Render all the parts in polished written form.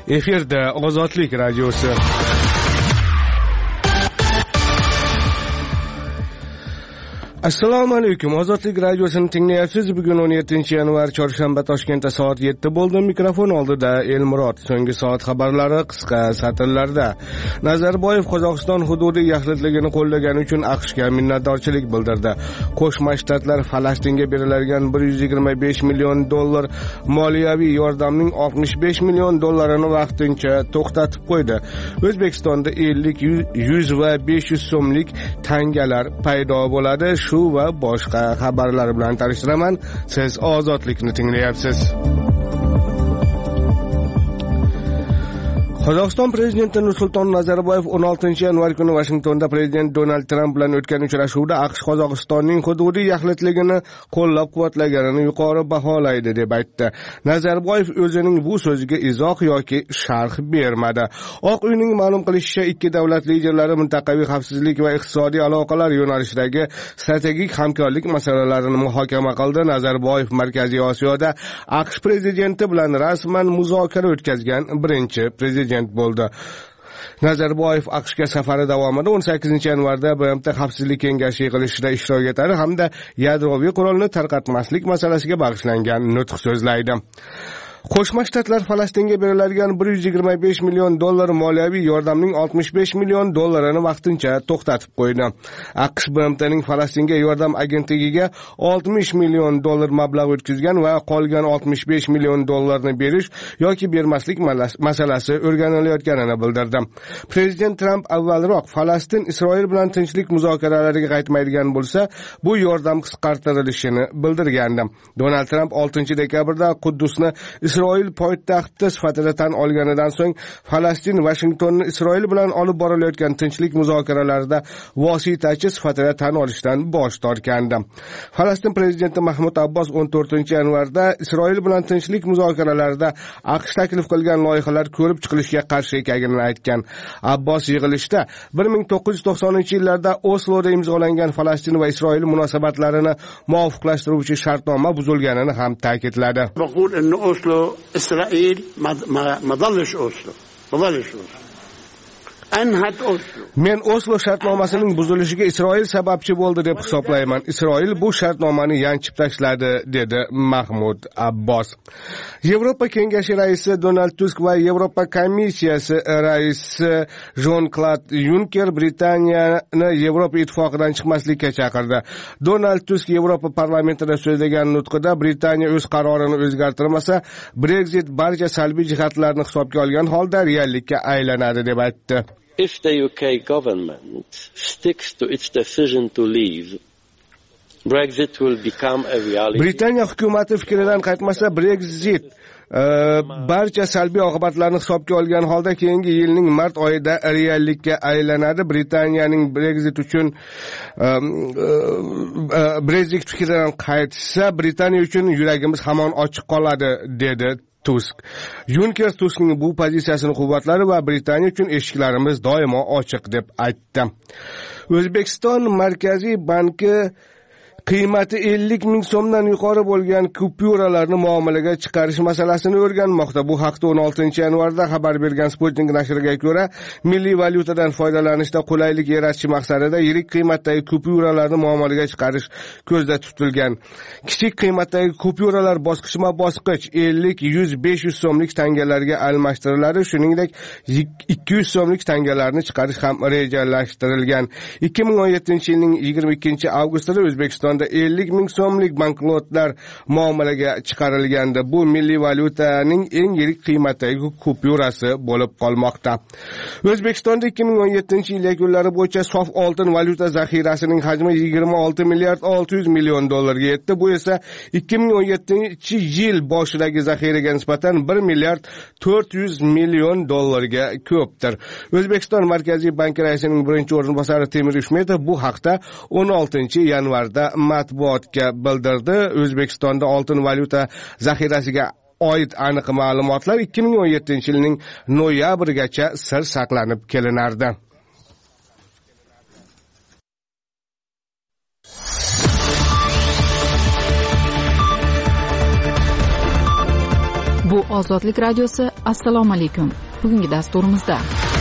Efirda Ozodlik radiosi. Assalomu alaykum. Ozodlik radiosini tinglayapsiz. Bugun 17-yanvar chorshanba Toshkentda soat 7 bo'ldi. Mikrofon oldida Elmurod. So'nggi soat xabarlari qisqa satrlarda. Nazarboyev Qozog'iston hududiy yaxlitligini qo'llagani uchun AQShga minnatdorchilik bildirdi. Qo'shma Shtatlar Falastinga beriladigan $125 million moliyaviy yordamning $65 million vaqtincha to'xtatib qo'ydi. O'zbekistonda 50, 100 va 500 so'mlik tangalar paydo bo'ladi. Shu va boshqa xabarlar bilan tanishtiraman. Siz Ozodlikni tinglayapsiz. Qozog'iston prezidenti Nursulton Nazarboyev 16-yanvar kuni Washingtonda prezident Donald Trump bilan o'tgan uchrashuvda AQSh Qozog'istonning hududiy yaxlitligini qo'llab-quvvatlaganini yuqori baholaydi deb aytdi. Nazarboyev o'zining bu so'ziga izoh yoki sharh bermadi. Oq uyning ma'lum qilishicha, ikki davlat liderlari mintaqaviy xavfsizlik va iqtisodiy aloqalar yo'nalishidagi strategik hamkorlik masalalarini muhokama qildi. Nazarboyev Markaziy Osiyoda AQSh prezidenti bilan rasman muzokara o'tkazgan birinchi prezident bo'ldi. Nazarboyev AQShga safari davomida 18-yanvarda BMT Xavfsizlik kengashi yig'ilishida ishtirok etadi hamda yadroviy qurolni tarqatmaslik masalasiga bag'ishlangan nutq so'zlaydi. Qo'shma Shtatlar Falastinga beriladigan $125 million moliyaviy yordamning $65 million vaqtincha to'xtatib qo'ydi. AQSh BMTning Falastinga yordam agentligiga $60 million mablag' o'tkazgan va qolgan $65 million berish yoki bermaslik masalasi o'rganilayotganini bildirdi. Prezident Trump avvalroq Falastin Isroil bilan tinchlik muzokaralariga qaytmaydigan bo'lsa, bu yordam qisqartirilishini bildirgandi. Donald Trump 6-dekabrda Quddusni Isroil poytaxti sifatida tan olganidan so'ng Falastin Washingtonni Isroil bilan olib borilayotgan tinchlik muzokaralarida vositachi sifatida tan olishdan bosh tortgandi. Falastin prezidenti Mahmud Abbos 14-yanvarda Isroil bilan tinchlik muzokaralarida AQSh taklif qilgan loyihalar ko'rib chiqilishiga qarshi ekanini aytgan. Abbos yig'ilishda 1990-yillarda Osloda imzolangan Falastin va Isroil munosabatlarini muvofiqlashtiruvchi shartnoma buzilganini ham ta'kidladi. إسرائيل ما ضلش أوسلو. Men Oslo shartnomasining buzilishiga Isroil sababchi bo'ldi deb hisoblayman. Isroil bu shartnomani yanchib tashladi, dedi Mahmud Abbos. Yevropa kengashi raisi Donald Tusk va Yevropa komissiyasi raisi Jean-Claude Juncker Britaniyani Yevropa ittifoqidan chiqmaslikka chaqirdi. Donald Tusk Yevropa parlamentida so'zlagan nutqida Britaniya o'z qarorini o'zgartirmasa, Brexit barcha salbiy jihatlarni hisobga olgan holda reallikka aylanadi deb aytdi. If the UK government sticks to its decision to leave, Brexit will become a reality. Britaniya hukumati fikridan qaytmasa, Brexit barcha salbiy oqibatlarni hisobga olgan holda keyingi yilning mart oyida reallikka aylanadi. Britaniyaning Brexit uchun Brexit fikridan qaytsa, Britaniya uchun yuragimiz hamon ochiq qoladi, dedi Tusk. Juncker Tuskning bu pozitsiyasini quvvatladi va Britaniya uchun eshiklarimiz doimo ochiq deb aytdi. O'zbekiston Markaziy banki qiymati 50 ming so'mdan yuqori bo'lgan kupyuralarni muomalaga chiqarish masalasini o'rganmoqda. Bu haqda 16-yanvarda xabar bergan Sputnik nashriga ko'ra, milliy valyutadan foydalanishda qulaylik yaratish maqsadida yirik qiymatdagi kupyuralarni muomalaga chiqarish ko'zda tutilgan. Kichik qiymatdagi kupyuralar bosqichma-bosqich 50, 100, 500 so'mlik tangalarga almashtiriladi. Shuningdek, 200 so'mlik tangalarni chiqarish ham rejalashtirilgan. 2017-yilning 22-avgustida O'zbekiston 50 ming so'mlik banknotlar muomalaga chiqarilgandi. Bu milliy valyutaning eng yirik qiymatdagi kupyurasi bo'lib qolmoqda. O'zbekistonda 2017-yil yakunlari bo'yicha sof oltin valyuta zaxirasining hajmi 26 milliard 600 million dollarga yetdi. Bu esa 2017-yil boshidagi zaxiraga nisbatan 1 milliard 400 million dollarga ko'pdir. O'zbekiston Markaziy banki raisining birinchi o'rinbosari Temir Ishmetov bu haqda 16-yanvarda matbuotga bildirdi. O'zbekistonda oltin valyuta zaxirasiga oid aniq ma'lumotlar 2017-yilning noyabrigacha sir saqlanib kelinardi. Bu Ozodlik radiosi. Assalomu alaykum. Bugungi dasturimizda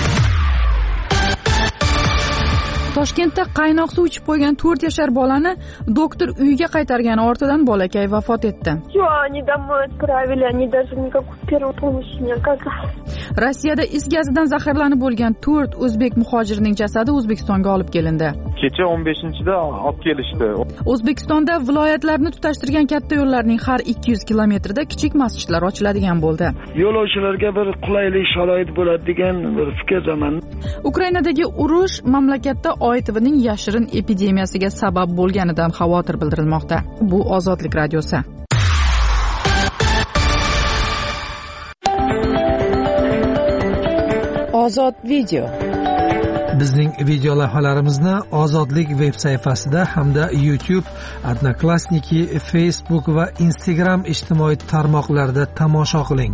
Toshkentda qaynoq suv ichib qo'ygan 4 yashar bolani doktor uyiga qaytargani ortidan bolakay vafot etdi. Они домой отправили, они даже никакую первую помощь не оказали. Rossiyada is gazidan zaharlanib bo'lgan 4 o'zbek muhojirining jasadi O'zbekistonga olib kelindi. Kecha 15-da olib kelishdi. O'zbekistonda viloyatlarni tutashtirgan katta yo'llarning har 200 kilometrida kichik masjidlar ochiladigan bo'ldi. Yo'lovchilarga bir qulaylik sharoit bo'ladi degan bir fikrdaman. Ukrainadagi urush mamlakatda OITVning yashirin epidemiyasiga sabab bo'lganidan xavotir bildirilmoqda. Bu Ozodlik radiosi. Ozod video. Bizning video lavhalarimizni Ozodlik veb sayfasida hamda YouTube, Odnoklassniki, Facebook va Instagram ijtimoiy tarmoqlarida tomosha qiling.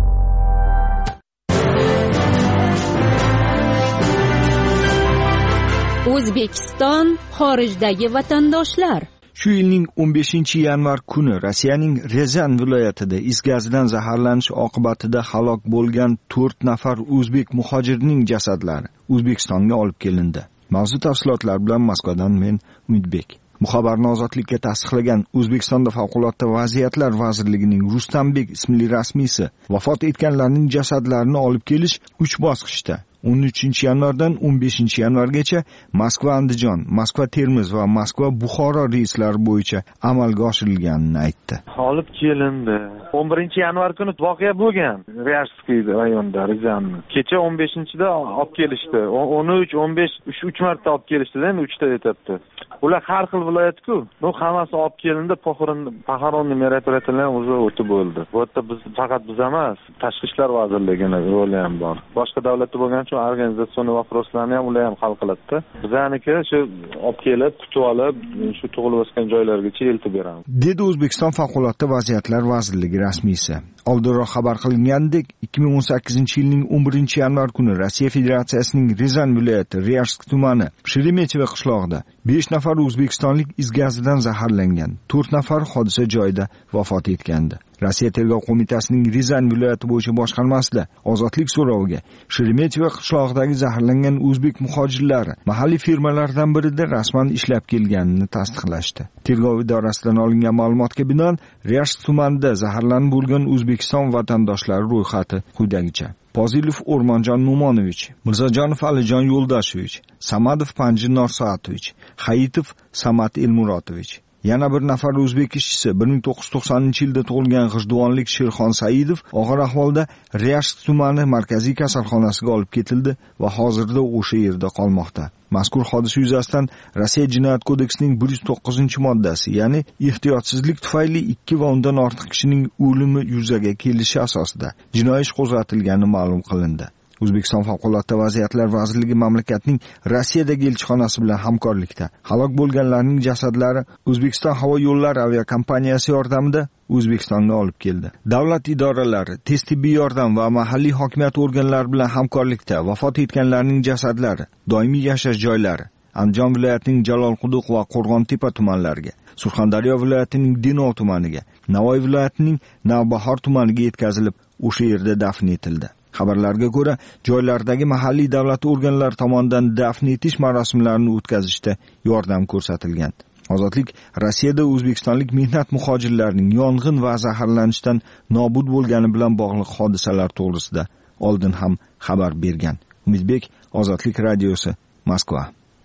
O'zbekiston xorijdagi vatandoshlar. Shu yilning 15-yanvar kuni Rossiyaning Rezan viloyatida is gazidan zaharlanish oqibatida halok bo'lgan 4 nafar o'zbek muhojirining jasadlari O'zbekistonga olib kelindi. Mavzu tafsilotlar bilan Moskvadan men Umidbek. Bu xabarni Ozodlikka tasdiqlagan O'zbekistonda favqulodda vaziyatlar vazirligining Rustam-bek ismli rasmiysi vafot etganlarning jasadlarini olib kelish 3 bosqichda 13-yanvardan 15-yanvargacha Moskva-Andijon, Moskva-Termiz va Moskva-Buxoro reyslari bo'yicha amalga oshirilganini aytdi. Olib kelindi. 11-yanvar kuni voqea bo'lgan. Ryazskiy rayonida, Rizanni. Kecha 15-da olib kelishdi. 13, 15, 3 marta olib kelishdi, endi 3 ta aytibdi. Ular har xil viloyat-ku. Bu hammasi olib kelindi, Paxaronni merapretlar o'zi o'tib bo'ldi. Bu yerda biz faqat biz emas, Tashqi ishlar vazirligining roli ham bor. Boshqa davlatda bo'lgan shu organizatsiya vопроslarni ham ular ham hal qiladi. Bizaniki shu olib kelib, kutib olib, shu tug'ilib o'sgan joylargacha eltib beramiz. Dedi O'zbekiston favqulodda vaziyatlar vazirligi rasmiysi. Oldinroq xabar qilingandek, 2018-yilning 11-yanvar kuni Rossiya Federatsiyasining Rezan viloyati Ryazsk tumani Sheremetyevo qishlog'ida 5 nafar o'zbekistonlik is gazidan zaharlangan, 4 nafar hodisa joyida vafot etgandi. Rossiya tergov qo'mitasining Rezan viloyati bo'yicha boshqarmasida ozodlik so'roviga Sheremetyevo qishlog'idagi zaharlangan o'zbek muhojirlari mahalliy firmalardan birida rasman ishlab kelganini tasdiqlashdi. Tergov idorasidan olingan ma'lumotga binoan Ryazsk tumanida zaharlanib bo'lgan O'zbekiston vatandoshlari ro'yxati quyidagicha: Pozilov O'rmonjon Numonovich, Mirzajonov Alijon Yo'ldashevich, Samadov Panji Norsoatovich, Hayitov Samat Elmurotovich. Yana bir nafar o'zbek ishchisi 1990-yilda tug'ilgan G'ijduvonlik Sherxon Saidov og'ir ahvolda Ryazsk tumani markaziy kasalxonasiga olib ketildi va hozirda o'sha yerda qolmoqda. Mazkur hodisa yuzasidan Rossiya Jinoyat kodeksining 109-moddasi, ya'ni ehtiyotsizlik tufayli 2 va undan ortiq kishining o'limi yuzaga kelishi asosida jinoiy ish qo'zg'atilgani ma'lum qilindi. O'zbekiston favqulodda vaziyatlar vazirligi mamlakatning Rossiyadagi elchixonasi bilan hamkorlikda halok bo'lganlarning jasadlari O'zbekiston havo yo'llari aviakompaniyasi yordamida O'zbekistonga olib keldi. Davlat idoralari, tez tibbiy yordam va mahalliy hokimiyat organlari bilan hamkorlikda vafot etganlarning jasadlari doimiy yashash joylari Andijon viloyatining Jalolquduq va Qo'rg'ontepa tumanlariga, Surxondaryo viloyatining Denov tumaniga, Navoiy viloyatining Navbahor tumaniga yetkazilib, o'sha yerda dafn etildi. Xabarlarga ko'ra, joylardagi mahalliy davlat organlari tomonidan dafn etish marosimlarini o'tkazishda yordam ko'rsatilgan. Ozodlik Rossiyada o'zbekistonlik mehnat muhojirlarining yong'in va zaharlanishdan nobud bo'lgani bilan bog'liq hodisalar to'g'risida oldin ham xabar bergan. Umidbek, Ozodlik radiosi, Moskva.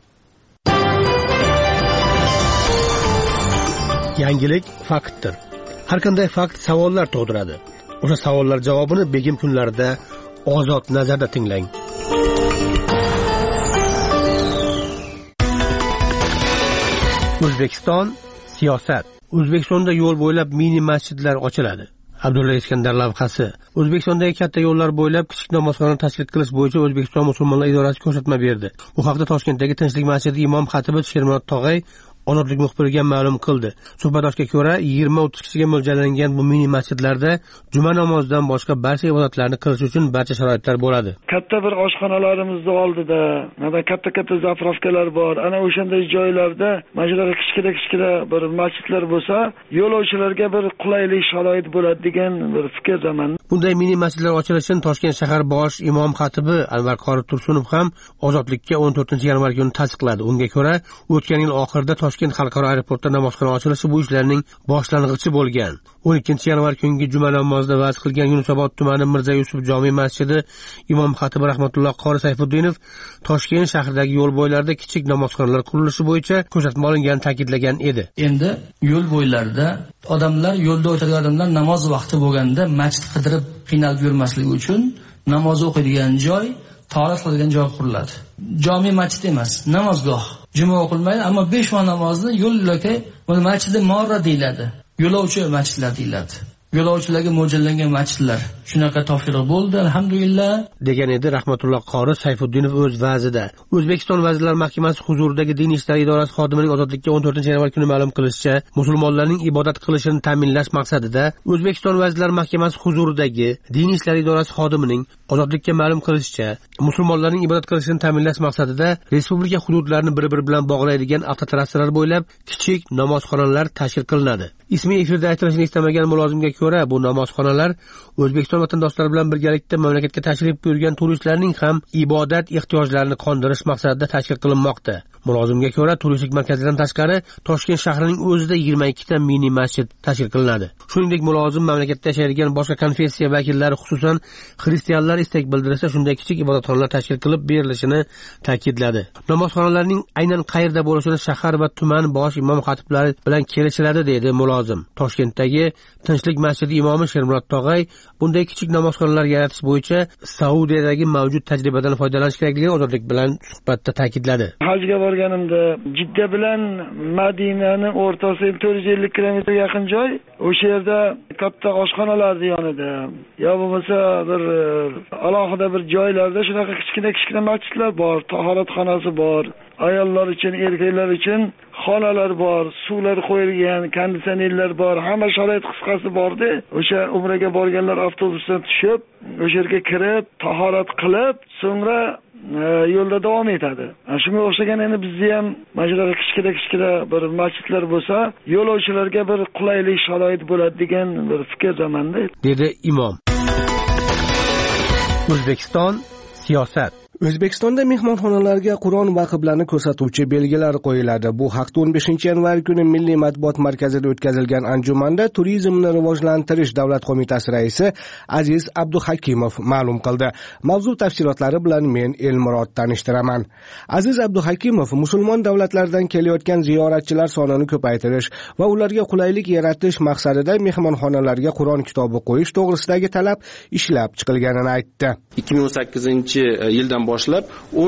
Yangilik faktdir. Har qanday fakt savollar tug'diradi. O'sha savollar javobini begim kunlarida Ozod nazarda tinglang. O'zbekiston siyosat. O'zbekistonda yo'l bo'ylab mini masjidlar ochiladi. Abdulla Iskandar lavhasi. O'zbekistondagi katta yo'llar bo'ylab kichik namozxona tashkil qilish bo'yicha O'zbekiston musulmonlar idorasi ko'rsatma berdi. Bu haqda Toshkentdagi Tinchlik masjidi imom xatibi Shermurod Tog'ay Ozodlik muxbiriga ma'lum qildi. Suhbatdoshga ko'ra 20-30 kishiga mo'ljallangan bu mini masjidlarda juma namozidan boshqa barcha ibodatlarni qilish uchun barcha sharoitlar bo'ladi. Katta bir oshxonalarimizni oldida, katta zapravkalar bor. Ana o'shanday joylarda majlislar kichkina bir masjidlar bo'lsa, yo'lovchilarga bir qulaylik sharoit bo'ladi degan bir fikrdaman. Bunday mini masjidlar ochilishini Toshkent shahar bosh imom xatibi Anvar Qori Tursunov ham Ozodlikka 14-yanvar kuni tasdiqladi. Unga ko'ra, o'tgan yil oxirida Toshkent xalqaro aeroportida namozxona ochilishi bu ishlarning boshlang'ichi bo'lgan. 12-yanvar kungi juma namozida va'z qilgan Yunusobod tumani Mirza Yusuf jome masjidi imom xatibi rahmatulloh Qori Sayfuddinov Toshkent shahridagi yo'l bo'ylarida kichik namozxonalar qurilishi bo'yicha ko'rsatma olinganini ta'kidlagan edi. Endi yo'l bo'ylarida odamlar, yo'lda o'tadigan odamlar namoz vaqti bo'lganda masjid qidirib qiynalib yurmasligi uchun namoz o'qiydigan joy, tahorat qiladigan joy quriladi. Jome masjid emas, namozgoh. Juma o'qilmaydi, ammo 5 vaqt namozni yo'llarga, buni masjidi morra deyiladi. Yo'lovchi masjidlar deyiladi. Yo'lovchilarga mo'ljallangan masjidlar. Shunaqa topshiriq bo'ldi, alhamdulillah, degan edi rahmatulloh Qori Sayfuddinov o'z va'zida. O'zbekiston Vazirlar Mahkamasi huzuridagi Din ishlari idorasi xodimining Ozodlikka 14-yanvar kuni ma'lum qilishicha, musulmonlarning ibodat qilishini ta'minlash maqsadida O'zbekiston Vazirlar Mahkamasi huzuridagi Din ishlari idorasi xodimining Ozodlikka ma'lum qilishicha, musulmonlarning ibodat qilishini ta'minlash maqsadida respublika hududlarini bir-biri bilan bog'laydigan avtotrassalar bo'ylab kichik namozxonalar tashkil qilinadi. Ismi efirda aytilishini istamagan mulozimga ko'ra, bu namozxonalar O'zbekiston vatandoshlari bilan birgalikda mamlakatga tashrif buyurgan turistlarning ham ibodat ehtiyojlarini qondirish maqsadida tashkil qilinmoqda. Mulozimga ko'ra, turistik markazlardan tashqari Toshkent shahrining o'zida 22 ta mini masjid tashkil qilinadi. Shuningdek, mulozim mamlakatda yashaydigan boshqa konfessiya vakillari, xususan xristianlar istak bildirsa, shunday kichik ibodatxonalar tashkil qilib berilishini ta'kidladi. Namozxonalarning aynan qayerda bo'lishini shahar va tuman bosh imom xatiblari bilan kelishiladi, dedi mulozim. Toshkentdagi Tinchlik masjidi imomi Shermurod Tog'ay bunday kichik namozxonalar yaratish bo'yicha Saudiyadagi mavjud tajribadan foydalanish kerakligini Ozodlik bilan suhbatda ta'kidladi. Hajga borganimda Jidda bilan Madinani o'rtasi 450 kilometrga yaqin joy. O'sha yerda katta oshxonalarning yonida, yo bo'lmasa bir alohida bir joylarda shunaqa kichkina masjidlar bor, tahoratxonasi bor. Ayollar uchun, erkaklar uchun xonalar bor, suvlar qo'yilgan, konditsionerlar bor, hamma sharoit qisqasi bordi. O'sha umraga borganlar avtobusdan tushib, o'sha yerga kirib, tahorat qilib, so'ngra yo'lda davom etadi. Shunga o'xshagan endi bizda ham majlislar kichkina bir masjidlar bo'lsa, yo'lovchilarga bir qulaylik sharoit bo'ladi degan bir fikrdaman-da, dedi imom. O'zbekiston siyosat. O'zbekistonda mehmonxonalarga Qur'on vaqflarini ko'rsatuvchi belgilar qo'yiladi. Bu haqda 15-yanvar kuni Milliy matbuot markazida o'tkazilgan anjumanda Turizmni rivojlantirish davlat qo'mitasi raisi Aziz Abduhakimov ma'lum qildi. Mavzu tafsilotlari bilan men Elmurod tanishtiraman. Aziz Abduhakimov musulmon davlatlardan kelayotgan ziyoratchilar sonini ko'paytirish va ularga qulaylik yaratish maqsadida mehmonxonalarga Qur'on kitobi qo'yish to'g'risidagi talab ishlab chiqilganini aytdi. 2018-yildan boshlab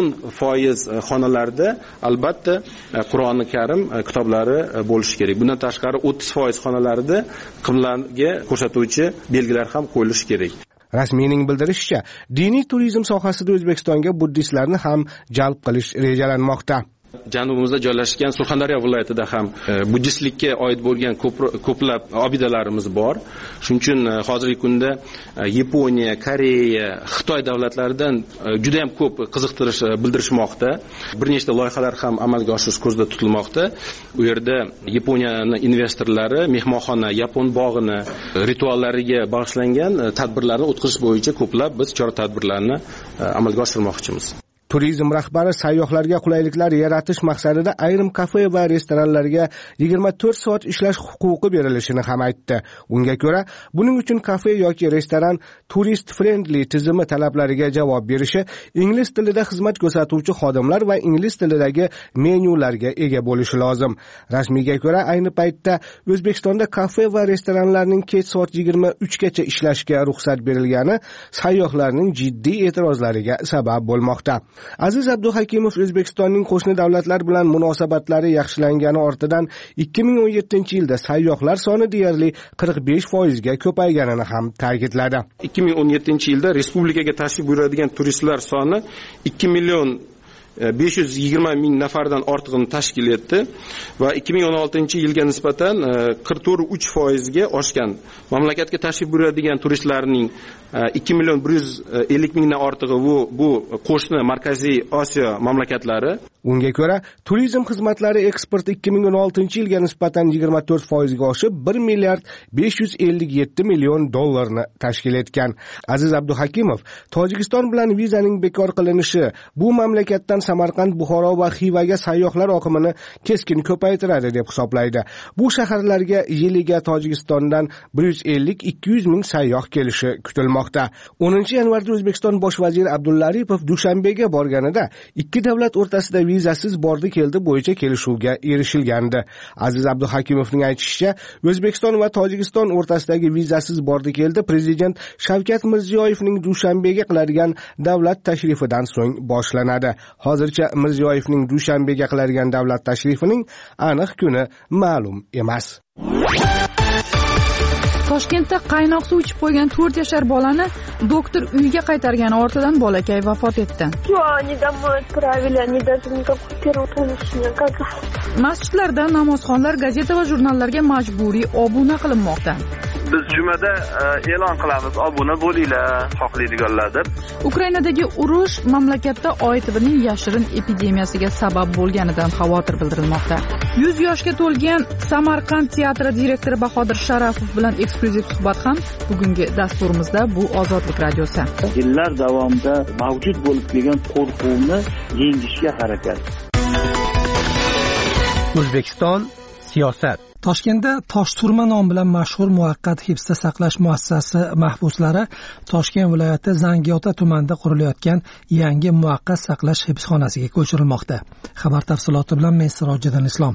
10% xonalarda albatta Qur'oni Karim kitoblari bo'lishi kerak. Bundan tashqari 30% xonalarida qiblaga ko'rsatuvchi belgilar ham qo'yilishi kerak. Rasmiyning bildirishicha, diniy turizm sohasida O'zbekistonga buddistlarni ham jalb qilish rejalanmoqda. Janubimizda joylashgan Surxondaryo viloyatida ham buddistlikka oid bo'lgan ko'plab obidalarimiz bor. Shuning uchun hozirgi kunda Yaponiya, Koreya, Xitoy davlatlaridan juda ham ko'p qiziqtirish bildirishmoqda. Bir nechta loyihalar ham amalga oshirish ko'zda tutilmoqda. U yerda Yaponiyaning investorlari mehmonxona, yapon bog'ini rituallariga bag'ishlangan tadbirlarni o'tkazish bo'yicha ko'plab biz chora-tadbirlarni amalga oshirmoqchimiz. Turizm rahbari sayyohlarga qulayliklar yaratish maqsadida ayrim kafe va restoranlarga 24 soat ishlash huquqi berilishini ham aytdi. Unga ko'ra, buning uchun kafe yoki restoran turist friendly tizimi talablariga javob berishi, ingliz tilida xizmat ko'rsatuvchi xodimlar va ingliz tilidagi menyularga ega bo'lishi lozim. Rasmiyga ko'ra, ayni paytda O'zbekistonda kafe va restoranlarning kech soat 23 gacha ishlashga ruxsat berilgani sayyohlarning jiddiy e'tirozlariga sabab bo'lmoqda. Aziz Abduhakimov O'zbekistonning qo'shni davlatlar bilan munosabatlari yaxshilangani ortidan 2017-yilda sayyohlar soni deyarli 45% ga ko'payganini ham ta'kidladi. 2017-yilda respublikaga tashrif buyuradigan turistlar soni 2 520 ming nafardan ortig'ini tashkil etdi va 2016-yilga nisbatan 44.3% ga oshgan. Mamlakatga tashrif buyuradigan turistlarning 2.150 mingdan ortig'i bu qo'shni Markaziy Osiyo mamlakatlari. Unga ko'ra, turizm xizmatlari eksporti 2016-yilga nisbatan 24% ga oshib, 1 milliard 557 million dollarni tashkil etgan. Aziz Abduhakimov, Tojikiston bilan vizaning bekor qilinishi bu mamlakatdan Samarqand, Buxoro va Xivaga sayyohlar oqimini keskin ko'paytiradi deb hisoblaydi. Bu shaharlarga yiliga Tojikistondan 150-200 ming sayyoh kelishi kutilmoqda. 10-yanvarda O'zbekiston bosh vaziri Abdulla Aripov Dushanbega borganida ikki davlat o'rtasida vizasiz bordi keldi bo'yicha kelishuvga erishilgandi. Aziz Abduhakimovning aytishicha, O'zbekiston va Tojikiston o'rtasidagi vizasiz bordi keldi prezident Shavkat Mirziyoyevning Dushanbega qiladigan davlat tashrifidan so'ng boshlanadi. Hozircha Mirziyoyevning Dushanbega qiladigan davlat tashrifining aniq kuni ma'lum emas. Toshkentda qaynoq suv ichib qo'ygan 4 yashar bolani doktor uyiga qaytargani ortidan bolakay vafot etdi. Они домой отправили, они даже никакую первую помощь не оказали. Masjidlarda namozxonlar gazeta va jurnallarga majburiy obuna qilinmoqda. Biz jumada e'lon qilamiz, obuna bo'linglar, xohlaydiganlar deb. Ukrainadagi urush mamlakatda OITVning yashirin epidemiyasiga sabab bo'lganidan xavotir bildirilmoqda. 100 yoshga to'lgan Samarqand teatri direktori Bahodir Sharafov bilan eksklyuziv suhbat ham bugungi dasturimizda. Bu Ozodlik radiosi. Yillar davomida mavjud bo'lib kelgan qo'rquvni yengishga harakat. O'zbekiston siyosat. Toshkentda Toshturma nom bilan mashhur muvaqqat hibsda saqlash muassasasi mahbuslari Toshkent viloyati Zangiota tumanida qurilayotgan yangi muvaqqat saqlash hibsxonasiga ko'chirilmoqda. Xabar tafsiloti bilan men Sirojiddin Islom.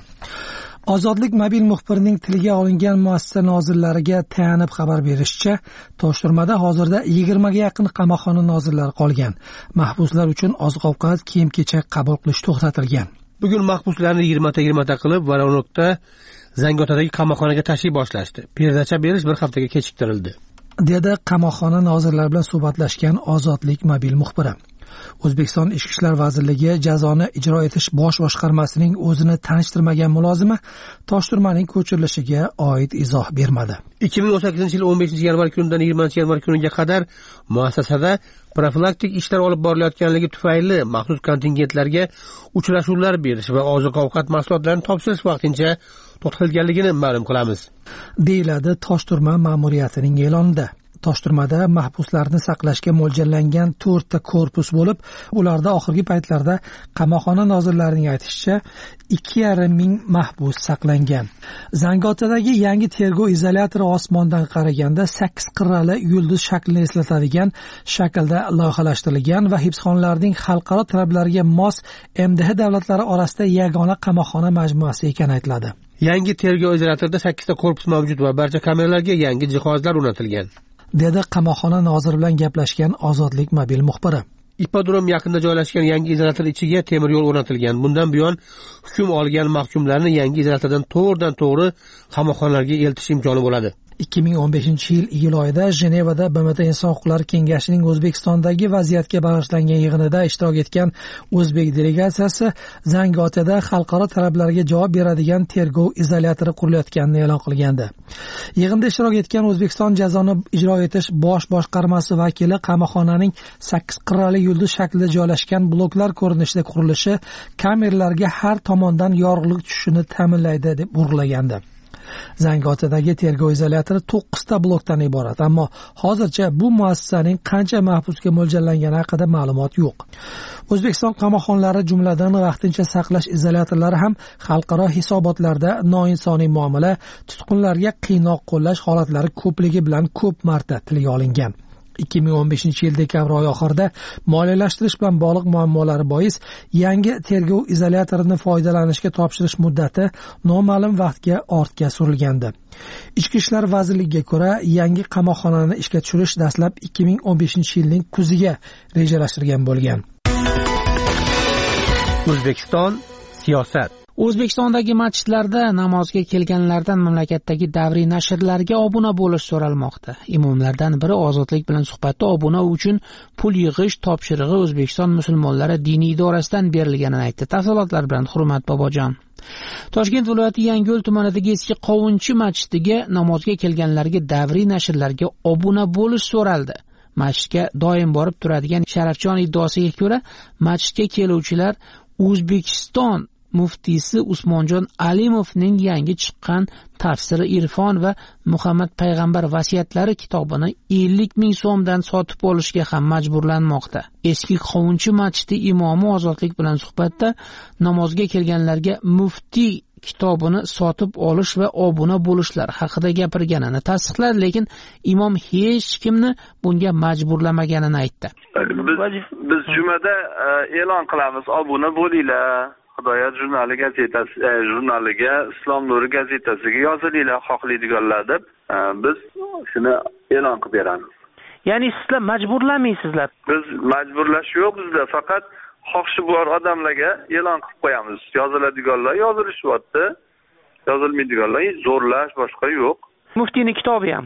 Ozodlik mobil muxbirining tiliga olingan muassasa nozirlariga tayanib xabar berishicha, Toshturmada hozirda 20 ga yaqin qamoqxona nozirlari qolgan. Mahbuslar uchun oziq-ovqat, kiyim-kechak qabul qilish to'xtatilgan. Bugun mahbuslarni 20ta qilib Voronokda Zangiotadagi qamoqxonaga tashrif boshlashdi. Perdacha berish bir haftaga kechiktirildi, dedi qamoqxona nozirlari bilan suhbatlashgan Ozodlik mobil muxbiri. O'zbekiston Ichki ishlar vazirligi jazoni ijro etish bosh boshqarmasining o'zini tanishtirmagan mulozimi Toshturmaning ko'chirilishiga oid izoh bermadi. 2018-yil 15-yanvar kunidan 20-yanvar kuniga qadar muassasada profilaktik ishlar olib borilayotganligi tufayli maxsus kontingentlarga uchrashuvlar berish va oziq-ovqat mahsulotlarini topshirish vaqtincha to'xtatilganligini ma'lum qilamiz, deyiladi Toshturma ma'muriyatining e'lonida. Toshturmada mahbuslarni saqlashga mo'ljallangan 4 ta korpus bo'lib, ularda oxirgi paytlarda qamoqxona nozirlarining aytishicha 2,5 ming mahbus saqlangan. Zangiotadagi yangi tergov izolyatori osmondan qaraganda 8 qirrali yulduz shaklini eslatadigan shaklda loyihalashtirilgan va hibsxonalarning xalqaro talablariga mos MDH davlatlari orasida yagona qamoqxona majmuasi ekani aytiladi. Yangi tergov izolyatorida 8 ta korpus mavjud va barcha kameralarga yangi jihozlar o'rnatilgan, dedi qamoqxona noziri bilan gaplashgan Ozodlik mobil muxbiri. Ipodrom yaqinida joylashgan yangi izolyator ichiga temir yo'l o'rnatilgan. Bundan buyon hukm olgan mahkumlarni yangi izolyatordan to'g'ridan-to'g'ri qamoqxonalarga eltish imkoni bo'ladi. 2015-yil iyul oyida Jenevada BMT Inson huquqlari kengashining O'zbekistondagi vaziyatga bag'ishlangan yig'inida ishtirok etgan o'zbek delegatsiyasi Zangiotada xalqaro talablarga javob beradigan tergov izolyatori qurilayotganini e'lon qilgandi. Yig'inda ishtirok etgan O'zbekiston jazoni ijro etish bosh boshqarmasi vakili qamoqxonaning 8 qirrali yulduz shaklida joylashgan bloklar ko'rinishida qurilishi kameralarga har tomondan yorug'lik tushishini ta'minlaydi deb urg'ulagandi. Zangiotadagi tergov izolyatori 9 ta blokdan iborat, ammo hozircha bu muassasaning qancha mahbusga mo'ljallangani haqida ma'lumot yo'q. O'zbekiston qamoqxonalari jumladan vaqtincha saqlash izolyatorlari ham xalqaro hisobotlarda noinsoniy muomala, tutqunlarga qiynoq qo'llash holatlari ko'pligi bilan ko'p marta tilga olingan. 2015-yil dekabr oyi oxirida moliyalashtirish bilan bog'liq muammolari bois yangi tergov izolyatorining foydalanishga topshirish muddati noma'lum vaqtga ortga surilgandi. Ichki ishlar vazirligiga ko'ra, yangi qamoqxonani ishga tushirish dastlab 2015-yilning kuziga rejalashtirilgan bo'lgan. O'zbekiston siyosat. O'zbekistondagi masjidlarda namozga kelganlardan mamlakatdagi davriy nashrlarga obuna bo'lish so'ralmoqda. Imomlardan biri Ozodlik bilan suhbatda obuna uchun pul yig'ish topshirig'i O'zbekiston musulmonlari diniy idorasidan berilganini aytdi. Tafsilotlar bilan Hurmat Bobojon. Toshkent viloyati Yangiyo'l tumanidagi eski Qovunchi masjidiga namozga kelganlarga davriy nashrlarga obuna bo'lish so'raldi. Masjidga doim borib turadigan Sharafjon iddaosiga ko'ra, masjidga keluvchilar O'zbekiston muftiysi Usmonjon Alimovning yangi chiqqan Tafsiri Irfon va Muhammad payg'ambar vasiyatlari kitobini 50 ming so'mdan sotib olishga ham majburlanmoqda. Eski Qovunchi masjidi imomi Ozodlik bilan suhbatda namozga kelganlarga muftiy kitobini sotib olish va obuna bo'lishlar haqida gapirganini tasdiqladi, lekin imom hech kimni bunga majburlamaganini aytdi. Biz jumada e'lon qilamiz, obuna bo'linglar. Hidoyat jurnali gazetasi jurnaliga, Islom nuri gazetasiga yozilinglar xohlaydiganlar deb biz shuni e'lon qilib beramiz. Ya'ni sizlar majburlamaysizlar. Biz majburlash yo'q bizda, faqat xohishi bor odamlarga e'lon qilib qo'yamiz. Yoziladiganlar yozilishyapti, yozilmaydiganlar zo'rlash boshqa yo'q. Muftiyning kitobi ham.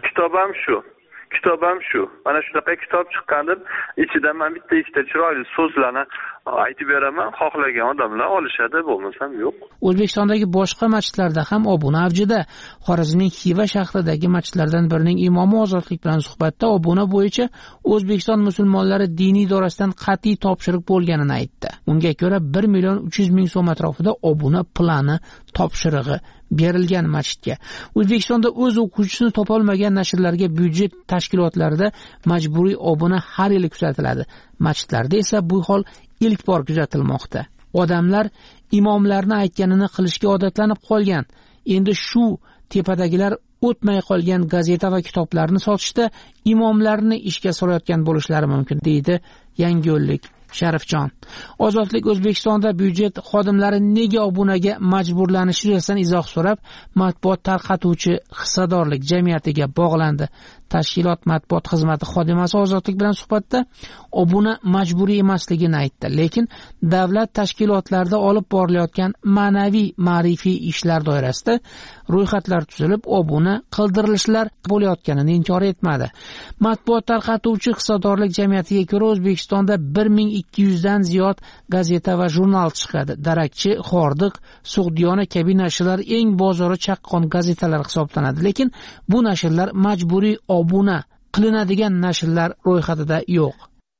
Kitob ham shu. Mana shunaqa kitob chiqqan deb ichidan men bitta ikkita chiroyli so'zlarni aytib beraman, xohlagan odamlar olishadi, bo'lmasam yo'q. O'zbekistondagi boshqa masjidlarda ham obuna avjida. Xorazmning Xiva shahridagi masjidlardan birining imomi Ozodlik bilan suhbatda obuna bo'yicha O'zbekiston musulmonlari diniy idorasidan qat'iy topshiriq bo'lganini aytdi. Unga ko'ra 1 million 300 ming so'm atrofida obuna plani topshirig'i berilgan masjidga. O'zbekistonda o'z o'quvchisini topolmagan nashrlarga byudjet tashkilotlarida majburiy obuna har yili kuzatiladi. Masjidlarda esa bu hol ilk bor kuzatilmoqda. Odamlar imomlarni aytganini qilishga odatlanib qolgan. Endi shu tepadagilar o'tmay qolgan gazeta va kitoblarni sotishda imomlarni ishga solayotgan bo'lishlari mumkin, deydi Yangiyo'llik Sharifjon. Ozodlik O'zbekistonda byudjet xodimlari nega obunaga majburlanishi yuzasidan izoh so'rab, matbuot tarqatuvchi hissadorlik jamiyatiga bog'landi. Tashkilot matbuot xizmati xodimasi Ozodlik bilan suhbatda obuna majburiy emasligini aytdi, lekin davlat tashkilotlarida olib borilayotgan ma'naviy ma'rifiy ishlar doirasida ro'yxatlar tuzilib, obuna qildirilishlar bo'layotganini inkor etmadi. Matbuot tarqatuvchi hissadorlik jamiyatiga ko'ra O'zbekistonda 1200 dan ziyod gazeta va jurnal chiqadi. Darakchi, Xordiq, Sug'diyona kabi nashrlar eng bozori chaqqon gazetalar hisoblanadi, lekin bu nashrlar majburiy obuna qilinadigan nashrlar ro'yxatida yo'q.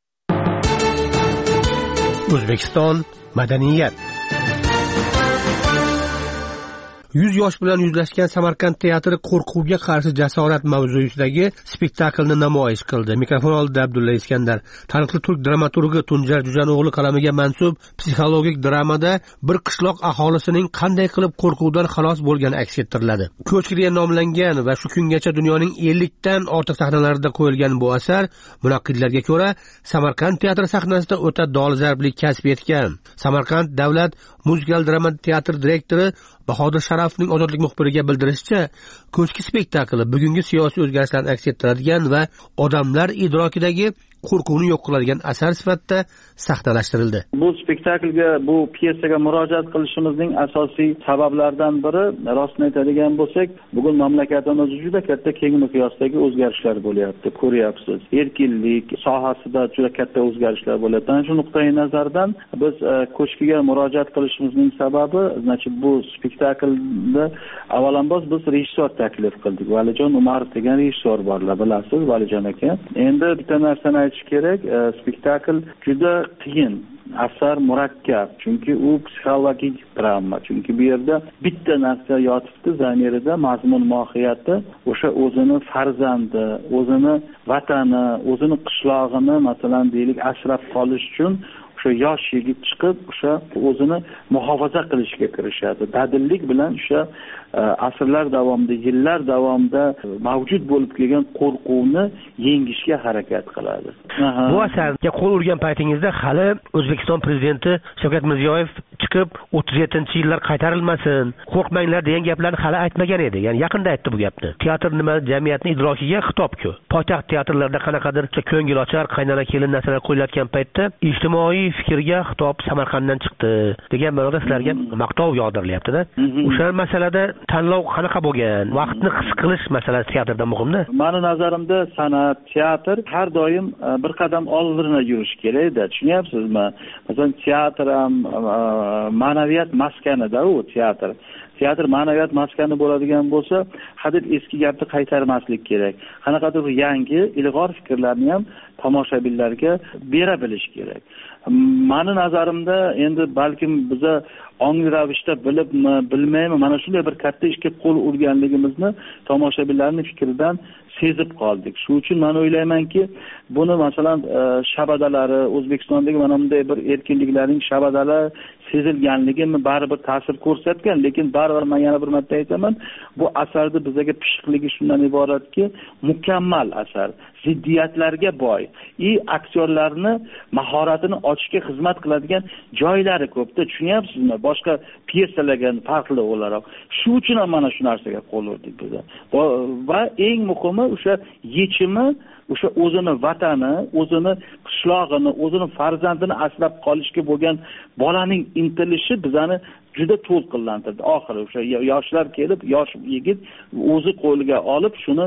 O'zbekiston madaniyat 100 yosh bilan yuzlashgan Samarqand teatri qo'rquvga qarshi jasorat mavzusidagi spektaklni namoyish qildi. Mikrofon oldida Abdulla Iskandar. Taniqli turk dramaturgi Tunjar Jujano'g'li qalamiga mansub psixologik dramada bir qishloq aholisining qanday qilib qo'rquvdan xalos bo'lgani aks ettiriladi. Ko'chkiga nomlangan va shu kungacha dunyoning 50 dan ortiq sahnalarida qo'yilgan bu asar munaqqidlarga ko'ra Samarqand teatri sahnasida o'ta dolzarblik kasb etgan. Samarqand davlat muzikal drama teatr direktori Bahodir Sharafning Ozodlik muxbiriga bildirishicha, ko'chki spektakli bugungi siyosiy o'zgarishlarni aks ettiradigan va odamlar idrokidagi qo'rquvni yo'q qiladigan asar sifatida sahnalashtirildi. Bu spektaklga, bu pyesaga murojaat qilishimizning asosiy sabablaridan biri, rostini aytadigan bo'lsak, bugun mamlakatimizda juda katta keng miqyosdagi o'zgarishlar bo'lyapti, ko'ryapsiz. Erkinlik sohasida juda katta o'zgarishlar bo'lyapti. Ana shu nuqtai nazardan biz ko'chkiga murojaat qilishimizning sababi, bu spektaklda avvalambor biz rejissor taklif qildik. Valijon Umarov degan rejissor borlar, bilasiz, Valijon aka. Endi bitta narsani aytish kerak, spektakl juda qiyin, asar murakkab, chunki u psixologik drama. Chunki bu yerda bitta narsa yotibdi zamirida, mazmun mohiyati, o'sha o'zini farzandi, o'zini vatani, o'zini qishlog'ini, masalan deylik, asrab qolish uchun o'sha yosh yigit chiqib, o'sha o'zini muhofaza qilishga kirishadi. Dadillik bilan o'sha asrlar davomida, yillar davomida mavjud bo'lib kelgan qo'rquvni yengishga harakat qiladi. Bu asarga qo'l urgan paytingizda hali O'zbekiston prezidenti Shavkat Mirziyoyev chiqib 37-yillar qaytarilmasin, qo'rqmanglar degan gaplarni hali aytmagan edi. Ya'ni yaqinda aytdi bu gapni. Teatr nima, jamiyatning idrokiga xitob-ku. Poytaxt teatrlarida qanaqadir ko'ngilochar qaynona kelin narsalar qo'yilayotgan paytda ijtimoiy fikrga xitob Samarqanddan chiqdi degan ma'noda sizlarga maqtov yog'dirilyapti-da. O'sha masalada tanlov qanaqa bo'lgan? Vaqtni his qilish masalasi teatrda muhimda. Meni nazarimda san'at, teatr har doim bir qadam oldinga yurish kerak-da. Tushunyapsizmi? Masalan, teatr ham ma'naviyat maskanida u teatr. Teatr ma'naviyat maskani bo'ladigan bo'lsa, hadeb eski gapni qaytarmaslik kerak. Qanaqadir yangi, ilg'or fikrlarni ham tomoshabinlarga bera bilish kerak. Meni nazarimda endi balkim biza ongli ravishda bilibmi, bilmaymi, mana shunday bir katta ishga qo'l urganligimizni tomoshabinlarning fikridan sezib qoldik. Shu uchun men o'ylaymanki, buni masalan shabadalari, O'zbekistondagi mana bunday bir erkinliklarning shabadalari sezilganligi baribir ta'sir ko'rsatgan, lekin baribir men yana bir marta aytaman, bu asarda bizaga pishiqligi shundan iboratki, mukammal asar, ziddiyatlarga boy, aktyorlarni mahoratini ochishga xizmat qiladigan joylari ko'pda, tushunyapsizmi? Boshqa pyesalarga farqli o'laroq. Shu uchun ham mana shu narsaga qo'l urdik biz. Va eng muhimi o'sha yechimi, o'sha o'zini vatani, o'zini qishlog'ini, o'zini farzandini asrab qolishga bo'lgan bolaning intilishi bizani juda to'lqinlantirdi. Oxiri o'sha yoshlar kelib, yosh yigit o'zi qo'liga olib shuni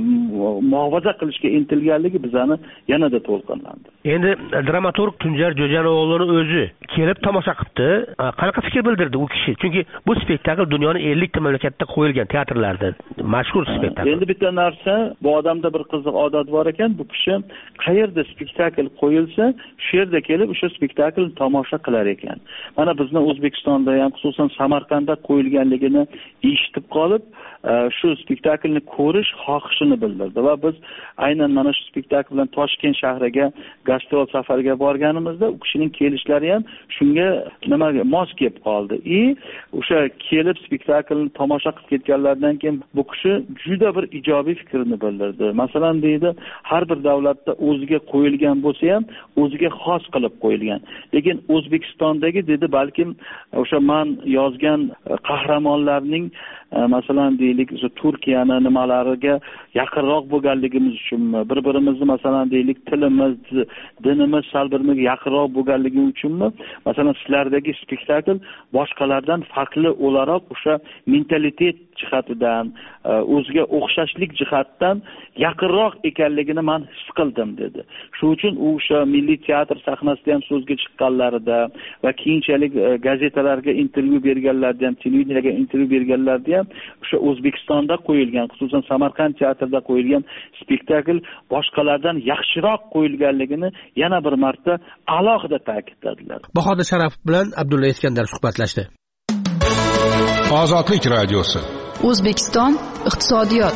muhofaza qilishga intilganligi bizani yanada to'lqinlantirdi. Endi dramaturg Tunjar Jo'janovining o'zi kelib tomosha qildi. Qanaqa fikr bildirdi u kishi? Chunki bu spektakl dunyoning 50 ta mamlakatda qo'yilgan teatrlardan mashhur spektakl. Endi bitta narsa, bu odamda bir qiziq odat bor ekan, bu kishi qayerda spektakl qo'yilsa, shu yerda kelib o'sha spektaklni tomosha qilar ekan. Mana bizni O'zbekistonda ham xususan Samarqandda qo'yilganligini eshitib qolib, shu spektaklni ko'rish xohishini bildirdi va biz aynan mana shu spektakl bilan Toshkent shahriga gastrol safariga borganimizda u kishining kelishlari ham shunga nimaga mos kelib qoldi. O'sha kelib spektaklni tomosha qilib ketganlardan keyin bu kishi juda bir ijobiy fikrni bildirdi. Masalan deydi, har bir davlatda o'ziga qo'yilgan bo'lsa ham o'ziga xos qilib qo'yilgan. Lekin O'zbekistondagi dedi balkim o'sha men yozgan qahramonlarning masalan deylik o'sha Turkiyani nimalariga yaqinroq bo'lganligimiz uchunmi, bir-birimizni masalan deylik tilimiz, dinimiz sal birga yaqinroq bo'lganligi uchunmi, masalan sizlardagi spektakl boshqalardan farqli o'laroq o'sha mentalitet jihatidan, o'ziga o'xshashlik jihatdan yaqinroq ekanligini men his qildim dedi. Shu uchun u o'sha milliy teatr sahnasida ham so'zga chiqqanlarida va keyinchalik gazetalarga intervyu berganlarda ham, televideniyega intervyu berganlarda ham o'sha O'zbekistonda qo'yilgan, xususan Samarqand teatrida qo'yilgan spektakl boshqalardan yaxshiroq qo'yilganligini yana bir marta alohida ta'kidladilar. Bahodir Sharafov bilan Abdulla Iskandar suhbatlashdi. Ozodlik radiosi. O'zbekiston iqtisodiyot.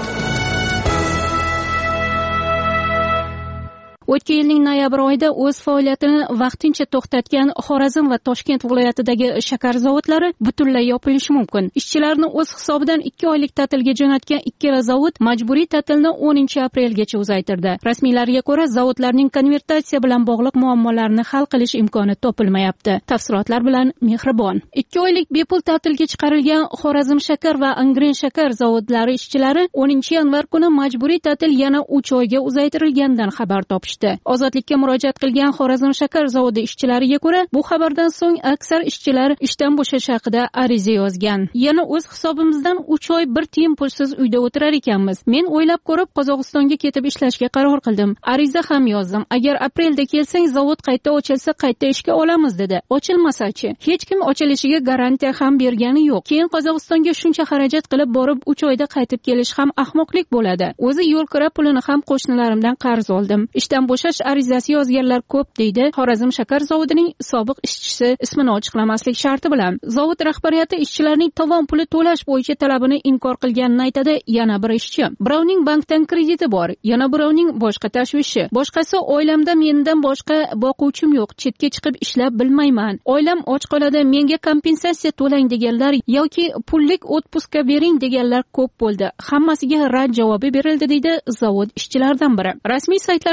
O'tgan yilning noyabr oyida o'z faoliyatini vaqtincha to'xtatgan Xorazm va Toshkent viloyatidagi shakar zavodlari butunlay yopilishi mumkin. Ishchilarni o'z hisobidan 2 oylik ta'tilga jo'natgan ikkala zavod majburiy ta'tilni 10-aprelgacha uzaytirdi. Rasmiylarga ko'ra, zavodlarning konvertatsiya bilan bog'liq muammolarni hal qilish imkoni topilmayapti. Tafsilotlar bilan Mehribon. 2 oylik bepul ta'tilga chiqarilgan Xorazm shakar va Angren shakar zavodlari ishchilari 10-yanvar kuni majburiy ta'til yana 3 oyga uzaytirilgandan xabar topishdi. Ozodlikka murojaat qilgan Xorazm shakar zavodi ishchilariga ko'ra, bu xabardan so'ng aksar ishchilar ishdan bo'shash haqida ariza yozgan. Yana o'z hisobimizdan 3 oy bir tiyin pulsiz uyda o'tirar ekanmiz. Men o'ylab ko'rib Qozog'istonga ketib ishlashga qaror qildim. Ariza ham yozdim. Agar aprelda kelsang, zavod qayta ochilsa, qayta ishga olamiz dedi. Ochilmasa-chi? Hech kim ochilishiga garantiya ham bergani yo'q. Keyin Qozog'istonga shuncha xarajat qilib borib 3 oyda qaytib kelish ham ahmoqlik bo'ladi. O'zi yo'l kira pulini ham qo'shnilarimdan qarz oldim. Ishdan bo'shash arizasi yozganlar ko'p deydi Xorazm shakar zavodining sobiq ishchisi ismini ochiqlamaslik sharti bilan. Zavod rahbariyati ishchilarning tovon puli to'lash bo'yicha talabini inkor qilganini aytadi yana bir ishchi. Birovning bankdan krediti bor, yana birovning boshqa tashvishi. Boshqasi oilamda mendan boshqa boquvchim yo'q, chetga chiqib ishlab bilmayman. Oilam och qoladi, menga kompensatsiya to'lang deganlar yoki pullik otpuska bering deganlar ko'p bo'ldi. Hammasiga rad javobi berildi deydi zavod ishchilaridan biri. Rasmiy saytlarda keltirilgan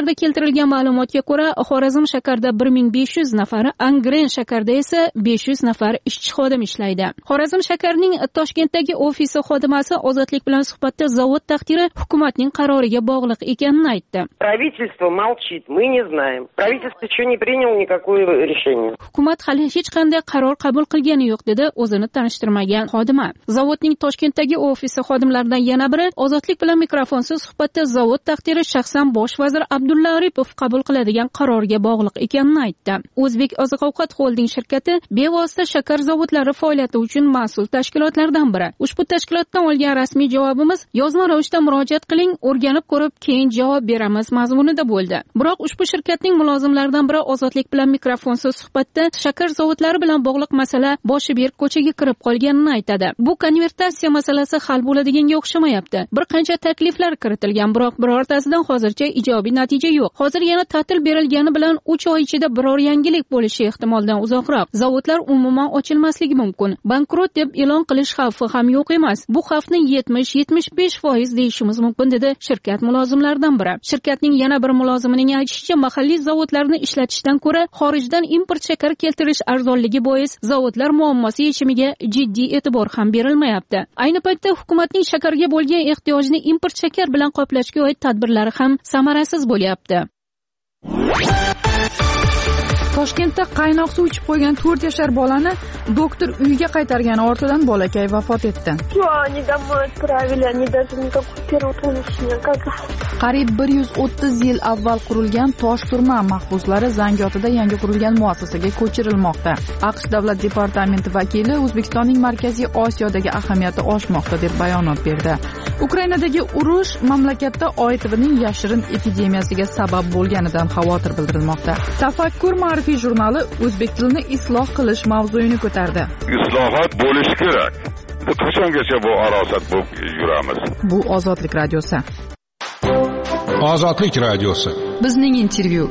keltirilgan ma'lumotga ko'ra, Xorazm shaharda 1500 nafar, Angren shaharda esa 500 nafar ishchi xodim ishlaydi. Xorazm shaharining Toshkentdagi ofisi xodimasi Ozodlik bilan suhbatda zavod taqdiri hukumatning qaroriga bog'liq ekanini aytdi. Правительство молчит, мы не знаем. Правительство еще не приняло никакое решение. Hukumat hali hech qanday qaror qabul qilgani yo'q, dedi o'zini tanishtirmagan xodima. Zavodning Toshkentdagi ofisi xodimlaridan yana biri Ozodlik bilan mikrofonsiz suhbatda zavod taqdiri shaxsan bosh vazir Abdulla Aripov qabul qiladigan qarorga bog'liq ekanini aytdi. O'zbek oziq-ovqat xolding shirkati bevosita shakar zavodlari faoliyati uchun mas'ul tashkilotlardan biri. Ushbu tashkilotdan olgan rasmiy javobimiz yozma ravishda murojaat qiling, o'rganib ko'rib keyin javob beramiz mazmunida bo'ldi. Biroq ushbu shirkatning mulozimlaridan biri Ozodlik bilan mikrofonsiz suhbatda shakar zavodlari bilan bog'liq masala boshi berk ko'chaga kirib qolganini aytadi. Bu konvertatsiya masalasi hal bo'ladiganga o'xshamayapti. Bir qancha takliflar kiritilgan, biroq birortasidan hozircha ijobiy natija yo'q. Hozir yana ta'til berilgani bilan 3 oy ichida biror yangilik bo'lishi ehtimoldan uzoqroq. Zavodlar umuman ochilmasligi mumkin. Bankrot deb e'lon qilish xavfi ham yo'q emas. Bu xavfni 70-75% deyishimiz mumkin, dedi shirkat mulozimlaridan biri. Shirkatning yana bir mulozimining aytishicha, mahalliy zavodlarni ishlatishdan ko'ra xorijdan import shakar keltirish arzonligi bois zavodlar muammosi yechimiga jiddiy e'tibor ham berilmayapti. Ayni paytda hukumatning shakarga bo'lgan ehtiyojni import shakar bilan qoplashga oid tadbirlari ham samarasiz bo'lyapti. Toshkentda qaynoq suv ichib qo'ygan 4 yashar bolani doktor uyiga qaytargani ortidan bolakay vafot etdi. Они домой отправили, они даже никакую первую помощь не оказали. Qariyb 130 yil avval qurilgan Toshturma mahbuslari Zangiotida yangi qurilgan muassasaga ko'chirilmoqda. AQSh davlat departamenti vakili O'zbekistonning Markaziy Osiyodagi ahamiyati oshmoqda deb bayonot berdi. Ukrainadagi urush mamlakatda OITVning yashirin epidemiyasiga sabab bo'lganidan xavotir bildirilmoqda. Tafakkur ma'rifiy jurnali o'zbek tilini isloh qilish mavzuyini ko'tardi. Islohot bo'lishi kerak. Qachongacha bu arosat bo'lib yuramiz? Bu Ozodlik radiosi. Ozodlik radiosi. Bizning intervyu.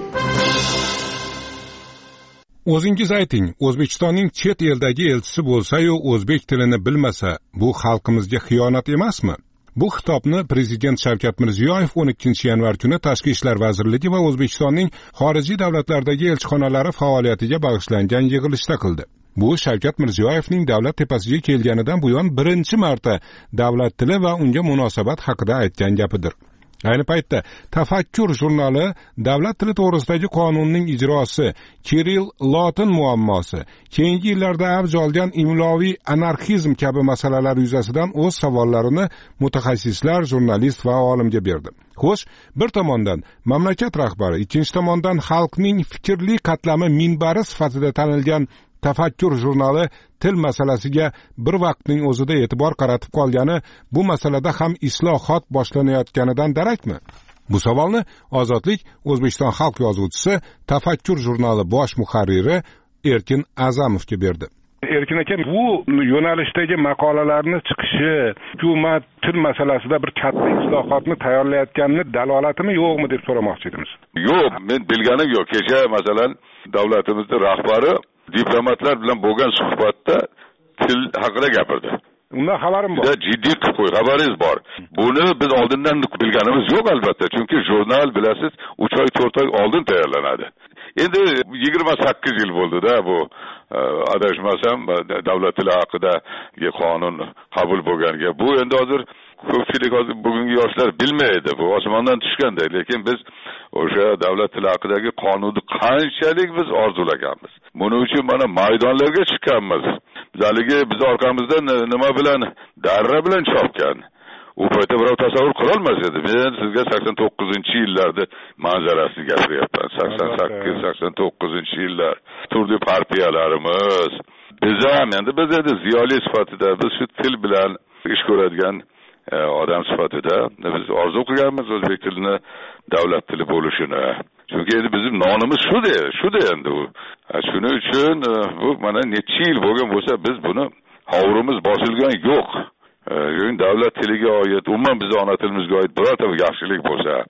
O'zingiz ayting, O'zbekistonning chet eldagi elchisi bo'lsa-yu o'zbek tilini bilmasa, bu xalqimizga xiyonat emasmi? Bu xitobni Prezident Shavkat Mirziyoyev 12-yanvar kuni Tashqi ishlar vazirligi va O'zbekistonning xorijiy davlatlardagi elchixonalari faoliyatiga bag'ishlangan yig'ilishda qildi. Bu Shavkat Mirziyoyevning davlat tepasiga kelganidan buyon birinchi marta davlat tili va unga munosabat haqida aytgan gapidir. Ayni paytda Tafakkur jurnali davlat tili to'g'risidagi qonunning ijrosi, Kirill Lotin muammosi, keyingi yillarda avj olgan imloviy anarxizm kabi masalalar yuzasidan o'z savollarini mutaxassislar, jurnalist va olimga berdi. Xo'sh, bir tomondan mamlakat rahbari, ikkinchi tomondan xalqning fikrli qatlami minbari sifatida tanilgan Tafakkur jurnali til masalasiga bir vaqtning o'zida e'tibor qaratib qolgani bu masalada ham islohot boshlanayotganidan darakmi? Bu savolni Ozodlik O'zbekiston xalq yozuvchisi, Tafakkur jurnali bosh muharriri Erkin Azamovga berdi. Erkin aka, bu yo'nalishdagi maqolalarni chiqishi hukumat til masalasida bir katta islohotni tayyorlayotganini dalolatimi yo'qmi deb so'ramoqchi edimiz. Yo'q, men bilganim yo'q. Kecha masalan davlatimizning rahbari diplomatlar bilan bo'lgan suhbatda til haqida gapirdi. Undan xabarim bor. Jiddiy xabaringiz bor. Buni biz oldindan bilganimiz yo'q albatta. Chunki jurnal bilasiz 3 oy 4 oy oldin tayyorlanadi. Endi 28 yil bo'ldi-da bu adashmasam davlat tili haqidagi qonun qabul bo'lganiga. Bu endi hozir ko'pchilik hozir bugungi yoshlar bilmaydi. Bu osmondan tushganday, lekin biz o'sha davlat tili haqidagi qonunni qanchalik biz orzulaganmiz. Buning uchun mana maydonlarga chiqqanmiz. Biz orqamizdan nima bilan, darra bilan chopgan. U paytda birov tasavvur qila olmas edi. Men sizga 89-yillarda manzarasini gapiryapman. 88-89-yillar turli partiyalarimiz. Biz endi ziyoli sifatida biz shu til bilan ish ko'radigan odam sifatida biz orzu qilganmiz o'zbek tilini davlat tili bo'lishini. Chunki endi bizning nonimiz shu-da endi u. Shuning uchun bu mana necha yil bo'lgan bo'lsa biz buni hovurimiz bosilgan yo'q. Davlat tiliga oid, umuman bizning ona tilimizga oid birorta yaxshilik bo'lsa,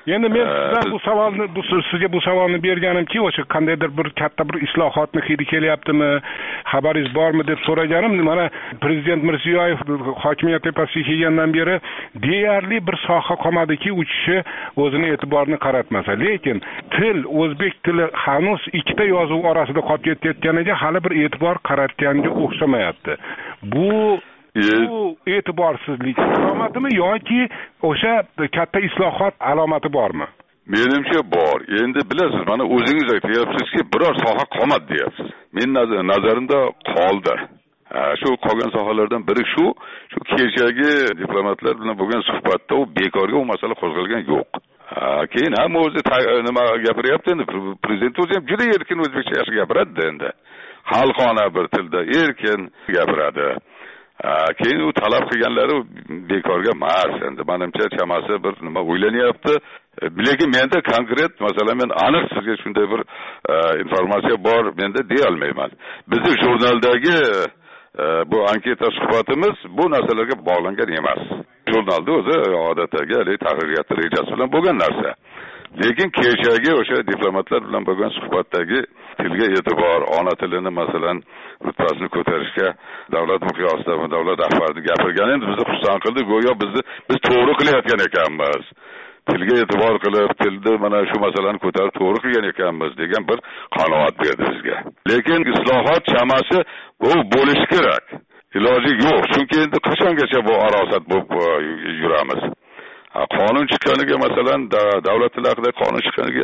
endi men sizga bu savolni berganimki, o'sha qandaydir bir katta bir islohotni hidi kelyaptimi, xabaringiz bormi deb so'raganim. Mana prezident Mirziyoyev hokimiyat tepasiga kelgandan beri deyarli bir soha qolmadiki, u kishi o'zini e'tiborini qaratmasa. Lekin til, o'zbek tili hanuz ikkita yozuv orasida qolib ketayotganiga hali bir e'tibor qaratganga o'xshamayapti. Bu e'tiborsizlik alomatimi yoki o'sha katta islohot alomati bormi? Menimcha bor. Endi bilasiz, mana o'zingiz aytyapsizki, biror soha qolmadi deyapsiz. Men nazarimda qoldi. Shu qolgan sohalardan biri shu kechagi diplomatlar bilan bo'lgan suhbatda u bekorga u masala qo'zg'algan yo'q. Keyin hamma o'zi nima gapiryapti endi, prezident o'zi ham juda erkin o'zbekcha yaxshi gapiradi endi. Xalqona bir tilda erkin gapiradi. Keyin u talab qilganlari bekorga emas. Endi menimcha chamasi bir nima o'ylanyapti. Lekin menda konkret, masalan, men aniq sizga shunday bir informatsiya bor, menda deya olmayman. Bizning jurnaldagi bu anketa suhbatimiz bu narsalarga bog'langan emas. Jurnalda o'zi odatdagi tahririyat rejasi bilan bo'lgan narsa. Lekin kechagi o'sha diplomatlar bilan bo'lgan suhbatdagi tilga e'tibor, ona tilini masalan rutbasini ko'tarishga davlat miqyosida davlat rahbari gapirgani endi bizni xursand qildi, go'yo biz to'g'ri qilayotgan ekanmiz. Tilga e'tibor qilib, tilda mana shu masalani ko'tarib to'g'ri qilgan ekanmiz degan bir qanoat berdi bizga. Lekin islohot chamasi bu bo'lishi kerak. Iloji yo'q, chunki endi qachongacha bu arosat bo'lib yuramiz. Qonun chiqqaniga masalan davlat tili haqida qonun chiqqaniga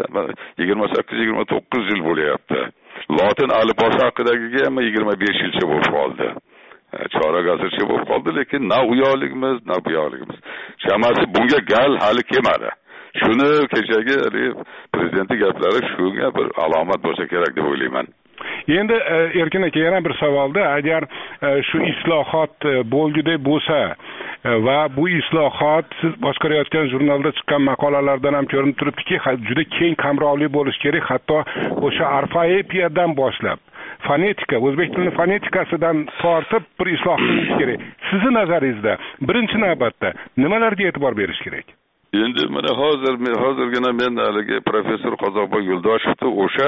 28-29 yil bo'lyapti. Lotin alifbosi haqidagiga ham 25 yilcha bo'lib qoldi. Chorak asrcha bo'lib qoldi, lekin na u yoqligimiz, na bu yoqligimiz. Chamasi bunga gal hali kelmadi. Shuni kechagi prezidentning gaplari shunga bir alomat bo'lsa kerak deb o'ylayman. Endi Erkin aka, yana bir savolda, agar shu islohot bo'lguday bo'lsa va bu islohot siz boshqarayotgan jurnalda chiqqan maqolalardan ham ko'rinib turibdiki, juda keng qamrovli bo'lishi kerak, hatto o'sha orfoepiyadan boshlab fonetika, o'zbek tili fonetikasidan tortib bir isloh qilish kerak. Sizning nazaringizda birinchi navbatda nimalarga e'tibor berish kerak? Endi mana hozirgina men haligi professor Qozoqboy Yo'ldoshevni o'sha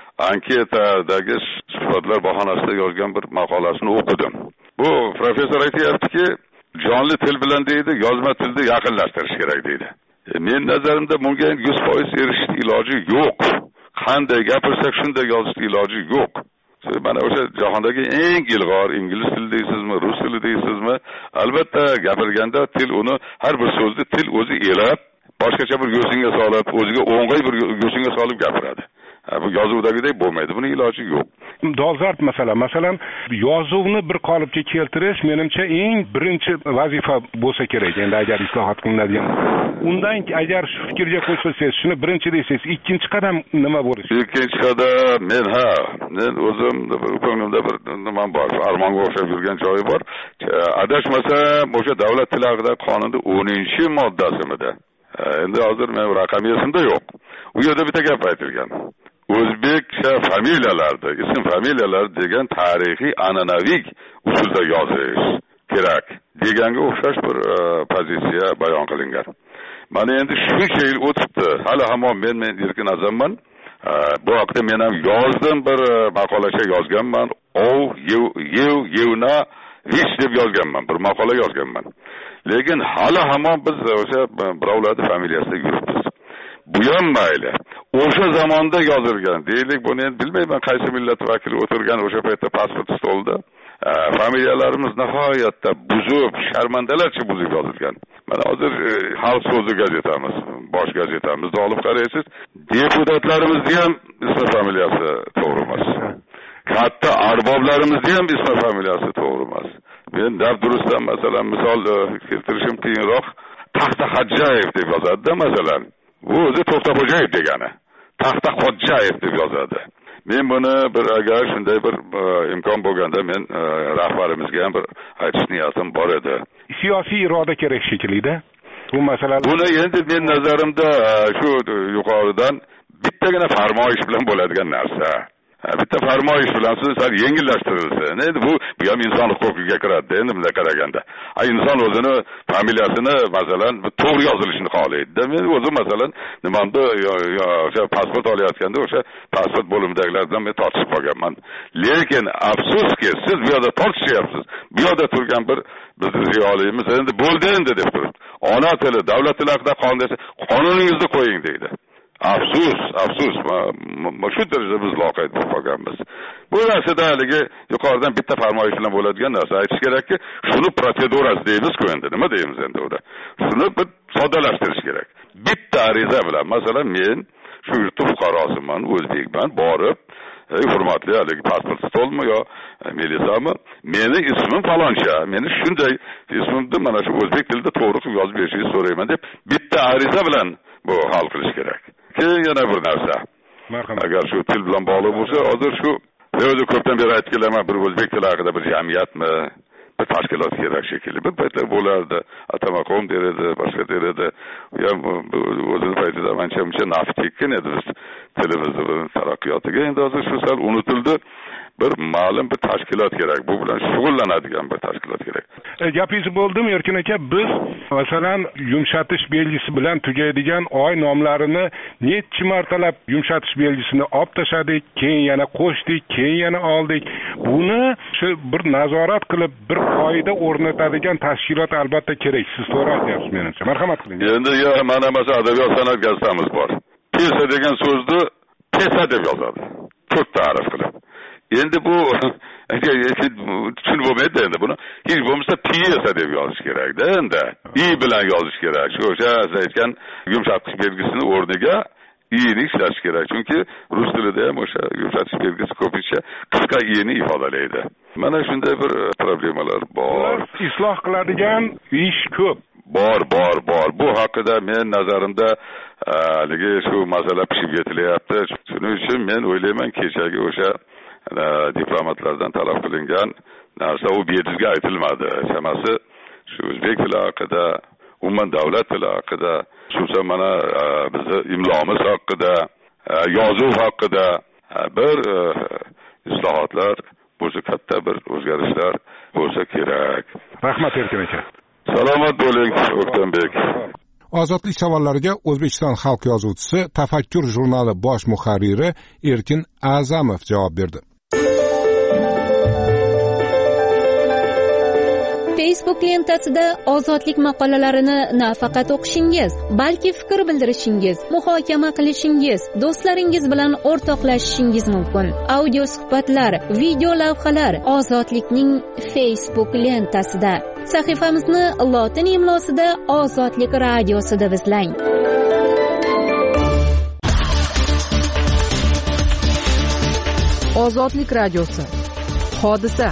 anketadagi suhbatlar bahonasida yozgan bir maqolasini o'qidim. Bu professor aytayaptiki, jonli til bilan deydi, yozma tilni yaqinlashtirish kerak deydi. Men nazarimda bunga 100% erishishning iloji yo'q. Qanday gapirsak shunday yozishning iloji yo'q. Mana o'sha jahondagi eng ilg'or ingliz tili deysizmi, rus tili deysizmi, albatta gapirganda til uni har bir so'zni til o'zi elab, boshqacha bir yo'singa solib, o'ziga o'ng'ay bir yo'singa solib gapiradi. Bu yozuvdagidek bo'lmaydi. Buning iloji yo'q. Dolzarb masalan, yozuvni bir qolipga keltirish menimcha eng birinchi vazifa bo'lsa kerak. Endi agar islohot qilinadigan. Undan agar shu fikrga qo'shilsangiz, shuni birinchi deysiz, ikkinchi qadam nima bo'lishi? Ikkinchi qadam men o'zim ko'nglimda bir nima bor, armonga o'xshab yurgan joyi bor. Adashmasam, o'sha davlat tili haqida qonunda 10-moddasimida. Endi hozir men raqam esimda yo'q. U yerda bitta gap aytilgan. O'zbekcha familiyalarda, ism familiyalar degan tarixiy an'anaviy usulda yozish kerak deganga o'xshash bir pozitsiya bayon qilingan. Mana endi shuncha yil o'tibdi. Hali hamon men erkin azamman. Bu haqda men ham yozdim, bir maqolacha yozganman. Yevna Vich deb yozganman, bir maqola yozganman. Lekin hali hamon biz o'sha birovlarning familiyasida yuribmiz. Bu ham mayli. O'sha zamonda yozilgan. Deylik, buni endi bilmayman qaysi millat vakili o'tirgan o'sha paytda pasport stolida. Familiyalarimiz nihoyatda buzib, sharmandalarcha buzib yozilgan. Mana hozir Xalq so'zi gazetamiz, bosh gazetamizni olib qaraysiz, deputatlarimizni ham ism familiyasi to'g'ri emas. Katta arboblarimizni ham ism familiyasi to'g'ri emas. Men Dabdurustdan masalan misol keltirishim qiyinroq. Taxtaxo'jayev deb yozadi masalan. Bu o'zi To'xtaxo'jayev degani. Taxtaxo'jayev deb yozadi. Men buni bir agar shunday bir imkon bo'lganda men rahbarimizga ham bir aytish niyatim bor edi. Siyosiy iroda kerak shekilli-da. Bu masalalar. Buni endi men nazarimda shu yuqoridan bittagina farmoyish bilan bo'ladigan narsa. bitta farmoyish bilan siz sal yengillashtirilsa, endi bu ham inson huquqiga kiradi. Endi bunday qaraganda, inson o'zini familiyasini masalan to'g'ri yozilishini xohlaydi. Men o'zim masalan nimamda o'sha pasport olayotganda o'sha pasport bo'limidagilar bilan men tortishib qolganman. Lekin afsuski, siz bu yerda tortishyapsiz. Bu yerda turgan bir bizni ziyolimiz endi bo'ldi endi deb turibdi. Ona tili, davlat tili haqida qonuningizni qo'ying deydi. Afsus, shu darajada biz loqayd bo'lib qolganmiz. Bu narsada haligi yuqoridan bitta farmoyish bilan bo'ladigan narsa aytish kerakki, shuni protsedurasi deymiz-ku endi, nima deymiz endi unda? Shuni bir soddalashtirish kerak. Bitta ariza bilan, masalan, men shu yurtning fuqarosiman, o'zbekman, borib, hurmatli haligi pasport stolmi yo milisami, meni ismim faloncha, meni shunday ismimni mana shu o'zbek tilida to'g'ri qilib yozib berishingizni so'rayman deb bitta ariza bilan bu hal qilish kerak. Keyin yana bir narsa. Agar shu til bilan bog'liq bo'lsa, hozir shu o'zi ko'pdan beri aytganman, bir o'zbek tili haqida bir jamiyatmi, bir tashkilot kerak shekilli. Bir paytlar bo'lardi, atamaqom derdi, boshqa derdi. O'zini paytida ancha naf tekkan edi biz tilimizning taraqqiyotiga. Endi hozir shu sal unutildi. Bir ma'lum bir tashkilot kerak. Bu bilan shug'ullanadigan bir tashkilot kerak. Gapingiz bo'ldimi, Erkin aka? Biz masalan yumshatish belgisi bilan tugaydigan oy nomlarini necha martalab yumshatish belgisini olib tashladik, keyin yana qo'shdik, keyin yana oldik. Buni shu bir nazorat qilib, bir qoida o'rnatadigan tashkilot albatta kerak. Siz to'g'ri aytyapsiz menimcha. Marhamat qiling. Endi mana masalan adabiyot san'at gazetamiz bor. Pesa degan so'zni pesa deb yozadi. To'rt ta'rif qilib. Endi bu tushunib bo'lmaydi endi buni. Hech bo'lmasa piyesa deb yozish kerak-da endi. I bilan yozish kerak. O'sha siz aytgan yumshatish belgisini o'rniga i'ni ishlash kerak. Chunki rus tilida ham o'sha yumshatish belgisi ko'pincha qisqa i'ni ifodalaydi. Mana shunday bir problemalar bor. Isloh qiladigan ish ko'p. Bor. Bu haqida men nazarimda haligi shu masala pishib yetilyapti. Shuning uchun men o'ylayman, kechagi o'sha diplomatlardan talab qilingan narsa u bejizga aytilmadi. Chamasi shu o'zbek tili haqida, umuman davlat tili haqida, xususan mana bizni imlomiz haqida, yozuv haqida bir islohotlar bo'lsa, katta bir o'zgarishlar bo'lsa kerak. Rahmat Erkin aka. Salomat bo'ling, O'ktanbek. Ozodlik savollariga O'zbekiston xalq yozuvchisi, Tafakkur jurnali bosh muharriri Erkin A'zamov javob berdi. Facebook lentasida ozodlik maqolalarini nafaqat o'qishingiz, balki fikr bildirishingiz, muhokama qilishingiz, do'stlaringiz bilan o'rtoqlashishingiz mumkin. Audio suhbatlar, video lavhalar ozodlikning Facebook lentasida. Sahifamizni lotin imlosida Ozodlik radiosida deb izlang. Ozodlik radiosi. Hodisa.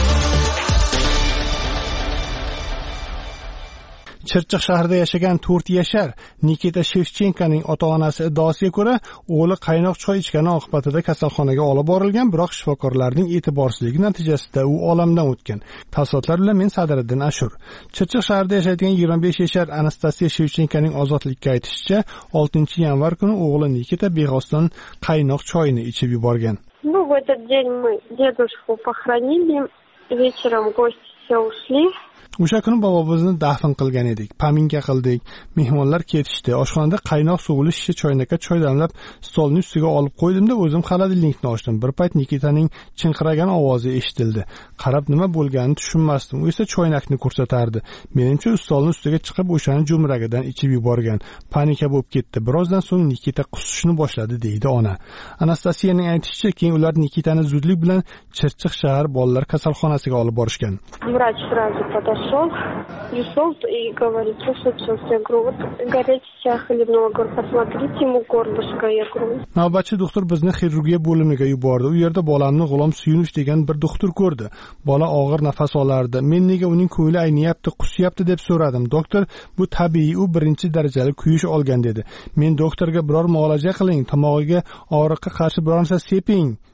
Chirchiq shahrida yashagan 4 yashar Nikita Shevchenkoning ota-onasi iddaosiga ko'ra, o'g'li qaynoq choy ichgani oqibatida kasalxonaga olib borilgan, biroq shifokorlarning e'tiborsizligi natijasida u olamdan o'tgan. Tafsilotlar bilan men Sadriddin Ashur. Chirchiq shahrida yashaydigan 25 yashar Anastasiya Shevchenkoning ozodlikka aytishicha, 6-yanvar kuni o'g'li Nikita bexosdan qaynoq choyni ichib yuborgan. В этот день мы дедушку похоронили, вечером гости все ушли. O'sha kuni bobomizni dafn qilgan edik. Paminka qildik. Mehmonlar ketishdi. Oshxonada qaynoq suvli shisha choynakka choy damlab stolning ustiga olib qo'ydimda, o'zim xolodilnikni ochdim. Bir payt Nikitaning chinqiragan ovozi eshitildi. Qarab nima bo'lganini tushunmasdim. U esa choynakni ko'rsatardi. Menimcha stolning ustiga chiqib o'shani jo'mragidan ichib yuborgan. Panika bo'lib ketdi. Birozdan so'ng Nikita qusishni boshladi, deydi ona. Anastasiyaning aytishicha, keyin ular Nikitani zudlik bilan Chirchiq shahar bolalar kasalxonasiga olib borishgan. Vrach сразу подошел, пришел и говорит, слушайте, я говорю, вот горячий чай хлебнула, говорю, посмотрите ему горлышко, я говорю. Navbatchi doktor bizni xirurgiya bo'limiga yubordi. U yerda bolamni G'ulom Suyunov degan bir doktor ko'rdi. Bola og'ir nafas olardi. Men nega uning ko'ngli ayniyapti, qusyapti deb so'radim. Doktor, bu tabiiy, u birinchi darajali kuyish olgan dedi. Men doktorga biror muolaja qiling, tomog'iga og'riqqa qarshi biror narsa seping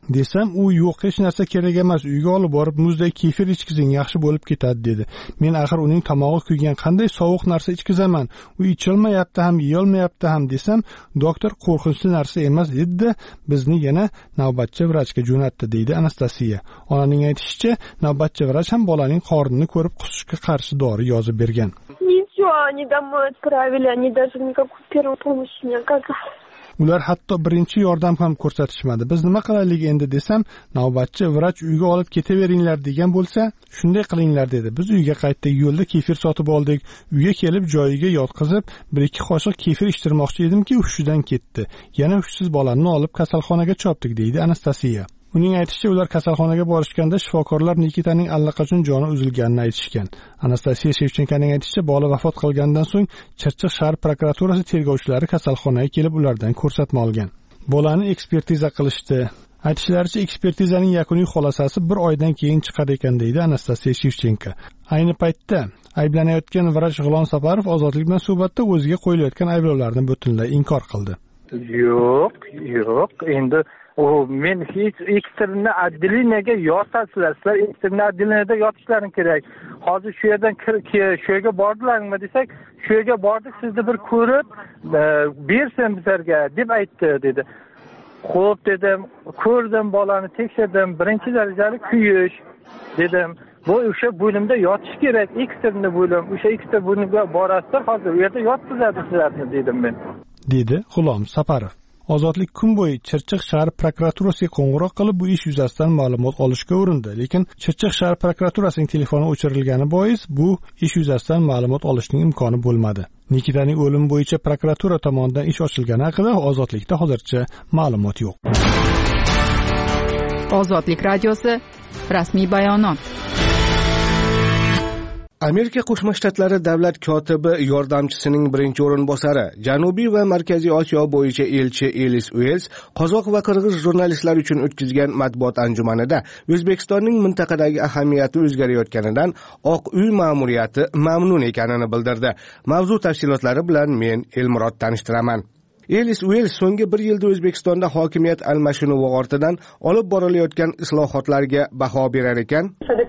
desam, u yo'q, hech narsa kerak emas, uyga olib borib muzdek kefir ichkizing, yaxshi bo'lib ketadi dedi. Men axir uning tomog'i kuygan, qanday sovuq narsa ichkizaman? U icholmayapti ham, yeyolmayapti ham desam, doktor qo'rqinchli narsa emas dedi-da, bizni yana navbatchi vrachga jo'natdi deydi Anastasiya. Onaning aytishicha, navbatchi vrach ham bolaning qornini ko'rib qusishga qarshi dori yozib bergan. Ничего, они домой отправили, они даже никакой первой помощи не оказали. Ular hatto birinchi yordam ham ko'rsatishmadi. Biz nima qilaylik endi desam, navbatchi vrach uyga olib ketaveringlar degan bo'lsa, shunday qilinglar dedi. Biz uyga qaytdik, yo'lda kefir sotib oldik. Uyga kelib joyiga yotqizib, 1-2 qoshiq kefir ichtirmoqchi edimki, hushidan ketdi. Yana hushsiz bolani olib kasalxonaga chopdik deydi Anastasiya. Uning aytishicha, ular kasalxonaga borishganda shifokorlar Nikitaning allaqachon joni uzilganini aytishgan. Anastasiya Shevchenkoning aytishicha, bola vafot qilgandan so'ng Chirchiq shahar prokuraturasi tergovchilari kasalxonaga kelib ulardan ko'rsatma olgan. Bolani ekspertiza qilishdi. Aytishlaricha, ekspertizaning yakuniy xulosasi 1 oydan keyin chiqar ekan deydi Anastasiya Shevchenko. Ayni paytda ayblanayotgan vrach G'ulom Saparov Ozodlik bilan suhbatda o'ziga qo'yilayotgan ayblovlarni butunlay inkor qildi. Yo'q, endi men hech eksterni отделениyaga yotasizlar. Sizlar eksterni отделенияda yotishlaring kerak. Hozir shu yerdan shu yerga bordilarmi desak, shu yerga bordik, sizni bir ko'rib, bersin bizlarga deb aytdi dedi. Xo'p dedim, ko'rdim, bolani tekshirdim, 1-darajali kuyish dedim. Bu o'sha bo'limda yotish kerak, eksterni bo'lim. O'sha ekster bo'limga borasizlar, hozir u yerda yotqizadi sizlarni dedim men. Dedi G'ulom Saparov. Ozodlik kun bo'yi Chirchiq shahar prokuraturasiga qo'ng'iroq qilib bu ish yuzasidan ma'lumot olishga urindi, lekin Chirchiq shahar prokuraturasining telefoni o'chirilgani bois bu ish yuzasidan ma'lumot olishning imkoni bo'lmadi. Nikitaning o'limi bo'yicha prokuratura tomonidan ish ochilgani haqida Ozodlikda hozircha ma'lumot yo'q. Ozodlik radiosi rasmiy bayonot. Amerika Qo'shma Shtatlari davlat kotibi yordamchisining birinchi o'rinbosari, Janubiy va Markaziy Osiyo bo'yicha elchi Elis Uels qozoq va qirg'iz jurnalistlar uchun o'tkazgan matbuot anjumanida O'zbekistonning mintaqadagi ahamiyati o'zgarayotganidan Oq uy ma'muriyati mamnun ekanini bildirdi. Mavzu tafsilotlari bilan men Elmurod tanishtiraman. Elis Uels so'nggi 1 yilda O'zbekistonda hokimiyat almashinuvi ortidan olib borilayotgan islohotlarga baho berar ekan.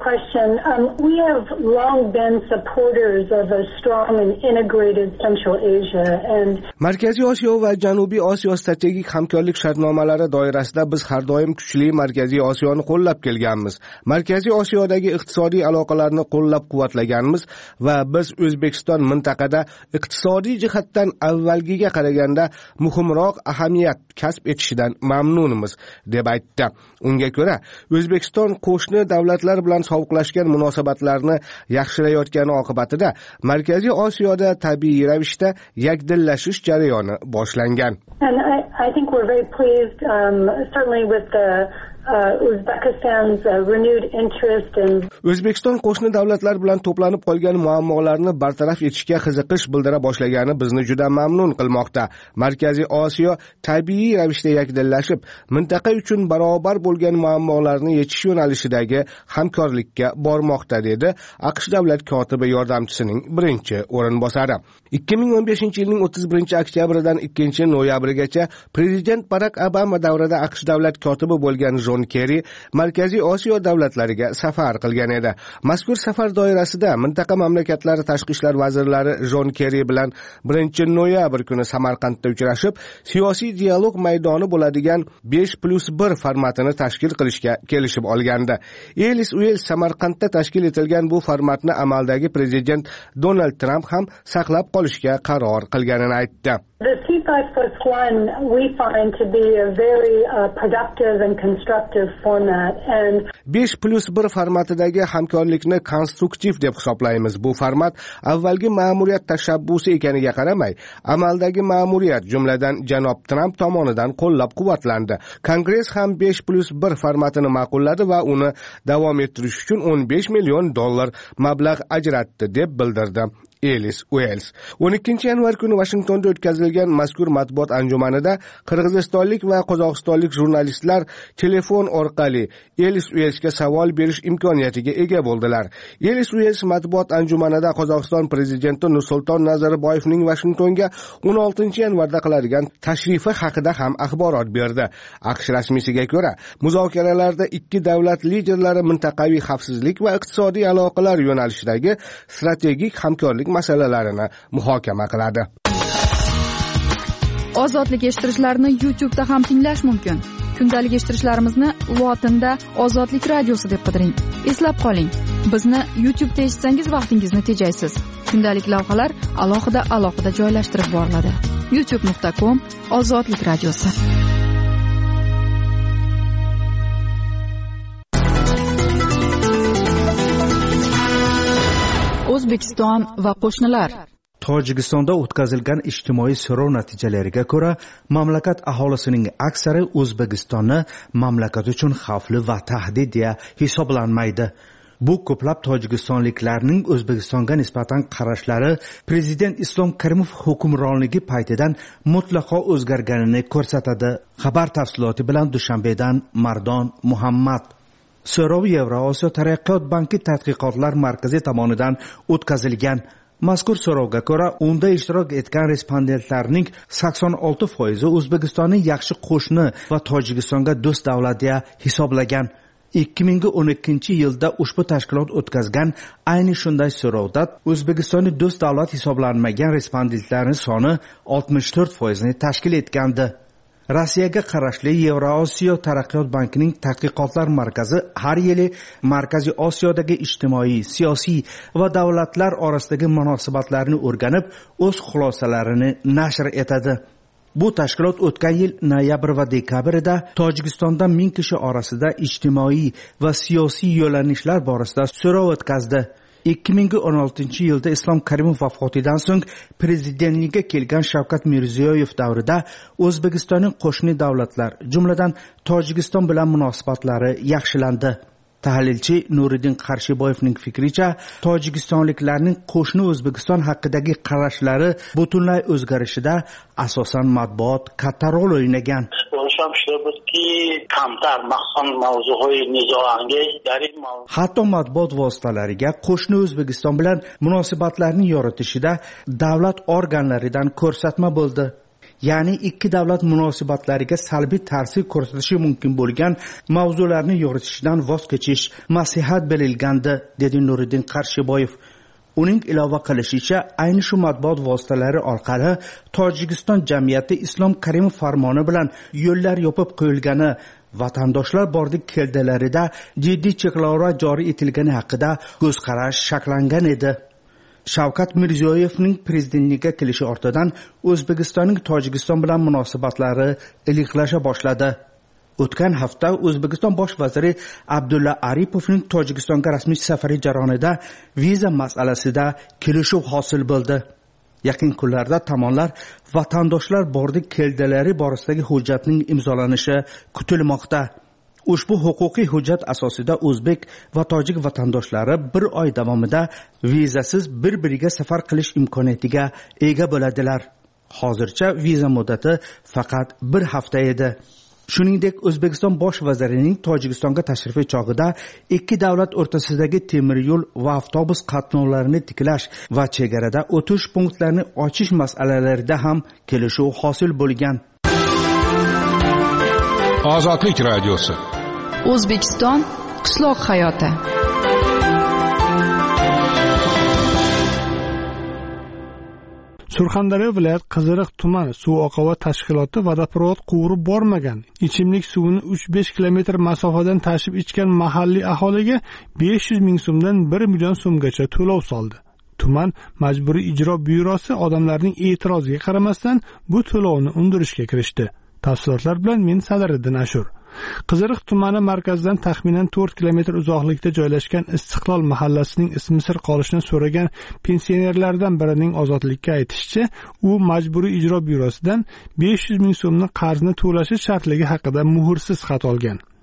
We have long been supporters of a strong and integrated Central Asia and Markaziy Osiyo va Janubiy Osiyo strategik hamkorlik shartnomalari doirasida biz har doim kuchli Markaziy Osiyoni qo'llab kelganmiz. Markaziy Osiyodagi iqtisodiy aloqalarni qo'llab-quvvatlaganmiz va biz O'zbekiston mintaqada iqtisodiy jihatdan avvalgiga qaraganda muhimroq ahamiyat kasb etishidan mamnunmiz deb aytdi. Unga ko'ra, O'zbekiston qo'shni davlatlar bilan sovuqlashgan munosabatlarni yaxshilayotgani oqibatida Markaziy Osiyoda tabiiy ravishda yakdillashish jarayoni boshlangan. And I think we're very pleased certainly with the Uzbekistan's renewed interest in O'zbekiston qo'shni davlatlar bilan to'planib qolgan muammolarni bartaraf etishga qiziqish bildira boshlagani bizni juda mamnun qilmoqda. Markaziy Osiyo tabiiy ravishda yakdillashib, mintaqa uchun barobar bo'lgan muammolarni yechish yo'nalishidagi hamkorlikka bormoqda dedi AQSh davlat kotibi yordamchisining birinchi o'rinbosari. 2015-yilning 31-oktyabridan 2-noyabrigacha prezident Barak Obama davrida AQSh davlat kotibi bo'lgan Jon Kerri Markaziy Osiyo davlatlariga safar qilgan edi. Mazkur safar doirasida mintaqa mamlakatlari tashqi ishlar vazirlari Jon Kerri bilan 1-noyabr kuni Samarqandda uchrashib, siyosiy dialog maydoni bo'ladigan 5+1 formatini tashkil qilishga kelishib olgandi. Elis Uels Samarqandda tashkil etilgan bu formatni amaldagi prezident Donald Trump ham saqlab qolishga qaror qilganini aytdi. The C5+1 we find to be a very productive and constructive format and 5+1 formatidagi hamkorlikni konstruktiv deb hisoblaymiz. Bu format avvalgi ma'muriyat tashabbusi ekaniga qaramay, amaldagi ma'muriyat jumladan janob Trump tomonidan qo'llab-quvvatlandi. Kongress ham 5+1 formatini ma'qulladi va uni davom ettirish uchun $15 million mablag' ajratdi deb bildirdi Elis Uels. 12 yanvar kuni Washingtonda o'tkazilgan mazkur matbuot anjumanida qirg'izistonlik va qozog'istonlik jurnalistlar telefon orqali Elis Uelsga savol berish imkoniyatiga ega bo'ldilar. Elis Uels matbuot anjumanida Qozog'iston prezidenti Nursulton Nazarboyevning Washingtonga 16 yanvarda qiladigan tashrifi haqida ham axborot berdi. AQSh rasmiysiga ko'ra, muzokaralarda ikki davlat liderlari mintaqaviy xavfsizlik va iqtisodiy aloqalar yo'nalishidagi strategik hamkorlik masalalarini muhokama qiladi. Ozodlik eshittirishlarni YouTube'da ham tinglash mumkin. Kundalik eshittirishlarimizni lotinda Ozodlik radiosi deb qidiring. Eslab qoling, bizni YouTube'da eshitsangiz vaqtingizni tejaysiz. Kundalik lavhalar alohida joylashtirib boriladi. youtube.com/Ozodlik radiosi. O'zbekiston va qo'shnilar. Tojikistonda o'tkazilgan ijtimoiy so'rov natijalariga ko'ra, mamlakat aholisining aksari O'zbekistonni mamlakat uchun xavfli va tahdid deya hisoblanmaydi. Bu ko'plab tojikistonliklarning O'zbekistonga nisbatan qarashlari prezident Islom Karimov hukmronligi paytidan mutlaqo o'zgarganini ko'rsatadi. Xabar tafsiloti bilan Dushanbedan Mardon Muhammad. So'rov Yevrosiyo taraqqiyot banki tadqiqotlar markazi tomonidan o'tkazilgan. Mazkur so'rovga ko'ra, unda ishtirok etgan respondentlarning 86% O'zbekistonni yaxshi qo'shni va Tojikistonga do'st davlat deya hisoblagan. 2012-yilda ushbu tashkilot o'tkazgan ayni shunday so'rovda O'zbekistonni do'st davlat hisoblanmagan respondentlarning soni 64% ni tashkil etgandi. Rossiyaga qarashli Yevrosiyo taraqqiyot bankining tadqiqotlar markazi har yili Markaziy Osiyodagi ijtimoiy, siyosiy va davlatlar orasidagi munosabatlarni o'rganib, o'z xulosalarini nashr etadi. Bu tashkilot o'tgan yil noyabr va dekabrda Tojikistonda 1000 kishi orasida ijtimoiy va siyosiy yo'nalishlar borasida so'rov o'tkazdi. 2016-yilda Islom Karimov vafotidan so'ng prezidentlikka kelgan Shavkat Mirziyoyev davrida O'zbekistonning qo'shni davlatlar, jumladan Tojikiston bilan munosabatlari yaxshilandi. Tahlilchi Nuriddin Qarshiboyevning fikricha, tojikistonliklarning qo'shni O'zbekiston haqidagi qarashlari butunlay o'zgarishida asosan matbuot katta rol o'ynagan. Hatto matbuot vositalariga qo'shni O'zbekiston bilan munosabatlarni yoritishida davlat organlaridan ko'rsatma bo'ldi. Ya'ni ikki davlat munosabatlariga salbiy ta'sir ko'rsatishi mumkin bo'lgan mavzularni yoritishdan voz kechish maslahat berilgandi, dedi Nuriddin Qarshiboyev. Uning ilova qilishicha, ayni shu matbuot vositalari orqali Tojikiston jamiyati Islom Karimov farmoni bilan yo'llar yopib qo'yilgani, vatandoshlar bordik keldilarida jiddiy cheklovlar joriy etilgani haqida ko'zqarash shakllangan edi. Shavkat Mirziyoyevning prezidentlikka kelishi ortidan O'zbekistonning Tojikiston bilan munosabatlari iliqlasha boshladi. O'tgan hafta O'zbekiston bosh vaziri Abdulla Aripovning Tojikistonga rasmiy safari jarayonida viza masalasida kelishuv hosil bo'ldi. Yaqin kunlarda tomonlar vatandoshlar bordik keldilari borasidagi hujjatning imzolanishi kutilmoqda. Ushbu huquqiy hujjat asosida o'zbek va tojik vatandoshlari bir oy davomida vizasiz bir-biriga safar qilish imkoniyatiga ega bo'ladilar. Hozircha viza muddati faqat bir hafta edi. Shuningdek, O'zbekiston bosh vazirining Tojikistonga tashrifi chog'ida ikki davlat o'rtasidagi temir yo'l va avtobus qatnovlarini tiklash va chegarada o'tish punktlarini ochish masalalarida ham kelishuv hosil bo'lgan. Ozodlik radiosi. O'zbekiston qishloq hayoti. Surxondaryo viloyat Qiziriq tumani suv oqova tashkiloti vodoprovod quvurib bormagan. Ichimlik suvini 3-5 kilometr masofadan tashib ichgan mahalliy aholiga 500 ming so'mdan 1 million so'mgacha to'lov soldi. Tuman majburiy ijro byurosi odamlarning e'tiroziga qaramasdan bu to'lovni undirishga kirishdi. Tafsilotlar bilan men Sadiriddin Ashur. Qiziriq tumani markazidan taxminan 4 kilometr uzoqlikda joylashgan Istiqlol mahallasining ismi sir qolishini so'ragan pensionerlardan birining Ozodlikka aytishicha, u majburiy ijro byurosidan 500 ming so'mni qarzni to'lashi shartligi haqida muhrsiz xat olgan.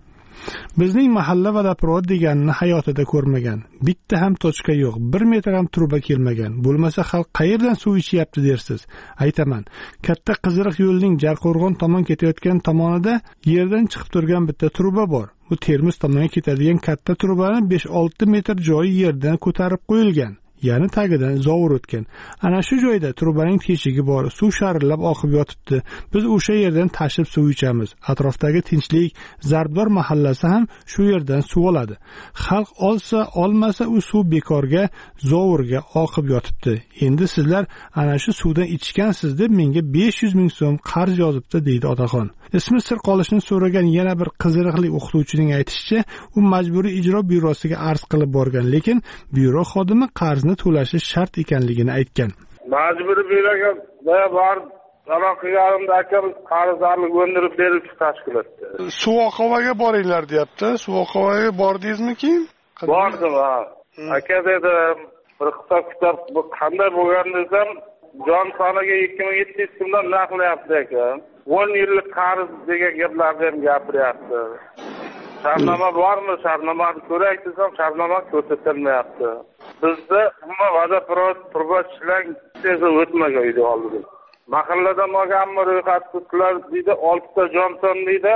Bizning mahalla vodoprovod deganini hayotida ko'rmagan. Bitta ham tochka yo'q, 1 metr ham truba kelmagan. Bo'lmasa xalq qayerdan suv ichyapti dersiz. Aytaman, katta Qiziriq yo'lining Jarqo'rg'on tomon ketayotgan tomonida yerdan chiqib turgan bitta truba bor. Bu Termiz tomonga ketadigan katta trubani 5-6 metr joyi yerdan ko'tarib qo'yilgan. Ya'ni tagidan zovur o'tgan. Ana shu joyda trubaning teshigi bor, suv sharillab oqib yotibdi. Biz o'sha yerdan tashib suv ichamiz. Atrofdagi tinchlik, Zarbdor mahallasi ham shu yerdan suv oladi. Xalq olsa, olmasa u suv bekorga, zovurga oqib yotibdi. Endi sizlar ana shu suvdan ichgansiz deb menga 500 ming so'm qarz yozibdi, deydi Otaxon. Ismi sir qolishini so'ragan yana bir qiziriqli o'qituvchining aytishicha, u majburiy ijro byurosiga arz qilib borgan, lekin byuro xodimi qarzni to'lashi shart ekanligini aytgan. Majburiy byuroga borib aloqa qilganimda akamiz qarzlarni g'ondirib beruvchi tashkilotda. Suv oqovaga boringlar deyapti. Suv oqovaga bordingizmi keyin? Bordim, ha. Aka dedi, bir hisob-kitob qanday bo'lgan desam, jon soniga 2700 so'mdan naqlyapti ekan. 10 yillik qarz degan gaplarni ham gapiryapti. Shartnoma bormi? Shartnomani ko'ray desam, shartnoma ko'rsatilmayapti. Bizda umuman vodoprovod truba ishlang o'tmagan edi oldin. Mahalladan olganmi ro'yxatlar deydi, 6 ta Johnson deydi.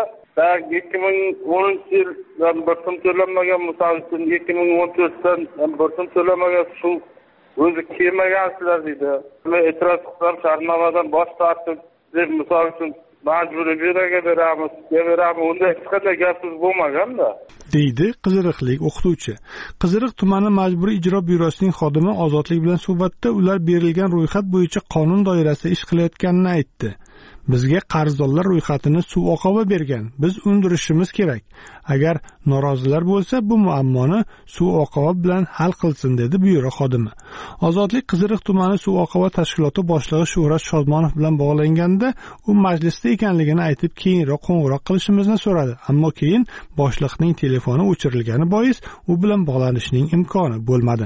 2010-yildan bir so'm to'lanmagan, misol uchun 2014dan bir so'm to'lanmagan suv o'zi kelmagansizlar deydi. Men e'tiroz qilsam shartnomadan bosh tortib deb misol uchun majburiy byuroga beramiz, unday hech qanday gapsiz bo'lmagan-da, deydi qiziriqlik o'qituvchi. Qiziriq tumani majburiy ijro byurosining xodimi Ozodlik bilan suhbatda ular berilgan ro'yxat bo'yicha qonun doirasida ish qilayotganini aytdi. Bizga qarzdorlar ro'yxatini suv oqova bergan. Biz undirishimiz kerak. Agar norozilar bo'lsa, bu muammoni suv oqova bilan hal qilsin, dedi byuro xodimi. Ozodlik Qiziriq tumani suv oqova tashkiloti boshlig'i Shuhrat Shodmonov bilan bog'langanda, u majlisda ekanligini aytib, keyinroq qo'ng'iroq qilishimizni so'radi. Ammo keyin boshliqning telefoni o'chirilgani bois, u bilan bog'lanishning imkoni bo'lmadi.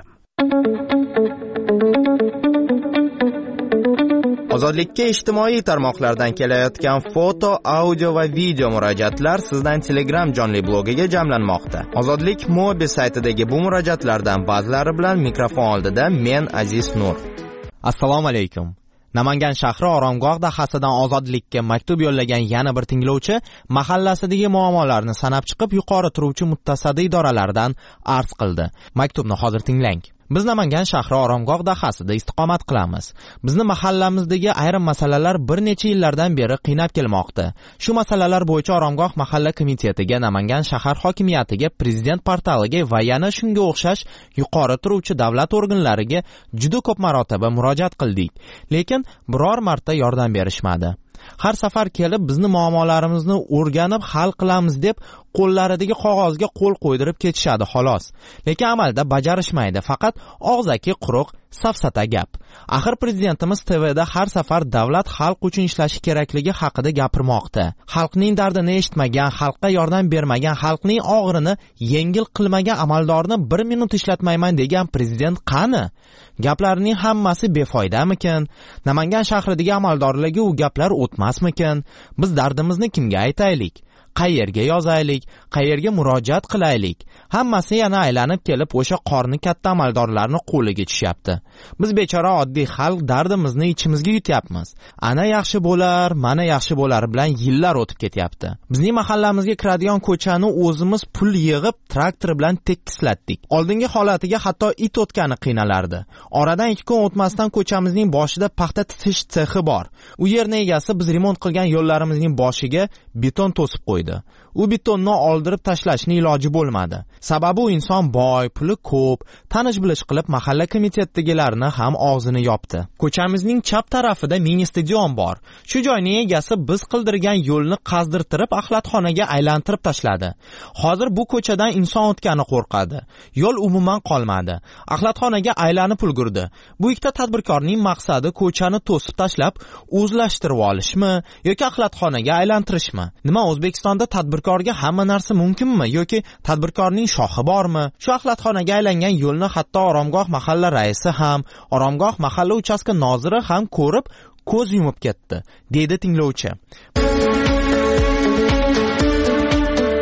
Ozodlikka ijtimoiy tarmoqlardan kelayotgan foto, audio va video murojaatlar sizdan Telegram jonli blogiga jamlanmoqda. Ozodlik mobil saytidagi bu murojaatlardan ba'zilari bilan mikrofon oldida men Aziz Nur. Assalomu alaykum. Namangan shahri Oromgoh dahasidan Ozodlikka maktub yo'llagan yana bir tinglovchi mahallasidagi muammolarni sanab chiqib, yuqori turuvchi mutasaddi idoralardan arz qildi. Maktubni hozir tinglang. Biz Namangan shahri Oromgoh dahasida istiqomat qilamiz. Bizni mahallamizdagi ayrim masalalar bir necha yillardan beri qiynab kelmoqda. Shu masalalar bo'yicha Oromgoh mahalla komitetiga, Namangan shahar hokimiyatiga, prezident portaliga va yana shunga o'xshash yuqori turuvchi davlat organlariga juda ko'p marotaba murojaat qildik. Lekin biror marta yordam berishmadi. Har safar kelib bizni muammolarimizni o'rganib hal qilamiz deb qo'llaridagi qog'ozga qo'l qo'ydirib ketishadi xolos. Lekin amalda bajarishmaydi, faqat og'zaki quruq safsata gap. Axir prezidentimiz TVda har safar davlat xalq uchun ishlashi kerakligi haqida gapirmoqda. Xalqning dardini eshitmagan, xalqqa yordam bermagan, xalqning og'irini yengil qilmagan amaldorni 1 minut ishlatmayman degan prezident qani? Gaplarning hammasi befoydamikin? Namangan shahridagi amaldorlarga u gaplar o'tmasmikin? Biz dardimizni kimga aytaylik? Qayerga yozaylik, qayerga murojaat qilaylik? Hammasi yana aylanib kelib o'sha qorni katta amaldorlarni qo'liga tushyapti. Biz bechora oddiy xalq dardimizni ichimizga yutyapmiz. Ana yaxshi bo'lar, mana yaxshi bo'lar bilan yillar o'tib ketyapti. Bizning mahallamizga kiradigan ko'chani o'zimiz pul yig'ib traktor bilan tekislatdik. Oldingi holatiga hatto it o'tgani qiynalardi. Oradan 2 kun o'tmasdan ko'chamizning boshida paxta titish sexi bor. U yerning egasi biz remont qilgan yo'llarimizning boshiga beton to'sib qo'ydi. U betonni oldirib tashlashning iloji bo'lmadi. Sababi u inson boy, puli ko'p, tanish bilish qilib mahalla komitetidagilarni ham og'zini yopdi. Ko'chamizning chap tarafida mini stadion bor. Shu joyning egasi biz qildirgan yo'lni qazdirtirib axlatxonaga aylantirib tashladi. Hozir bu ko'chadan inson o'tgani qo'rqadi. Yo'l umuman qolmadi. Axlatxonaga aylanib ulgurdi. Bu ikkita tadbirkorning maqsadi ko'chani to'sib tashlab o'zlashtirib olishmi yoki axlatxonaga aylantirishmi? Nima O'zbekistonda tadbirkorga hamma narsa mumkinmi yoki tadbirkorning shoxi bormi? Shu axlatxonaga aylangan yo'lni hatto Oromgoh mahalla raisi ham, Oromgoh mahalla uchastka noziri ham ko'rib, ko'z yumib ketdi, deydi tinglovchi.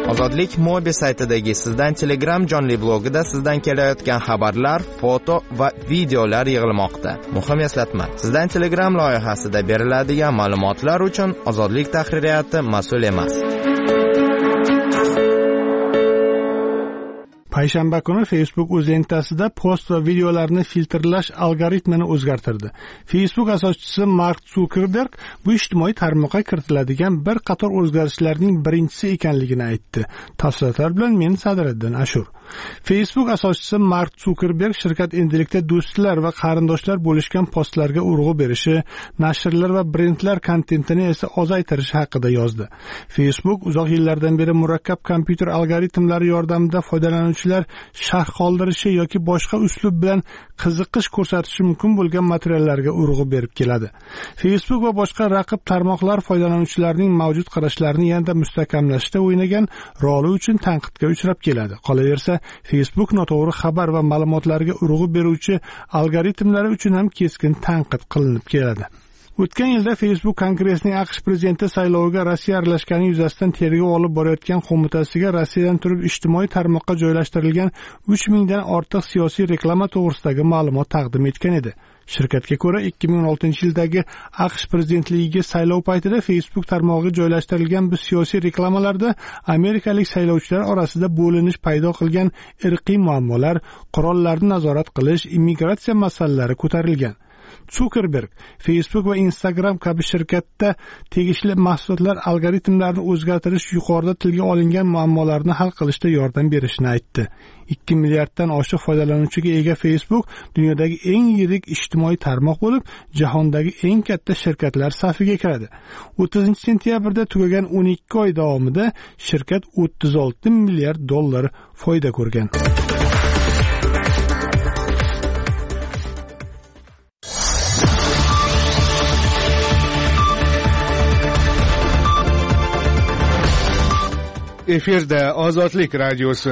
Ozodlik Mobi saytidagi Sizdan Telegram jonli blogida sizdan kelayotgan xabarlar, foto va videolar yig'ilmoqda. Muhim eslatma: Sizdan Telegram loyihasida beriladigan ma'lumotlar uchun Ozodlik tahririyati mas'ul emas. Payshanba kuni Facebook o'z lentasida post va videolarni filtrlash algoritmini o'zgartirdi. Facebook asoschisi Mark Zuckerberg bu ijtimoiy tarmoqqa kiritiladigan bir qator o'zgarishlarning birinchisi ekanligini aytdi. Tafsilotlar bilan men Sadriddin Ashur. Facebook asoschisi Mark Zuckerberg shirkat endilikda do'stlar va qarindoshlar bo'lishgan postlarga urg'u berishi, nashrlar va brendlar kontentini esa ozaytirishi haqida yozdi. Facebook uzoq yillardan beri murakkab kompyuter algoritmlari yordamida foydalanuvchilar sharh qoldirishi yoki boshqa uslub bilan qiziqish ko'rsatishi mumkin bo'lgan materiallarga urg'u berib keladi. Facebook va boshqa raqib tarmoqlar foydalanuvchilarning mavjud qarashlarini yanada mustahkamlashda o'ynagan roli uchun tanqidga uchrab keladi. Qolaversa, Facebook noto'g'ri xabar va ma'lumotlarga urg'u beruvchi algoritmlari uchun ham keskin tanqid qilinib keladi. O'tgan yilda Facebook Kongressning AQSh prezidenti sayloviga Rossiya aralashgani yuzasidan tergov olib borayotgan qo'mitasiga Rossiyadan turib ijtimoiy tarmoqqa joylashtirilgan 3000 dan ortiq siyosiy reklama to'g'risidagi ma'lumot taqdim etgan edi. Shirkatga ko'ra 2016-yildagi AQSh prezidentligiga saylov paytida Facebook tarmog'iga joylashtirilgan bu siyosiy reklamalarda amerikalik saylovchilar orasida bo'linish paydo qilgan irqiy muammolar, qurollarni nazorat qilish, immigratsiya masalalari ko'tarilgan. Zuckerberg Facebook va Instagram kabi shirkatda tegishli mahsulotlar algoritmlarini o'zgartirish yuqorida tilga olingan muammolarni hal qilishda yordam berishini aytdi. 2 milliarddan oshiq foydalanuvchiga ega Facebook dunyodagi eng yirik ijtimoiy tarmoq bo'lib, jahondagi eng katta shirkatlar safiga kiradi. 30-sentyabrda tugagan 12 oy davomida shirkat 36 milliard dollar foyda ko'rgan. Efirda Ozodlik radiosi.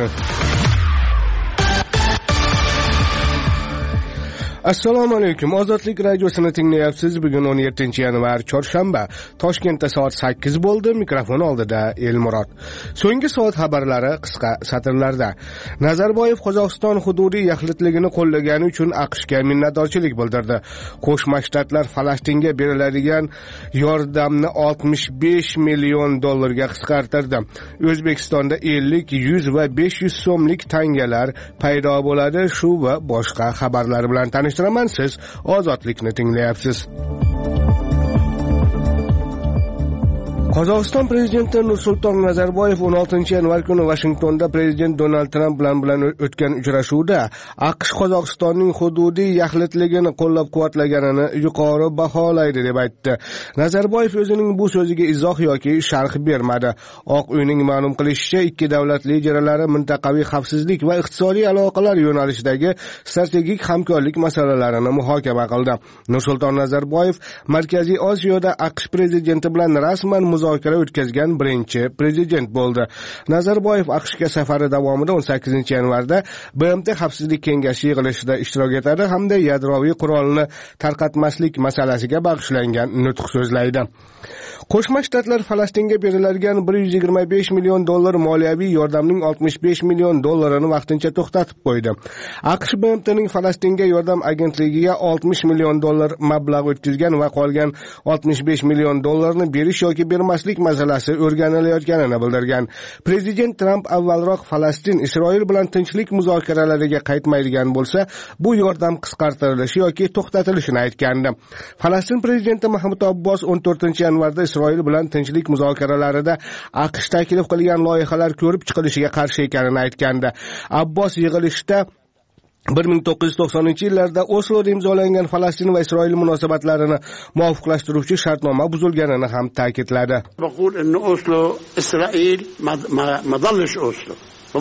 Assalomu alaykum. Ozodlik radiosini tinglayapsiz. Bugun 17-yanvar chorshanba. Toshkentda soat 8 bo'ldi. Mikrofon oldida Elmurod. So'nggi soat xabarlari qisqa satrlarda. Nazarboyev Qozog'iston hududiy yaxlitligini qo'llagani uchun AQShga minnatdorchilik bildirdi. Qo'shma Shtatlar Falastinga beriladigan yordamni 65 million dollarga qisqartirdi. O'zbekistonda 50, 100 va 500 so'mlik tangalar paydo bo'ladi. Shu va boshqa xabarlar bilan tanishtiramiz. Siz Ozodlikni tinglayapsiz. Qozog'iston prezidenti Nursulton Nazarboyev 16-yanvar kuni Washingtonda prezident Donald Tramp bilan o'tgan uchrashuvda AQSh Qozog'istonning hududiy yaxlitligini qo'llab-quvvatlaganini yuqori baholaydi deb aytdi. Nazarboyev o'zining bu so'ziga izoh yoki sharh bermadi. Oq uyning ma'lum qilishicha, ikki davlat liderlari mintaqaviy xavfsizlik va iqtisodiy aloqalar yo'nalishidagi strategik hamkorlik masalalarini muhokama qildi. Nursulton Nazarboyev Markaziy Osiyoda AQSh prezidenti bilan rasman muzokara o'tkazgan birinchi prezident bo'ldi. Nazarboyev AQShga safari davomida 18-yanvarda BMT Xavfsizlik kengashi yig'ilishida ishtirok etadi hamda yadroviy qurolni tarqatmaslik masalasiga bag'ishlangan nutq so'zlaydi. Qo'shma Shtatlar Falastinga beriladigan 125 million dollar moliyaviy yordamning 65 million dollarini vaqtincha to'xtatib qo'ydi. AQSh BMTning Falastinga yordam agentligiga 60 million dollar mablag' o'tkazgan va qolgan 65 million dollarni berish yoki bermaslik masalasi o'rganilayotganini bildirgan. Prezident Tramp avvalroq Falastin Isroil bilan tinchlik muzokaralariga qaytmaydigan bo'lsa, bu yordam qisqartirilishi yoki to'xtatilishini aytgandi. Falastin prezidenti Mahmud Abbos 14-yanvarda Isroil bilan tinchlik muzokaralarida AQSh taklif qilgan loyihalar ko'rib chiqilishiga qarshi ekanini aytgandi. Abbos yig'ilishda 1990-yillarda Osloda imzolangan Falastin va Isroil munosabatlarini muvofiqlashtiruvchi shartnoma buzilganini ham ta'kidladi. بقول إنه أوسلو إسرائيل ما ضلش أوسلو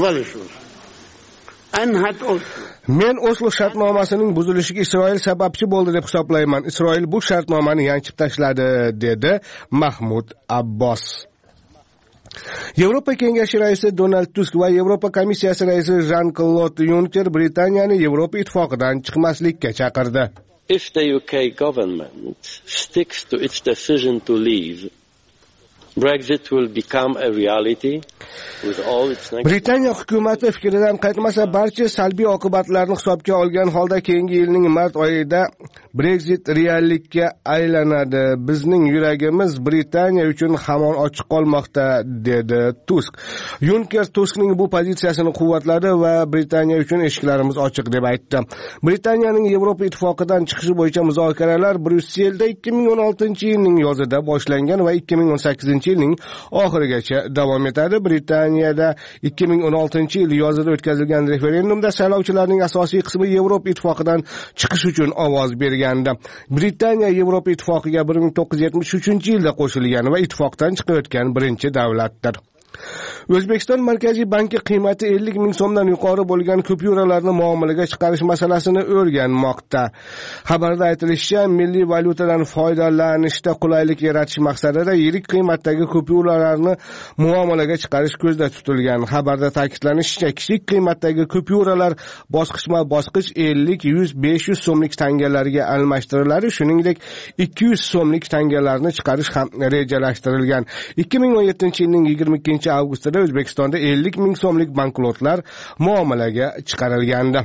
أنهت أوسلو. Men Oslo shartnomasining buzilishiga Isroil sababchi bo'ldi deb hisoblayman. Isroil bu shartnomani yanchib tashladi, dedi Mahmud Abbos. Yevropa Kengashi raisi Donald Tusk va Yevropa Komissiyasi raisi Jean-Claude Juncker Britaniyani Yevropa ittifoqidan chiqmaslikka chaqirdi. If the UK government sticks to its decision to leave, Brexit will become a reality. Britaniya hukumati fikridan qaytmasa, barcha salbiy oqibatlarni hisobga olgan holda keyingi yilning mart oyida Brexit reallikka aylanadi. Bizning yuragimiz Britaniya uchun hamon ochiq qolmoqda, dedi Tusk. Junker Tuskning bu pozitsiyasini quvvatladi va Britaniya uchun eshiklarimiz ochiq deb aytdi. Britaniyaning Yevropa ittifoqidan chiqishi bo'yicha muzokaralar Bryusselda 2016-yilning yozida boshlangan va 2018-yilning oxirigacha davom etadi. Britaniyada 2016-yil yozida o'tkazilgan referendumda saylovchilarning asosiy qismi Yevropa ittifoqidan chiqish uchun ovoz bergandi. Britaniya Yevropa ittifoqiga 1973-yilda qo'shilgan va ittifoqdan chiqayotgan birinchi davlatdir. O'zbekiston Markaziy banki qiymati 50 ming so'mdan yuqori bo'lgan kupyuralarni muomalaga chiqarish masalasini o'rganmoqda. Xabarda aytilishicha, milliy valyutadan foydalanishda qulaylik yaratish maqsadida yirik qiymatdagi kupyuralarni muomalaga chiqarish ko'zda tutilgan. Xabarda ta'kidlanishicha, kichik qiymatdagi kupyuralar bosqichma-bosqich 50, 100, 500 so'mlik tangalarga almashtiriladi. Shuningdek, 200 so'mlik tangalarni chiqarish ham rejalashtirilgan. 2017-yilning 22-avgustida O'zbekistonda 50 ming so'mlik banknotlar muomalaga chiqarilgandi.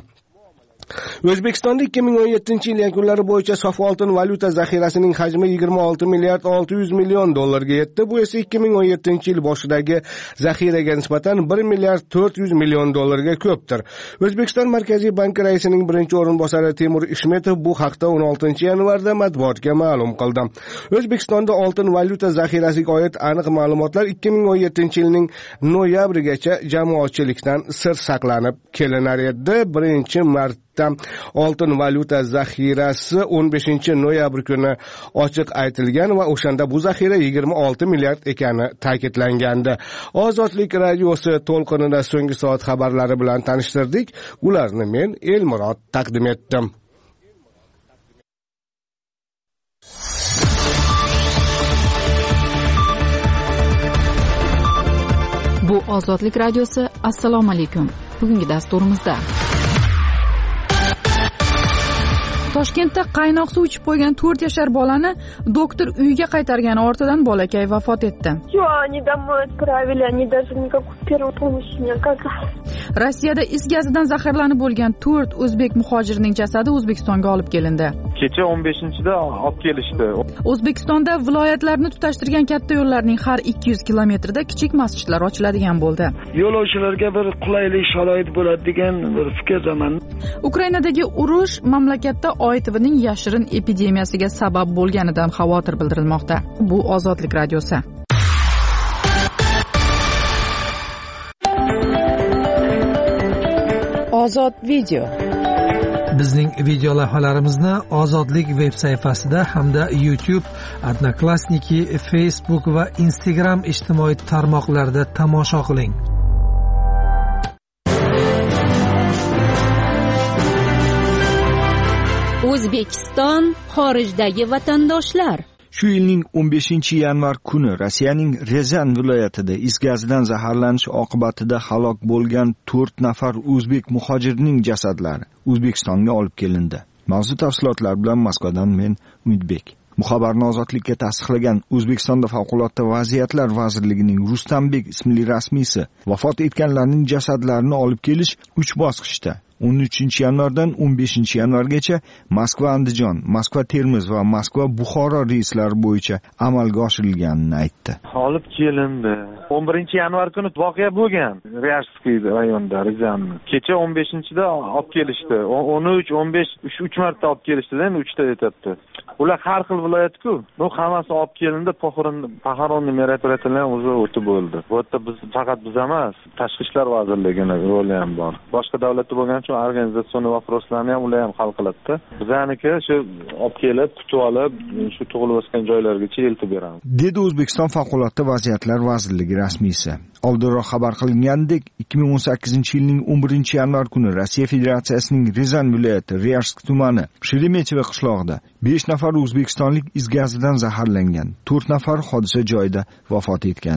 O'zbekistonda 2017-yil yakunlari bo'yicha sof oltin valyuta zaxirasining hajmi 26 milliard 600 million dollarga yetdi. Bu esa 2017-yil boshidagi zaxiraga nisbatan 1 milliard 400 million dollarga ko'pdir. O'zbekiston Markaziy banki raisining birinchi o'rinbosari Temur Ishmetov bu haqda 16-yanvarda matbuotga ma'lum qildi. O'zbekistonda oltin valyuta zaxirasiga oid aniq ma'lumotlar 2017-yilning noyabrigacha jamoatchilikdan sir saqlanib kelinar edi. Birinchi marta oltin valyuta zaxirasi 15-noyabr kuni ochiq aytilgan va o'shanda bu zaxira 26 milliard ekani ta'kidlangandi. Ozodlik radiosi to'lqinida so'nggi soat xabarlari bilan tanishtirdik. Ularni men Elmurod taqdim etdim. Bu Ozodlik radiosi. Assalomu alaykum. Bugungi dasturimizda Toshkentda qaynoq suv ichib qo'ygan 4 yashar bolani doktor uyiga qaytargani ortidan bolakay vafot etdi. Они домой отправили, они даже никакую первую помощь не оказали. Rossiyada is gazidan zaharlanib bo'lgan 4 o'zbek muhojirining jasadi O'zbekistonga olib kelindi. Kecha 15-da olib kelishdi. O'zbekistonda viloyatlarni tutashtirgan katta yo'llarning har 200 kilometrida kichik masjidlar ochiladigan bo'ldi. Yo'lovchilarga bir qulaylik sharoit bo'ladi degan bir fikrdaman. Ukrainadagi urush mamlakatda OITVning yashirin epidemiyasiga sabab bo'lganidan xavotir bildirilmoqda. Bu Ozodlik radiosi. Ozod video. Bizning video lavhalarimizni Ozodlik veb sayfasida hamda YouTube, Odnoklassniki, Facebook va Instagram ijtimoiy tarmoqlarida tomosha qiling. O'zbekiston xorijdagi vatandoshlar. Shu yilning 15-yanvar kuni Rossiyaning Rezan viloyatida is gazidan zaharlanish oqibatida halok bo'lgan 4 nafar o'zbek muhojirining jasadlari O'zbekistonga olib kelindi. Mavzu tafsilotlar bilan Moskvadan men Umidbek. Bu xabarni Ozodlikka tasdiqlagan O'zbekistonda favqulodda vaziyatlar vazirligining Rustambek ismli rasmiysi vafot etganlarning jasadlarini olib kelish 3 bosqichda 13-yanvardan 15-yanvargacha Moskva-Andijon, Moskva-Termiz va Moskva-Buxoro reyslari bo'yicha amalga oshirilganini aytdi. Olib kelindi. 11-yanvar kuni voqea bo'lgan. Ryazskiy rayonida, Rizan. Kecha 15-da olib kelishdi. 13, 15, 3 marta olib kelishdi-da, 3 ta aytibdi. Ular har xil viloyat-ku. Bu hammasi olib kelindi, Paxaronning merato'ratidan o'zi o'tib bo'ldi. Bu yerda biz faqat biz emas, Tashqi ishlar vazirligining roli ham bor. Boshqa davlatda bo'lgan shu organizatsiyaning vопроslarni ham ular ham hal qiladi-da. Bizaniki shu olib kelib, kutib olib, shu tug'ilib o'sgan joylargacha eltib beramiz. Dedi O'zbekiston favqulodda vaziyatlar vazirligi rasmiysi. Oldinroq xabar qilinganidek, 2018-yilning 11-yanvar kuni Rossiya Federatsiyasining Rezan viloyati Ryazsk tumani Sheremetyevo qishlog'ida 5 nafar o'zbekistonlik is gazidan zaharlangan, 4 nafar hodisa joyida vafot etgandi.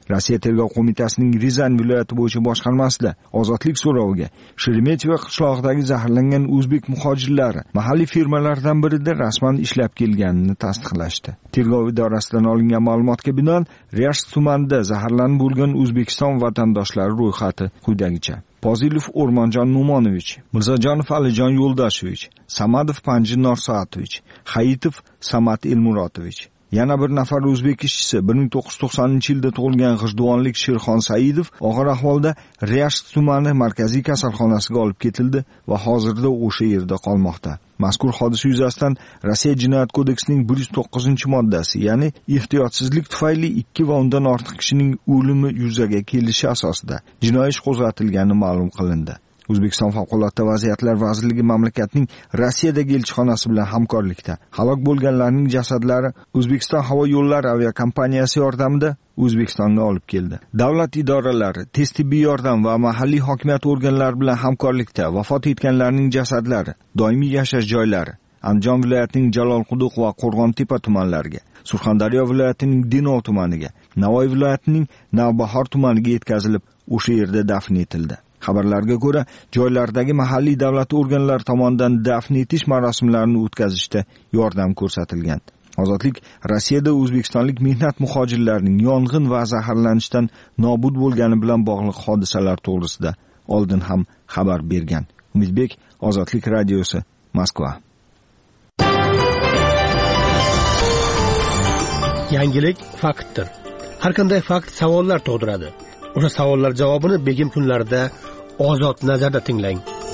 Rossiya tergov qo'mitasining Rizan viloyati bo'yicha boshqarmasida ozodlik so'roviga Sheremetyevo qishlog'idagi zaharlangan o'zbek muhojirlari mahalliy firmalardan birida rasman ishlab kelganini tasdiqlashdi. Tergov idorasidan olingan ma'lumotga binoan Ryazsk tumanida zaharlanib bo'lgan O'zbekiston vatandoshlari ro'yxati quyidagicha: Pozilov O'rmonjon Numonovich, Mirzajonov Alijon Yo'ldashevich, Samadov Panji Norsoatovich, Hayitov Samat Elmurotovich. Yana bir nafar o'zbek ishchisi 1990-yilda tug'ilgan G'ijduvonlik Sherxon Saidov og'ir ahvolda Ryazsk tumani markaziy kasalxonasiga olib ketildi va hozirda o'sha yerda qolmoqda. Mazkur hodisa yuzasidan Rossiya Jinoyat kodeksining 109-moddasi, ya'ni ehtiyotsizlik tufayli 2 va undan ortiq kishining o'limi yuzaga kelishi asosida jinoiy ish qo'zg'atilgani ma'lum qilindi. O'zbekiston Favqulodda vaziyatlar vazirligi mamlakatning Rossiyadagi elchixonasi bilan hamkorlikda halok bo'lganlarning jasadlari O'zbekiston havo yo'llari aviakompaniyasi yordamida O'zbekistonga olib keldi. Davlat idoralari, tez tibbiy yordam va mahalliy hokimiyat organlari bilan hamkorlikda vafot etganlarning jasadlari doimiy yashash joylari Andijon viloyatining Jalolquduq va Qo'rg'ontepa tumanlariga, Surxondaryo viloyatining Denov tumaniga, Navoiy viloyatining Navbahor tumaniga yetkazilib, o'sha yerda dafn etildi. Xabarlarga ko'ra, joylardagi mahalliy davlat organlari tomonidan dafn etish marosimlarini o'tkazishda yordam ko'rsatilgan. Ozodlik Rossiyada o'zbekistonlik mehnat muhojirlarining yong'in va zaharlanishdan nobud bo'lgani bilan bog'liq hodisalar to'g'risida oldin ham xabar bergan. Umidbek, Ozodlik radiosi, Moskva. Yangilik faktdir. Har qanday fakt savollar tug'diradi. O'sha savollar javobini begim kunlarida Ozod nazarda tinglang.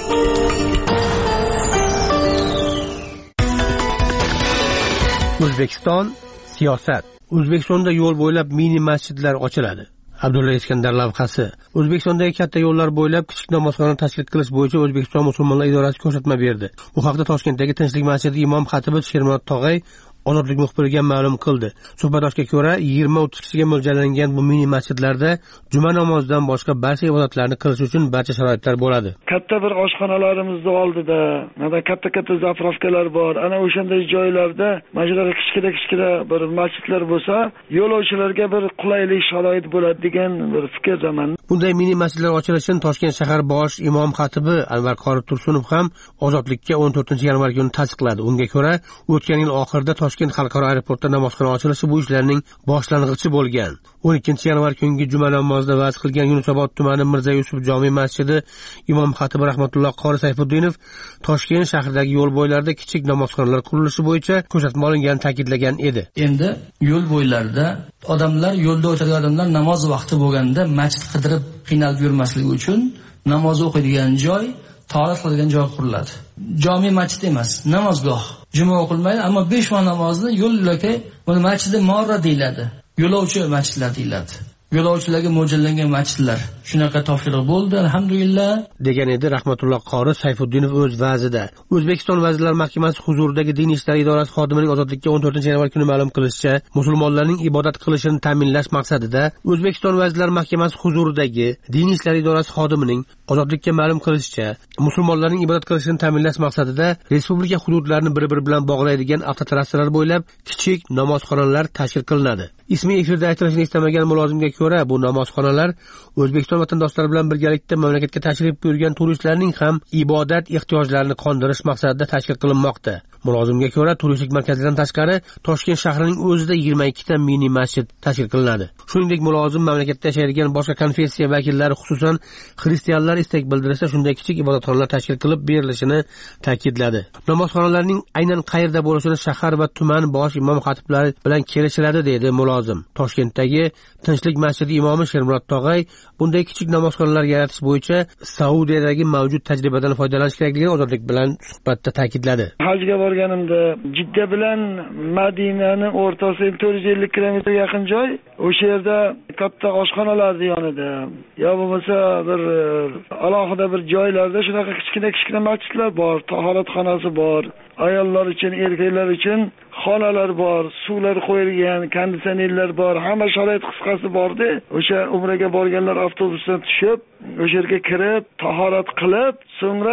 O'zbekiston siyosat. O'zbekistonda yo'l bo'ylab mini masjidlar ochiladi. Abdulla Iskandar lavhasi. O'zbekistondagi katta yo'llar bo'ylab kichik namozxona tashkil qilish bo'yicha O'zbekiston musulmonlar idorasi ko'rsatma berdi. Bu haqda Toshkentdagi Tinchlik masjidi imom xatibi Shermat Tog'ay Ozodlik muxbiriga ma'lum qildi. Suhbatdoshga ko'ra, 20-30 kishiga mo'ljallangan bu mini masjidlarda juma namozidan boshqa barcha ibodatlarni qilish uchun barcha sharoitlar bo'ladi. Katta bir oshxonalarimizni oldida, mana katta zapravkalar bor. Ana o'shanday joylarda majlislar kichkina bir masjidlar bo'lsa, yo'lovchilarga bir qulaylik sharoit bo'ladi degan bir fikrdaman. Bunday mini masjidlar ochilishini Toshkent shahar bosh imom xatibi Anvar Qori Tursunov ham Ozodlikka 14-yanvar kuni tasdiqladi. Unga ko'ra, o'tgan yil oxirida Toshkent xalqaro aeroportida namozxona ochilishi bu ishlarning boshlang'ichi bo'lgan. 12-yanvar kungi juma namozida va'z qilgan Yunusobod tumani Mirza Yusuf jome masjidi imom xatibi Rahmatulloh Qori Sayfuddinov Toshkent shahridagi yo'l bo'ylarida kichik namozxonalar qurilishi bo'yicha ko'rsatma olinganini ta'kidlagan edi. Endi yo'l bo'ylarida odamlar, yo'lda o'tadigan odamlar namoz vaqti bo'lganda masjid qidirib qiynalib yurmasligi uchun namoz o'qiydigan joy, tahorat qiladigan joy quriladi. Jome masjid emas, namozgoh. Juma o'qilmaydi, ammo 5 vaqt namozni yo'llarga, buni masjidi morra deyiladi. Yo'lovchi masjidlar deyiladi. Yo'lovchilarga mo'ljallangan masjidlar. Shunaqa topshiriq bo'ldi, alhamdulillah, degan edi Rahmatulloh Qori Sayfuddinov o'z va'zida. O'zbekiston Vazirlar Mahkamasi huzuridagi Din ishlari idorasi xodimining ozodlikka 14-yanvar kuni ma'lum qilishicha, musulmonlarning ibodat qilishini ta'minlash maqsadida O'zbekiston Vazirlar Mahkamasi huzuridagi Din ishlari idorasi xodimining ozodlikka ma'lum qilishicha, musulmonlarning ibodat qilishini ta'minlash maqsadida respublika hududlarini bir-biri bilan bog'laydigan avtotrassalar bo'ylab kichik namozxonalar tashkil qilinadi. Ismi efirda aytilishini istamagan mulozimga ko'ra, bu namozxonalar O'zbekiston vatandoshlari bilan birgalikda mamlakatga tashrif buyurgan turistlarning ham ibodat ehtiyojlarini qondirish maqsadida tashkil qilinmoqda. Mulozimga ko'ra, turistik markazlardan tashqari Toshkent shahrining o'zida 22 ta mini masjid tashkil qilinadi. Shuningdek, mulozim mamlakatda yashaydigan boshqa konfessiya vakillari, xususan xristianlar istak bildirsa, shunday kichik ibodatxonalar tashkil qilib berilishini ta'kidladi. Namozxonalarning aynan qayerda bo'lishini shahar va tuman bosh imom xatiblari bilan kelishiladi, dedi mulozim. Toshkentdagi Tinchlik masjidi imomi Shermat Tog'ay bunday kichik namozxonalar yaratish bo'yicha Saudiyadagi mavjud tajribadan foydalanish kerakligini Ozodlik bilan suhbatda ta'kidladi. Hajga borganimda Jidda bilan Madinani o'rtasi 450 kilometr yaqin joy. O'sha yerda katta oshxonalar yonida, yo bo'lmasa bir alohida bir joylarda shunaqa kichkina masjidlar bor, tahoratxonasi bor. Ayollar uchun, erkaklar uchun xonalar bor, suvlar qo'yilgan, konditsionerlar bor, hamma sharoit qisqasi bordi. O'sha umraga borganlar avtobusdan tushib, o'sha yerga kirib, tahorat qilib, so'ngra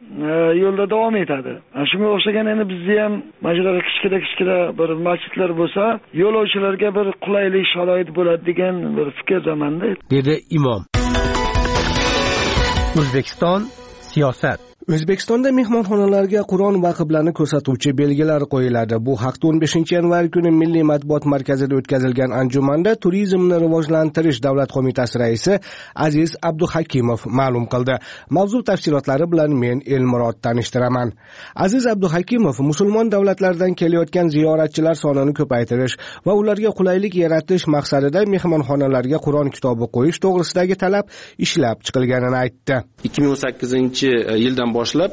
yo'lda davom etadi. Shunga o'xshagan endi bizda ham majburan kichkina bir masjidlar bo'lsa, yo'lovchilarga bir qulaylik sharoit bo'ladi degan bir fikrdaman-da, dedi imom. O'zbekiston siyosat. O'zbekistonda mehmonxonalarga Qur'on va qiblani ko'rsatuvchi belgilar qo'yiladi. Bu haqda 15-yanvar kuni Milliy matbuot markazida o'tkazilgan anjumanda Turizmni rivojlantirish davlat qo'mitasi raisi Aziz Abduhakimov ma'lum qildi. Mavzu tafsilotlari bilan men Elmurod tanishtiraman. Aziz Abduhakimov musulmon davlatlardan kelayotgan ziyoratchilar sonini ko'paytirish va ularga qulaylik yaratish maqsadida mehmonxonalarga Qur'on kitobi qo'yish to'g'risidagi talab ishlab chiqilganini aytdi. 2018-yildan boshlab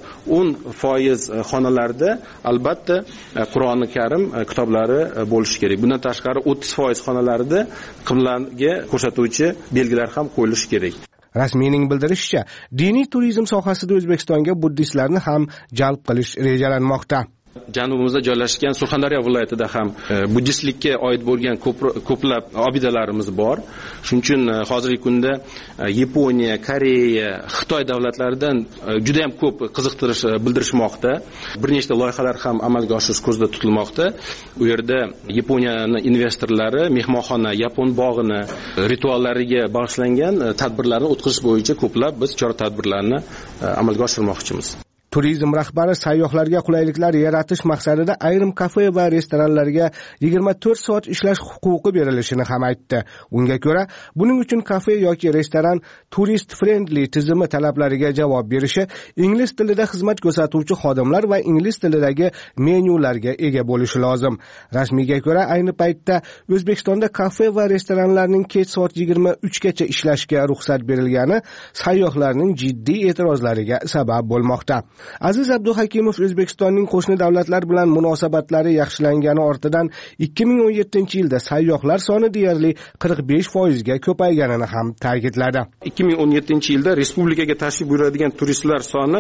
10% xonalarda albatta Qur'oni Karim kitoblari bo'lishi kerak. Bundan tashqari 30% xonalarida qiblaga ko'rsatuvchi belgilar ham qo'yilishi kerak. Rasmiyning bildirishicha, diniy turizm sohasida O'zbekistonga buddistlarni ham jalb qilish rejalanmoqda. Janubimizda joylashgan Surxondaryo viloyatida ham buddistlikka oid bo'lgan ko'plab obidalarimiz bor. Shuning uchun hozirgi kunda Yaponiya, Koreya, Xitoy davlatlaridan juda ham ko'p qiziqtirish bildirishmoqda. Bir nechta loyihalar ham amalga oshirish ko'zda tutilmoqda. U yerda Yaponiyaning investorlari mehmonxona, yapon bog'ini rituallariga bag'ishlangan tadbirlarni o'tkazish bo'yicha ko'plab biz chora-tadbirlarni amalga oshirmoqchimiz. Turizm rahbari sayyohlarga qulayliklar yaratish maqsadida ayrim kafe va restoranlarga 24 soat ishlash huquqi berilishini ham aytdi. Unga ko'ra, buning uchun kafe yoki restoran turist friendly tizimi talablariga javob berishi, ingliz tilida xizmat ko'rsatuvchi xodimlar va ingliz tilidagi menyularga ega bo'lishi lozim. Rasmiyga ko'ra, ayni paytda O'zbekistonda kafe va restoranlarning kech soat 23 gacha ishlashga ruxsat berilgani sayyohlarning jiddiy e'tirozlariga sabab bo'lmoqda. Aziz Abduhakimov O'zbekistonning qo'shni davlatlar bilan munosabatlari yaxshilangani ortidan 2017-yilda sayyohlar soni deyarli 45% ga ko'payganini ham ta'kidladi. 2017-yilda respublikaga tashrif buyuradigan turistlar soni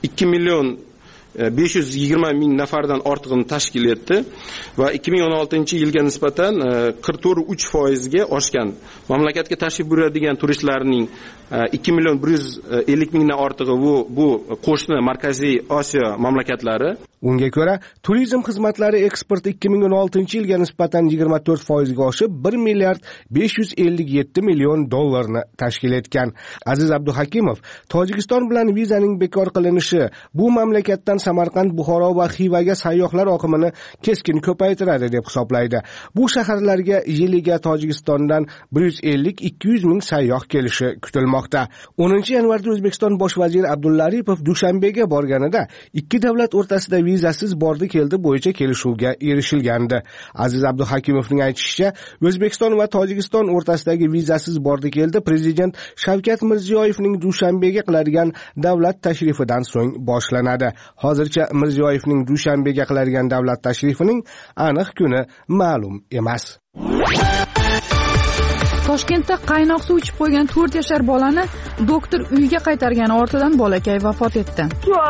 2.520.000 nafardan ortig'ini tashkil etdi va 2016-yilga nisbatan 44.3% ga oshgan. Mamlakatga tashrif buyuradigan turistlarning 2.150.000 dan ortig'i bu qo'shni Markaziy Osiyo mamlakatlari. Unga ko'ra, turizm xizmatlari eksporti 2016-yilga nisbatan 24% ga oshib, 1.557 million dollarni tashkil etgan. Aziz Abduhakimov, Tojikiston bilan vizaning bekor qilinishi bu mamlakatdan Samarqand, Buxoro va Xivaga sayyohlar oqimini keskin ko'paytiradi deb hisoblaydi. Bu shaharlarga yiliga Tojikistondan 150-200 ming sayyoh kelishi kutilmoqda. 10-yanvarda O'zbekiston bosh vaziri Abdulla Aripov Dushanbega borganida ikki davlat o'rtasida vizasiz bordi-keldi bo'yicha kelishuvga erishilgandi. Aziz Abduhakimovning aytishicha, O'zbekiston va Tojikiston o'rtasidagi vizasiz bordi-keldi prezident Shavkat Mirziyoyevning Dushanbega qiladigan davlat tashrifidan so'ng boshlanadi. Hozircha Mirziyoyevning Dushanbega qiladigan davlat tashrifining aniq kuni ma'lum emas. Toshkentda qaynoq suv ichib qo'ygan 4 yashar bolani doktor uyga qaytargani ortidan bolakay vafot etdi.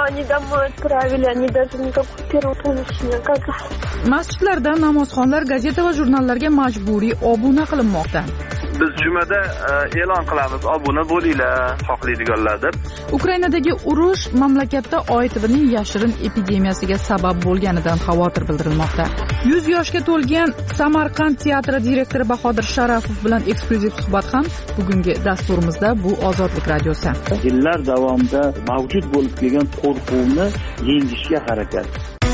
Masjidlarda namozxonlar gazeta va jurnallarga majburiy obuna qilinmoqda. Biz jumada e'lon qilamiz, obuna bo'linglar, xohlaydiganlar deb. Ukrainadagi urush mamlakatda OITBning yashirin epidemiyasiga sabab bo'lganidan xavotir bildirilmoqda. 100 yoshga to'lgan Samarqand teatri direktori Bahodir Sharafov bilan eksklyuziv suhbat ham bugungi dasturimizda. Bu Ozodlik radiosi. Yillar davomida mavjud bo'lib kelgan qo'rquvni yengishga harakat.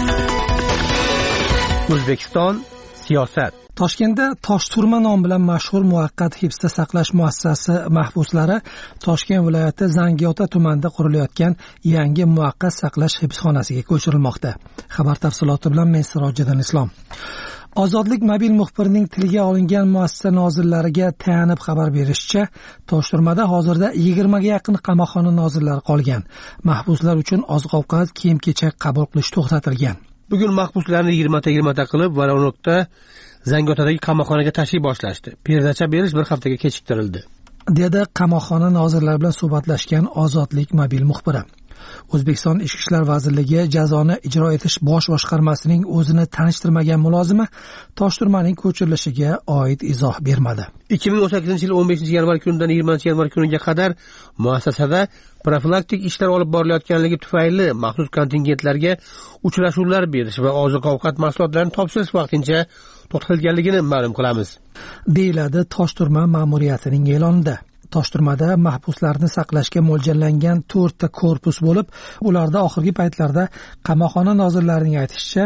O'zbekiston siyosat. Toshkentda Toshturma nom bilan mashhur muvaqqat hibsda saqlash muassasasi mahbuslari Toshkent viloyati Zangiota tumanida qurilayotgan yangi muvaqqat saqlash hibsxonasiga ko'chirilmoqda. Xabar tafsiloti bilan men Sirojiddin Islom. Ozodlik mobil muxbirining tilga olingan muassasa nozirlariga tayanib xabar berishicha, Toshturmada hozirda 20 ga yaqin qamoqxona nozirlari qolgan. Mahbuslar uchun oziq-ovqat, kiyim-kechak qabul qilish to'xtatilgan. Bugun mahbuslarni 20ta qilib Voronokda Zangiotadagi qamoqxonaga tashrif boshlashdi. Perdacha berish bir haftaga kechiktirildi, dedi qamoqxona nozirlari bilan suhbatlashgan Ozodlik mobil muxbiri. O'zbekiston Ichki ishlar vazirligi jazoni ijro etish bosh boshqarmasining o'zini tanishtirmagan mulozimi Toshturmaning ko'chirilishiga oid izoh bermadi. 2018 yil 15 yanvar kunidan 20 yanvar kuniga qadar muassasada profilaktik ishlar olib borilayotganligi tufayli maxsus kontingentlarga uchrashuvlar berish va oziq-ovqat mahsulotlarini topshirish vaqtincha to'xtatilganligini ma'lum qilamiz, deyiladi Toshturma ma'muriyatining e'lonida. Toshturmada mahbuslarni saqlashga mo'ljallangan 4 ta korpus bo'lib, ularda oxirgi paytlarda qamoqxona nozirlarining aytishicha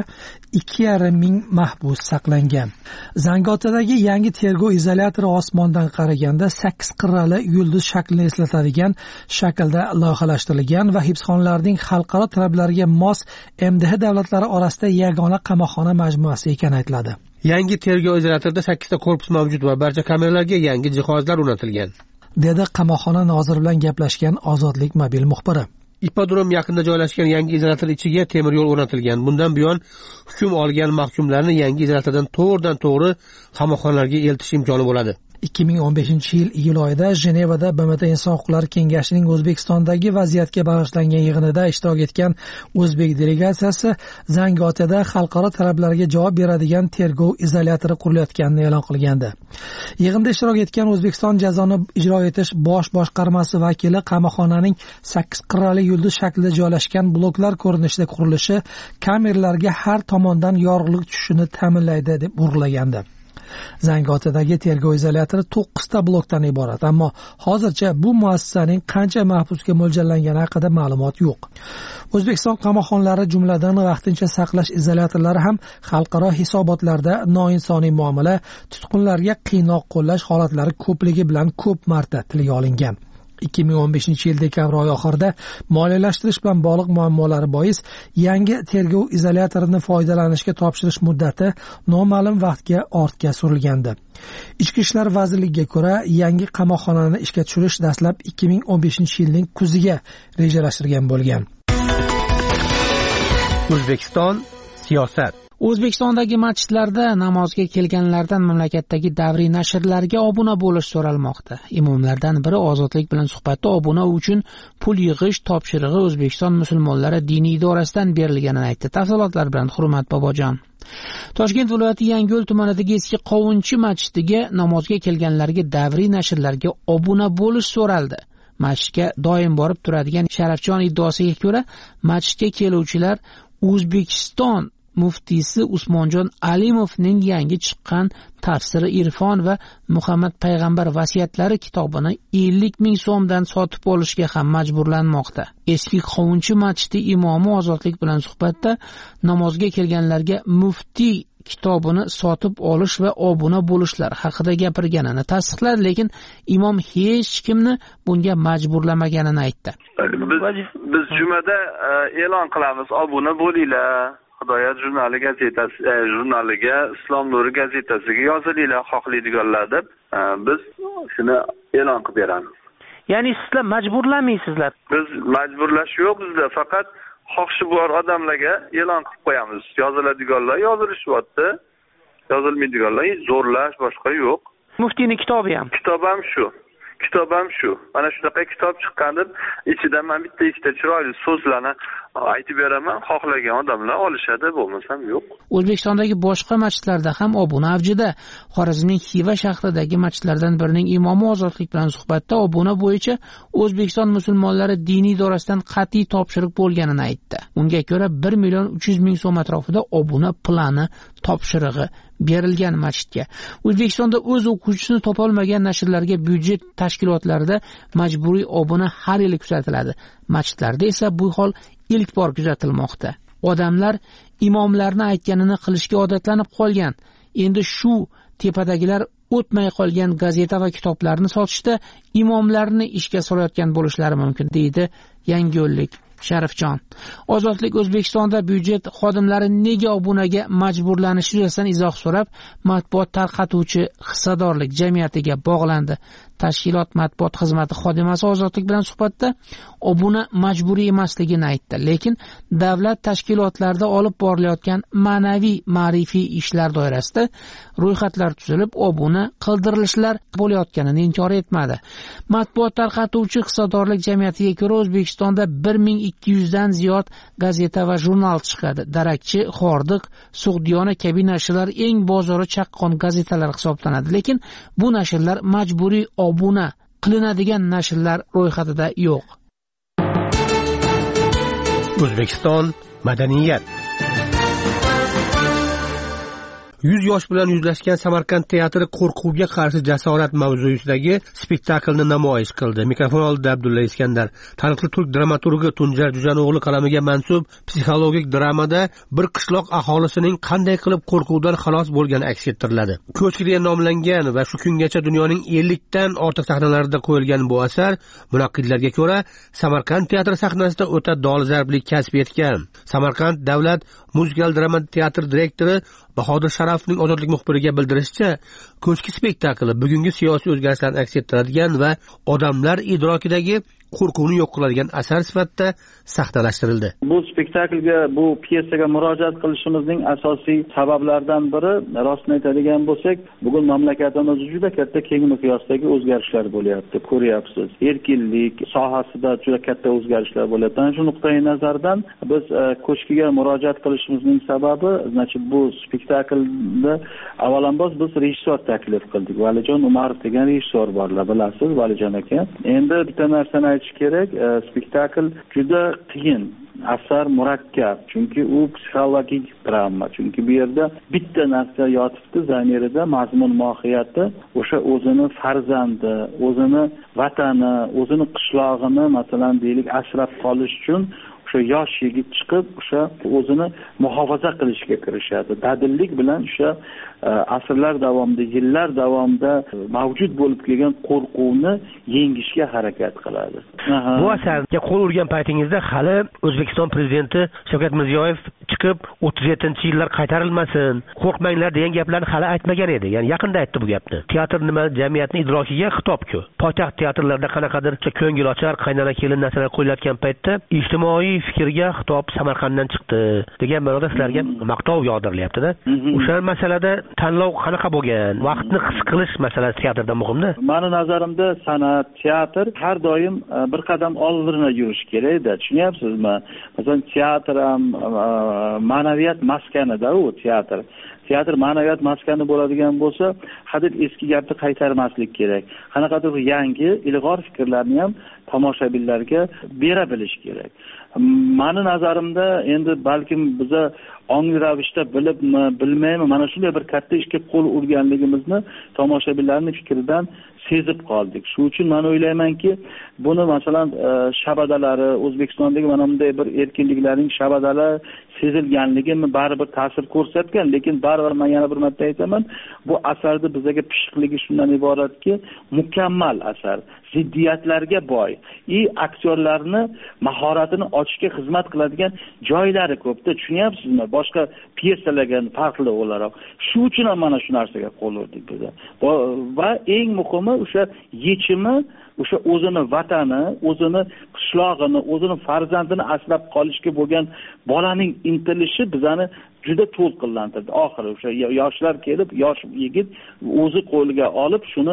2,5 ming mahbus saqlangan. Zangiotadagi yangi tergov izolyatori osmondan qaraganda 8 qirrali yulduz shaklini eslatadigan shaklda loyihalashtirilgan va hibsxonalarning xalqaro talablariga mos MDH davlatlari orasida yagona qamoqxona majmuasi ekani aytiladi. Yangi tergov izolyatorida 8 ta korpus mavjud va barcha kameralarga yangi jihozlar o'rnatilgan, dedi qamoqxona noziri bilan gaplashgan Ozodlik mobil muxbiri. Ipodrom yaqinida joylashgan yangi izolyator ichiga temir yo'l o'rnatilgan. Bundan buyon hukm olgan mahkumlarni yangi izolyatordan to'g'ridan-to'g'ri qamoqxonalarga eltish imkoni bo'ladi. 2015-yil iyul oyida Jenevada BMT Inson huquqlari kengashining O'zbekistondagi vaziyatga bag'ishlangan yig'inida ishtirok etgan o'zbek delegatsiyasi Zangiotada xalqaro talablarga javob beradigan tergov izolyatori qurilayotganini e'lon qilgandi. Yig'inda ishtirok etgan O'zbekiston jazoni ijro etish bosh boshqarmasi vakili qamoqxonaning 8 qirrali yulduz shaklida joylashgan bloklar ko'rinishida qurilishi kameralarga har tomondan yorug'lik tushishini ta'minlaydi deb urg'ulagandi. Zangiotadagi tergov izolyatori 9 ta blokdan iborat, ammo hozircha bu muassasaning qancha mahbusga mo'ljallangani haqida ma'lumot yo'q. O'zbekiston qamoqxonalari jumladan vaqtincha saqlash izolyatorlari ham xalqaro hisobotlarda noinsoniy muomala, tutqunlarga qiynoq qo'llash holatlari ko'pligi bilan ko'p marta tilga olingan. 2015-yil dekabr oyi oxirida moliyalashtirish bilan bog'liq muammolari bois yangi tergov izolyatorining foydalanishga topshirish muddati noma'lum vaqtga ortga surilgandi. Ichki ishlar vazirligiga ko'ra, yangi qamoqxonani ishga tushirish dastlab 2015-yilning kuziga rejalashtirilgan bo'lgan. O'zbekiston siyosat. O'zbekistondagi masjidlarda namozga kelganlardan mamlakatdagi davriy nashrlarga obuna bo'lish so'ralmoqda. Imomlardan biri Ozodlik bilan suhbatda obuna uchun pul yig'ish topshirig'i O'zbekiston musulmonlari diniy idorasidan berilganini aytdi. Tafsilotlar bilan Hurmat Bobojon. Toshkent viloyati Yangiyo'l tumanidagi eski Qovunchi masjidiga namozga kelganlarga davriy nashrlarga obuna bo'lish so'raldi. Masjidga doim borib turadigan Sharafjon iddaosiga ko'ra, masjidga keluvchilar O'zbekiston muftiysi Usmonjon Alimovning yangi chiqqan Tafsiri Irfon va Muhammad payg'ambar vasiyatlari kitobini 50 ming so'mdan sotib olishga ham majburlanmoqda. Eski Qovunchi masjidi imomi Ozodlik bilan suhbatda namozga kelganlarga muftiy kitobini sotib olish va obuna bo'lishlar haqida gapirganini tasdiqladi, lekin imom hech kimni bunga majburlamaganini aytdi. Biz jumada e'lon qilamiz, obuna bo'linglar. Hidoyat jurnali gazetasi jurnaliga, Islom nuri gazetasiga yozilinglar xohlaydiganlar deb biz shuni e'lon qilib beramiz. Ya'ni sizlar majburlamaysizlar. Biz majburlash yo'q bizda, faqat xohishi bor odamlarga e'lon qilib qo'yamiz. Yoziladiganlar yozilishyapti, yozilmaydiganlar zo'rlash boshqa yo'q. Muftiyning kitobi ham. Kitob ham shu. Mana shunaqa kitob chiqqan deb ichidan men bitta chiroyli so'zlarni aytib beraman, xohlagan odamlar olishadi, bo'lmasam yo'q. O'zbekistondagi boshqa masjidlarda ham obuna avjida. Xorazmning Xiva shahridagi masjidlardan birining imomi Ozodlik bilan suhbatda obuna bo'yicha O'zbekiston musulmonlari diniy idorasidan qat'iy topshiriq bo'lganini aytdi. Unga ko'ra 1 million 300 ming so'm atrofida obuna plani topshirig'i berilgan masjidga. O'zbekistonda o'z o'quvchisini topolmagan nashrlarga byudjet tashkilotlarida majburiy obuna har yili kuzatiladi. Masjidlarda esa bu hol ilk bor kuzatilmoqda. Odamlar imomlarni aytganini qilishga odatlanib qolgan. Endi shu tepadagilar o'tmay qolgan gazeta va kitoblarni sotishda imomlarni ishga solayotgan bo'lishlari mumkin, deydi Yangiyo'llik Sharifjon. Ozodlik O'zbekistonda byudjet xodimlari nega obunaga majburlanishi yuzasidan izoh so'rab, matbuot tarqatuvchi hissadorlik jamiyatiga bog'landi. tashkilot matbuot xizmati xodimasi Ozodlik bilan suhbatda obuna majburiy emasligini aytdi, lekin davlat tashkilotlarida olib borilayotgan ma'naviy ma'rifiy ishlar doirasida ro'yxatlar tuzilib, obuna qildirilishlar bo'layotganini inkor etmadi. Matbuot tarqatuvchi hisobdorlik jamiyatiga ko'ra O'zbekistonda 1200 dan ziyod gazeta va jurnal chiqadi. Darakchi, Xordiq, Sug'diyona kabi nashrlar eng bozori chaqqon gazetalar hisoblanadi, lekin bu nashrlar majburiy obuna qilinadigan nashrlar ro'yxatida yo'q. O'zbekiston madaniyat 100 yosh bilan yuzlashgan Samarqand teatri qo'rquvga qarshi jasorat mavzusidagi spektaklni namoyish qildi. Mikrofon oldida Abdulla Iskandar. Taniqli turk dramaturgi Tunjar Jujano'g'li qalamiga mansub psixologik dramada bir qishloq aholisining qanday qilib qo'rquvdan xalos bo'lgani aks ettiriladi. Ko'chkiga nomlangan va shu kungacha dunyoning 50 dan ortiq sahnalarida qo'yilgan bu asar munaqqidlarga ko'ra Samarqand teatri sahnasida o'ta dolzarblik kasb etgan. Samarqand davlat muzikal drama teatr direktori Bahodir Sharafning Ozodlik muxbiriga bildirishicha, ko'chki spektakli bugungi siyosiy o'zgarishlarni aks ettiradigan va odamlar idrokidagi qo'rquvni yo'q qiladigan asar sifatida sahnalashtirildi. Bu spektaklga, bu pyesaga murojaat qilishimizning asosiy sabablaridan biri, rostini aytadigan bo'lsak, bugun mamlakatimizda juda katta keng miqyosdagi o'zgarishlar bo'lyapti, ko'ryapsiz. Erkinlik sohasida juda katta o'zgarishlar bo'lyapti. Ana shu nuqtai nazardan biz ko'chkiga murojaat qilishimizning sababi, bu spektaklda avvalambor biz rejissor taklif qildik. Valijon Umarov degan rejissor borlar, bilasiz, Valijon aka. Endi bitta narsani aytish kerak, spektakl juda qiyin, asar murakkab, chunki u psixologik drama. Chunki bu yerda bitta narsa yotibdi zamirida, mazmun mohiyati o'sha o'zini farzandi, o'zini vatani, o'zini qishlog'ini masalan deylik asrab qolish uchun o'sha yosh yigit chiqib, o'sha o'zini muhofaza qilishga kirishadi. Dadillik bilan o'sha asrlar davomida, yillar davomida mavjud bo'lib kelgan qo'rquvni yengishga harakat qiladi. Bu asarga qo'l urgan paytingizda hali O'zbekiston prezidenti Shavkat Mirziyoyev chiqib 37-yillar qaytarilmasin, qo'rqmanglar degan gaplarni hali aytmagan edi. Ya'ni yaqinda aytdi bu gapni. Teatr nima, jamiyatning idrokiga xitob-ku. Poytaxt teatrlarida qanaqadir ko'ngilochar, qaynona kelin narsalar qo'yilayotgan paytda ijtimoiy fikrga xitob Samarqanddan chiqdi degan ma'noda sizlarga maqtov yog'dirilyapti-da. O'sha masalada tanlov qanaqa bo'lgan? Vaqtni his qilish masalasi teatrda muhimda. Meni nazarimda san'at, teatr har doim bir qadam oldinga yurish kerak-da. Tushunyapsizmi? Masalan, teatr ham ma'naviyat maskanida u teatr. Teatr ma'naviyat maskani bo'ladigan bo'lsa, hadeb eski gapni qaytarmaslik kerak. Qanaqadir yangi, ilg'or fikrlarni ham tomoshabinlarga bera bilish kerak. Meni nazarimda endi balkim biza ongli ravishda bilibmi, bilmaymi, mana shunday bir katta ishga qo'l urganligimizni tomoshabinlarning fikridan sezib qoldik. Shu uchun men o'ylaymanki, buni masalan shabadalari, O'zbekistondagi mana bunday bir erkinliklarning shabadalari sezilganligi baribir ta'sir ko'rsatgan, lekin baribir men yana bir marta aytaman, bu asarda bizaga pishiqligi shundan iboratki, mukammal asar, ziddiyatlarga boy, aktyorlarni mahoratini ochishga xizmat qiladigan joylari ko'pda, tushunyapsizmi? Boshqa pyesalarga farqli o'laroq. Shu uchun ham mana shu narsaga qo'l urdik biz. Va eng muhimi o'sha yechimi, o'sha o'zini vatani, o'zini qishlog'ini, o'zini farzandini asrab qolishga bo'lgan bolaning intilishi bizani juda to'lqinlantirdi. Oxiri o'sha yoshlar kelib, yosh yigit o'zi qo'liga olib shuni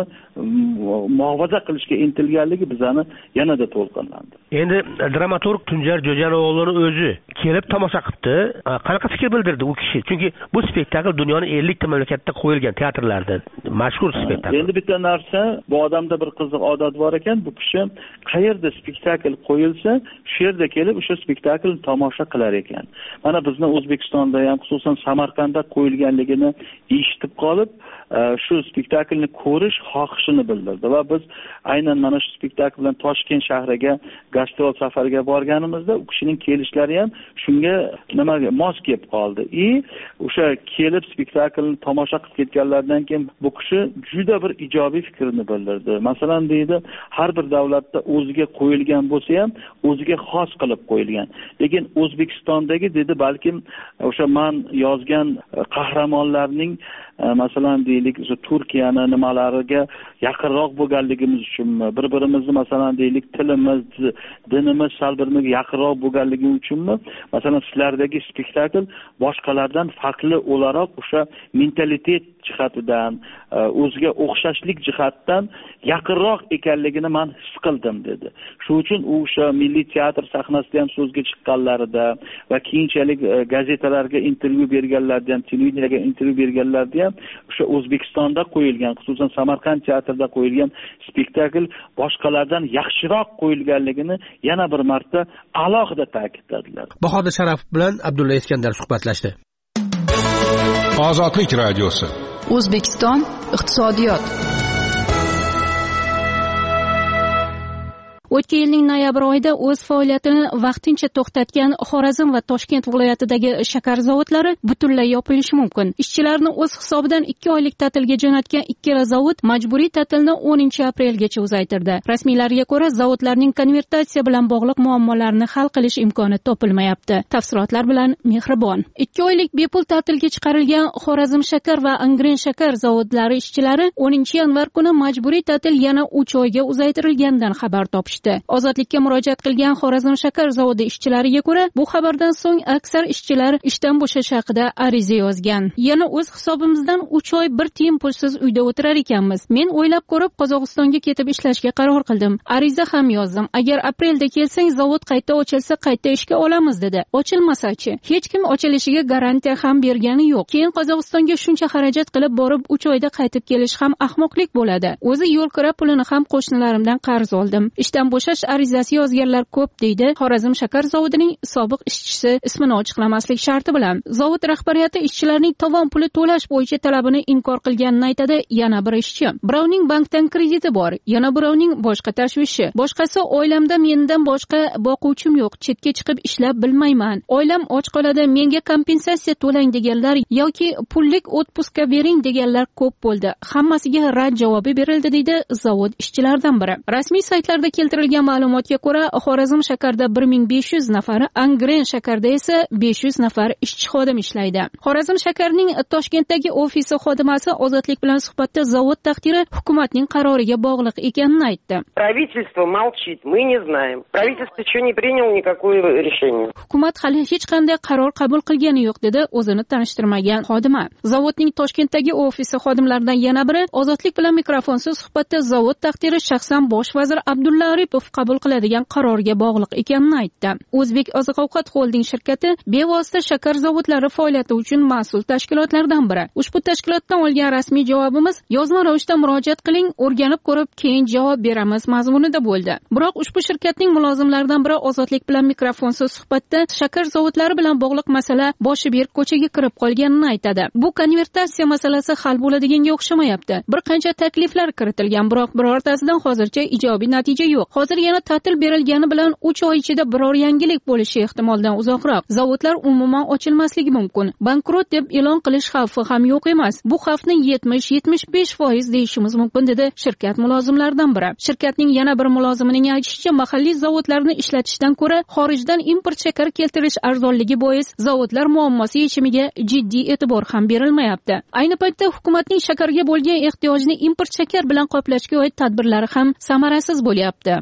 muhofaza qilishga intilganligi bizani yanada to'lqinlantirdi. Endi dramaturg Tunjar Jujano'g'lining o'zi kelib tomosha qildi. Qanaqa fikr bildirdi u kishi? Chunki bu spektakl dunyoning 50 ta mamlakatda qo'yilgan teatrlarda mashhur spektakl. Endi bitta narsa, bu odamda bir qiziq odat bor ekan, bu kishi qayerda spektakl qo'yilsa, shu yerda kelib o'sha spektaklni tomosha qilar ekan. Mana bizning O'zbekistonda ham, xususan Samarqandda qo'yilganligini eshitib qolib, shu spektaklni ko'rish xohishini bildirdi va biz aynan mana shu spektakl bilan Toshkent shahriga gastrol safariga borganimizda u kishining kelishlari ham shunga nimaga mos kelib qoldi. O'sha kelib spektaklni tomosha qilib ketganlardan keyin bu kishi juda bir ijobiy fikrni bildirdi. Masalan deydi, har bir davlatda o'ziga qo'yilgan bo'lsa ham o'ziga xos qilib qo'yilgan. Lekin O'zbekistondagi dedi balkim o'sha men yozgan qahramonlarning masalan deylik Turkiyani nimalariga yaqinroq bo'lganligimiz uchunmi, bir-birimizni masalan deylik tilimiz, dinimiz sal bir-biriga yaqinroq bo'lganligi uchunmi, masalan sizlardagi spektakl boshqalardan farqli o'laroq o'sha mentalitet jihatidan, o'ziga o'xshashlik jihatdan yaqinroq ekanligini men his qildim dedi. Shuning uchun u o'sha Milliy teatr sahnasida ham so'zga chiqqanlarida va keyinchalik gazetalarga intervyu berganlarda ham, televideniyega intervyu berganlarda ham o'sha O'zbekistonda qo'yilgan, xususan Samarqand teatrida qo'yilgan spektakl boshqalardan yaxshiroq qo'yilganligini yana bir marta alohida ta'kidladilar. Bahodir Sharafov bilan Abdulla Iskandar suhbatlashdi. Ozodlik radiosi. O'zbekiston iqtisodiyot. O'tgan yilning noyabr oyida o'z faoliyatini vaqtincha to'xtatgan Xorazm va Toshkent viloyatidagi shakar zavodlari butunlay yopilishi mumkin. Ishchilarni o'z hisobidan 2 oylik ta'tilga jo'natgan ikkala zavod majburiy ta'tilni 10-aprelgacha uzaytirdi. Rasmiylarga ko'ra, zavodlarning konvertatsiya bilan bog'liq muammolarini hal qilish imkoni topilmayapti. Tafsilotlar bilan Mehribon. 2 oylik bepul ta'tilga chiqarilgan Xorazm shakar va Angren shakar zavodlari ishchilari 10-yanvar kuni majburiy ta'til yana 3 oyga uzaytirilganidan xabar topishdi. Ozodlikka murojaat qilgan Xorazm shakar zavodi ishchilariga ko'ra, bu xabardan so'ng aksar ishchilar ishdan bo'shash haqida ariza yozgan. Yana o'z hisobimizdan 3 oy bir tiyin pulsiz uyda o'tirar ekanmiz. Men o'ylab ko'rib Qozog'istonga ketib ishlashga qaror qildim. Ariza ham yozdim. Agar aprelda kelsang, zavod qayta ochilsa, qayta ishga olamiz dedi. Ochilmasa-chi? Hech kim ochilishiga garantiya ham bergani yo'q. Keyin Qozog'istonga shuncha xarajat qilib borib 3 oyda qaytib kelish ham ahmoqlik bo'ladi. O'zi yo'l kira pulini ham qo'shnilarimdan qarz oldim. Ishdan bo'shash arizasi yozganlar ko'p deydi Xorazm shakar zavodining sobiq ishchisi ismini ochiqlamaslik sharti bilan. Zavod rahbariyati ishchilarning tovon puli to'lash bo'yicha talabini inkor qilganini aytadi yana bir ishchi. Birovning bankdan krediti bor, yana birovning boshqa tashvishi. Boshqasi oilamda mendan boshqa boquvchim yo'q, chetga chiqib ishlab bilmayman. Oilam och qoladi, menga kompensatsiya to'lang deganlar yoki pullik otpuska bering deganlar ko'p bo'ldi. Hammasiga rad javobi berildi deydi zavod ishchilaridan biri. Rasmiy saytlarda keltirilgan ma'lumotga ko'ra, Xorazm shakarda 1500 nafari, Angren shakarda esa 500 nafar ishchi xodim ishlaydi. Xorazm shakarning Toshkentdagi ofisi xodimasi Ozodlik bilan suhbatda zavod taqdiri hukumatning qaroriga bog'liq ekanini aytdi. Правительство молчит, мы не знаем. Правительство еще не приняло никакое решение. Hukumat hali hech qanday qaror qabul qilgani yo'q dedi o'zini tanishtirmagan xodima. Zavodning Toshkentdagi ofisi xodimlaridan yana biri Ozodlik bilan mikrofonsiz suhbatda zavod taqdiri shaxsan bosh vazir Abdulla Aripov qabul qiladigan qarorga bog'liq ekanini aytdi. O'zbek oziq-ovqat xolding shirkati bevosita shakar zavodlari faoliyati uchun mas'ul tashkilotlardan biri. Ushbu tashkilotdan olgan rasmiy javobimiz yozma ravishda murojaat qiling, o'rganib ko'rib keyin javob beramiz mazmunida bo'ldi. Biroq ushbu shirkatning mulozimlaridan biri Ozodlik bilan mikrofonsiz suhbatda shakar zavodlari bilan bog'liq masala boshi berk ko'chaga kirib qolganini aytadi. Bu konvertatsiya masalasi hal bo'ladiganga o'xshamayapti. Bir qancha takliflar kiritilgan, biroq birortasidan hozircha ijobiy natija yo'q. Hozir yana ta'til berilgani bilan 3 oy ichida biror yangilik bo'lishi ehtimoldan uzoqroq. Zavodlar umuman ochilmasligi mumkin. Bankrot deb e'lon qilish xavfi ham yo'q emas. Bu xavfni 70-75% deyishimiz mumkin dedi shirkat mulozimlaridan biri. Shirkatning yana bir mulozimining aytishicha, mahalliy zavodlarni ishlatishdan ko'ra xorijdan import shakar keltirish arzonligi bois zavodlar muammosi yechimiga jiddiy e'tibor ham berilmayapti. Ayni paytda hukumatning shakarga bo'lgan ehtiyojni import shakar bilan qoplashga oid tadbirlari ham samarasiz bo'lyapti.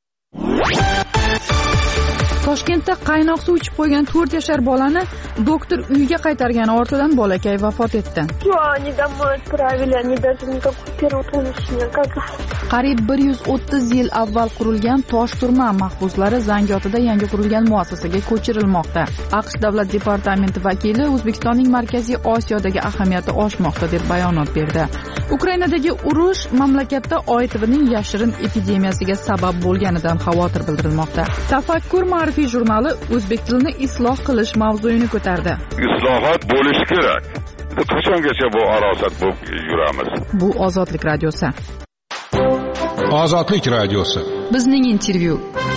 Toshkentda qaynoq suv ichib qo'ygan 4 yashar bolani doktor uyiga qaytargani ortidan bolakay vafot etdi. Qariyb 130 yil avval qurilgan Toshturma mahbuslari Zangiotida yangi qurilgan muassasaga ko'chirilmoqda. AQSh davlat departamenti vakili O'zbekistonning Markaziy Osiyodagi ahamiyati oshmoqda deb bayonot berdi. Ukrainadagi urush mamlakatda OITVning yashirin epidemiyasiga sabab bo'lganidan xavotir bildirilmoqda. Tafakkur ma'rifiy jurnali o'zbek tilini isloh qilish mavzuyini ko'tardi. Islohot bo'lishi kerak. Qachongacha bu arosat bo'lib yuramiz? Bu Ozodlik radiosi. Ozodlik radiosi. Bizning intervyu.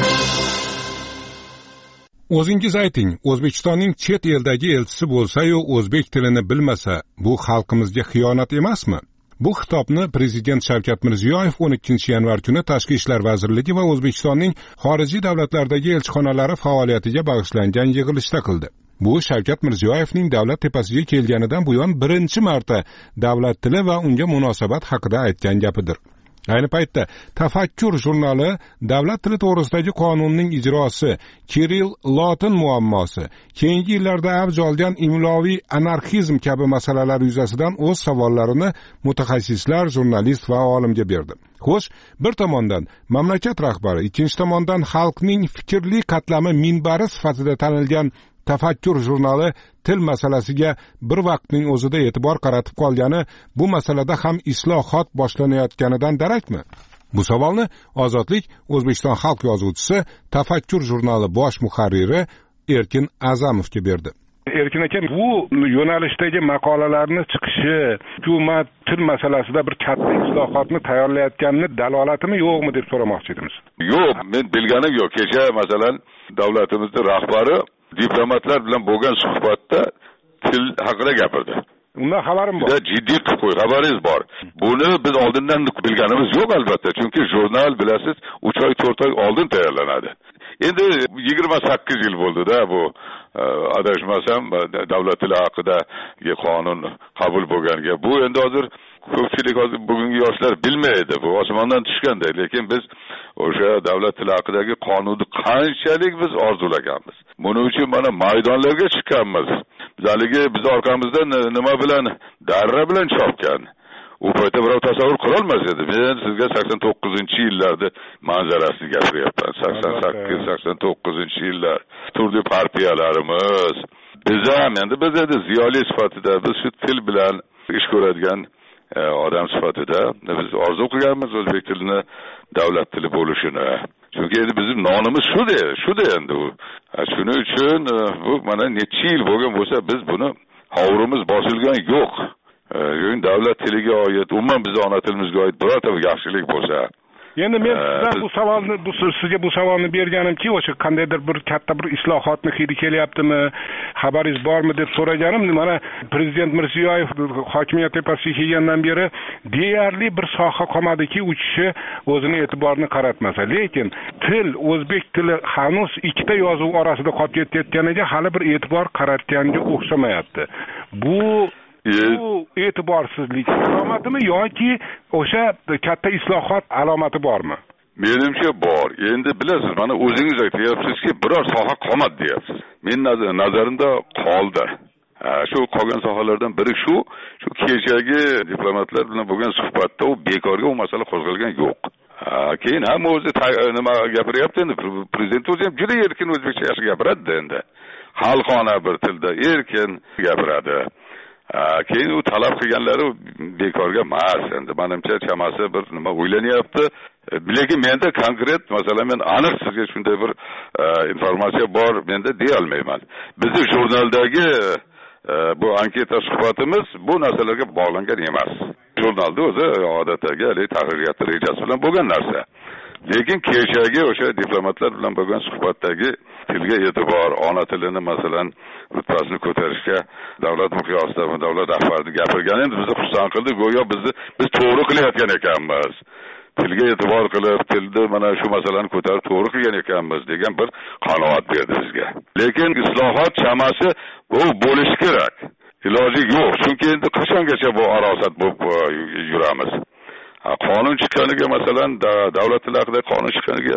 O'zingiz ayting, O'zbekistonning chet eldagi elchisi bo'lsa-yu o'zbek tilini bilmasa, bu xalqimizga xiyonat emasmi? Bu xitobni Prezident Shavkat Mirziyoyev 12-yanvar kuni Tashqi ishlar vazirligi va O'zbekistonning xorijiy davlatlardagi elchixonalari faoliyatiga bag'ishlangan yig'ilishda qildi. Bu Shavkat Mirziyoyevning davlat tepasiga kelganidan buyon birinchi marta davlat tili va unga munosabat haqida aytgan gapidir. Ayni paytda Tafakkur jurnali davlat tili to'g'risidagi qonunning ijrosi, Kirill lotin muammosi, keyingi yillarda avj olgan imloviy anarxizm kabi masalalar yuzasidan o'z savollarini mutaxassislar, jurnalist va olimga berdi. Xo'sh, bir tomondan mamlakat rahbari, ikkinchi tomondan xalqning fikrli qatlami minbari sifatida tanilgan Tafakkur jurnali til masalasiga bir vaqtning o'zida e'tibor qaratib qolgani bu masalada ham islohot boshlanayotganidan darakmi? Bu savolni Ozodlik O'zbekiston xalq yozuvchisi, Tafakkur jurnali bosh muharriri Erkin Azamovga berdi. Erkin aka, bu yo'nalishdagi maqolalarni chiqishi hukumat til masalasida bir katta islohotni tayyorlayotganini dalolatimi yo'qmi deb so'ramoqchi edimiz. Yo'q, men bilganim yo'q. Kecha masalan davlatimizning rahbari diplomatlar bilan bo'lgan suhbatda til haqida gapirdi. Undan xabarim bor. Jiddiy xabaringiz bor. Buni biz oldindan bilganimiz yo'q albatta. Chunki jurnal bilasiz 3 oy 4 oy oldin tayyorlanadi. Endi 28 yil bo'ldi-da bu adashmasam davlat tili haqidagi qonun qabul bo'lganiga. Bu endi hozir ko'pchilik hozir bugungi yoshlar bilmaydi. Bu osmondan tushganday, lekin biz o'sha davlat tili haqidagi qonunni qanchalik biz orzulaganmiz. Buning uchun mana maydonlarga chiqqanmiz. Bizaligi biz orqamizdan nima bilan, darra bilan chopgan. U paytda birov tasavvur qila olmas edi. Men sizga 89-yillarda manzarasini gapiryapman. 88-89-yillar turli partiyalarimiz. Biz ham endi ziyoli sifatida biz shu til bilan ish ko'radigan odam sifatida biz orzu qilganmiz o'zbek tilini davlat tili bo'lishini. Chunki endi bizim nonimiz shu-da endi u. Shuning uchun bu mana necha yil bo'lgan bo'lsa biz buni hovurimiz bosilgan yo'q. Davlat tiliga oid, umuman bizning ona tilimizga oid birorta yaxshilik bo'lsa. Endi men sizga bu savolni berganimki, o'sha qandaydir bir katta bir islohotni hidi kelyaptimi, xabaringiz bormi deb so'raganim. Mana prezident Mirziyoyev hokimiyat tepasiga kelgandan beri deyarli bir soha qolmadiki, u kishi o'zini e'tiborini qaratmasa. Lekin til, o'zbek tili hanuz ikkita yozuv orasida qolib ketayotganiga hali bir e'tibor qaratganga o'xshamayapti. Bu e'tiborsizlik alomatimi yoki o'sha katta islohot alomati bormi? Menimcha bor. Endi bilasiz, mana o'zingiz aytyapsizki, biror soha qolmadi deyapsiz. Men nazarimda qoldi. Shu qolgan sohalardan biri shu kechagi diplomatlar bilan bo'lgan suhbatda u bekorga u masala qo'zg'algan yo'q. Keyin hamma o'zi nima gapiryapti endi, prezident o'zi ham juda erkin o'zbekcha yaxshi gapiradi endi. Xalqona bir tilda erkin gapiradi. Keyin u talab qilganlari bekorga emas. Endi menimcha chamasi bir nima o'ylanyapti. Lekin menda konkret, masalan, men aniq sizga shunday bir informatsiya bor, menda deya olmayman. Bizning jurnaldagi bu anketa suhbatimiz bu narsalarga bog'langan emas. Jurnalda o'zi odatdagi tahririyat rejasi bilan bo'lgan narsa. Lekin kechagi o'sha diplomatlar bilan bo'lgan suhbatdagi tilga e'tibor, ona tilini masalan rutbasini ko'tarishga davlat miqyosida davlat rahbari gapirgani endi bizni xursand qildi. Go'yo biz to'g'ri qilayotgan ekanmiz. Tilga e'tibor qilib, tilni mana shu masalani ko'tarib to'g'ri qilgan ekanmiz degan bir qanoat berdi bizga. Lekin islohot chamasi bu bo'lishi kerak. Iloji yo'q. Chunki endi qachongacha bu arosat bo'lib yuramiz? Qonun chiqqaniga masalan davlat tili haqida qonun chiqqaniga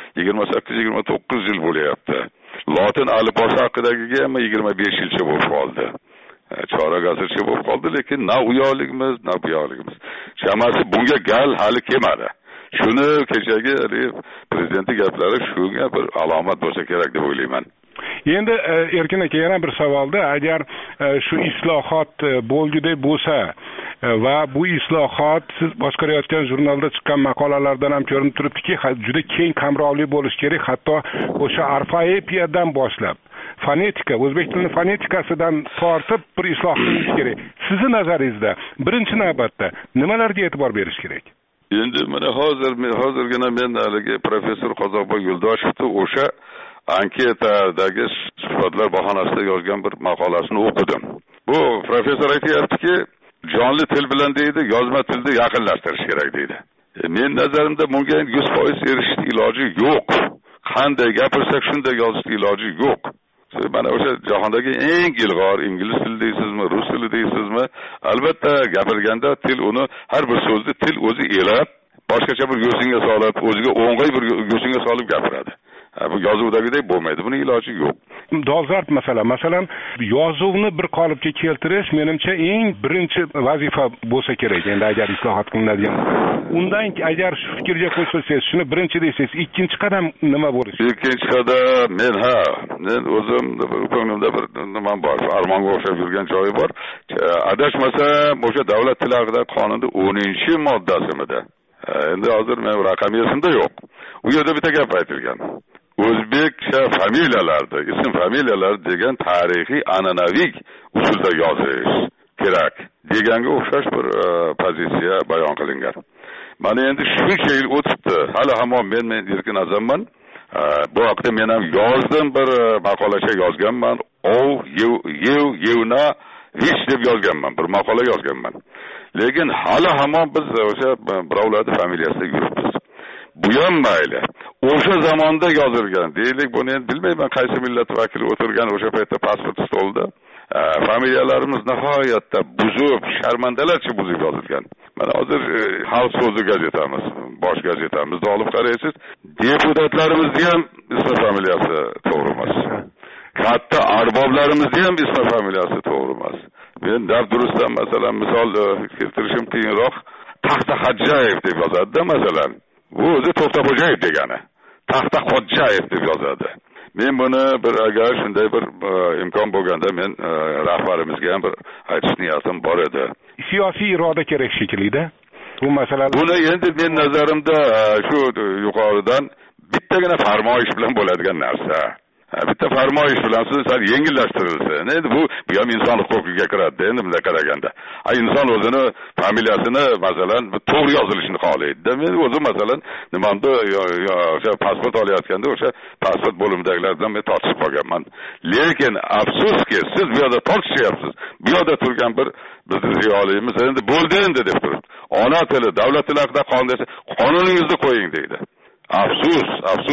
28-29 yil bo'lyapti. Lotin alifbosi haqidagiga ham 25 yilcha bo'lib qoldi. Chorak asrcha bo'lib qoldi, lekin na u yoqligimiz, na bu yoqligimiz. Chamasi bunga gal hali kelmadi. Shuni kechagi prezidentning gaplari shunga bir alomat bo'lsa kerak deb o'ylayman. Endi Erkin aka, yana bir savolda, agar shu islohot bo'lguday bo'lsa va bu islohot siz boshqarayotgan jurnalda chiqqan maqolalardan ham ko'rinib turibdiki, juda keng qamrovli bo'lishi kerak, hatto o'sha orfoepiyadan boshlab fonetika, o'zbek tilining fonetikasidan tortib bir isloh qilinishi kerak. Sizning nazaringizda birinchi navbatda nimalarga e'tibor berish kerak? Endi mana hozirgina men haligi professor Qozoqboy Yo'ldoshevni o'sha anketadagi suhbatlar bahonasida yozgan bir maqolasini o'qidim. Bu professor aytayaptiki, jonli til bilan deydi, yozma tilni yaqinlashtirish kerak deydi. Men nazarimda bunga 100% erishishning iloji yo'q. Qanday gapirsak shunday yozishning iloji yo'q. mana o'sha jahondagi eng ilg'or ingliz tili deysizmi, rus tili deysizmi, albatta gapirganda til uni har bir so'zni til o'zi elab, boshqacha bir yo'singa solib, o'ziga o'ng'ay bir yo'singa solib gapiradi. Bu yozuvdagidek bo'lmaydi. Buning iloji yo'q. Dolzarb masala. Masalan, yozuvni bir qolipga keltirish menimcha eng birinchi vazifa bo'lsa kerak. Endi agar islohot qilinadigan. Undan agar shu fikrga qo'shilsangiz, shuni birinchi deysiz, ikkinchi qadam nima bo'lishi? Ikkinchi qadam men o'zim ko'nglimda bir nima bor, armonga o'xshab yurgan joyi bor. Adashmasam, o'sha davlat tili haqida qonunda 10-moddasimida. Endi hozir men raqam esimda yo'q. U yerda bitta gap aytilgan. O'zbekcha familiyalarda, ism familiyalar degan tarixiy an'anaviy usulda yozish kerak deganga o'xshash bir pozitsiya bayon qilingan. Mana endi shuncha yil o'tibdi. Hali hamon men erkin azamman. Bu haqda men ham yozdim, bir maqolacha yozganman. Yevna Vish deb yozganman, bir maqola yozganman. Lekin hali hamon biz o'sha birovlarning familiyasida yuribmiz. Bu ham mayli. O'sha zamonda yozilgan. Deylik, buni endi bilmayman qaysi millat vakili o'tirgan o'sha paytda pasport stolida. Familiyalarimiz nihoyatda buzib, sharmandalarcha buzib yozilgan. Mana hozir Xalq so'zi gazetamiz, bosh gazetamizda olib qaraysiz, deputatlarimizni ham ism familiyasi to'g'ri emas. Katta arboblarimizni ham ism familiyasi to'g'ri emas. Men durustdan masalan misol keltirishim qiyinroq. Taxtaxo'jayev deb yozadi masalan. Bu o'zi To'xtaxo'jayev degani. Taxtaxo'jayev deb yozadi. Men buni bir agar shunday bir imkon bo'lganda men rahbarimizga ham bir aytish niyatim bor edi. Siyosiy iroda kerak shekilli-da. Bu masalalar. Buni endi men nazarimda shu yuqoridan bittagina farmoyish bilan bo'ladigan narsa. Bitta farmoyish bilan sal yengillashtirilsa. Endi bu ham inson huquqiga kiradi. Endi bunday qaraganda. Inson o'zini familiyasini masalan to'g'ri yozilishini xohlaydi. Men o'zim masalan nimamda o'sha pasport olayotganda o'sha pasport bo'limidagilar bilan men tortishib qolganman. Lekin afsuski siz bu yerda tortishyapsiz. Bu yerda turgan bir bizning ziyolimiz endi bo'ldi endi deb turibdi. Ona tili, davlat tili haqida qonun desa, qonuningizni qo'ying deydi. Afsus.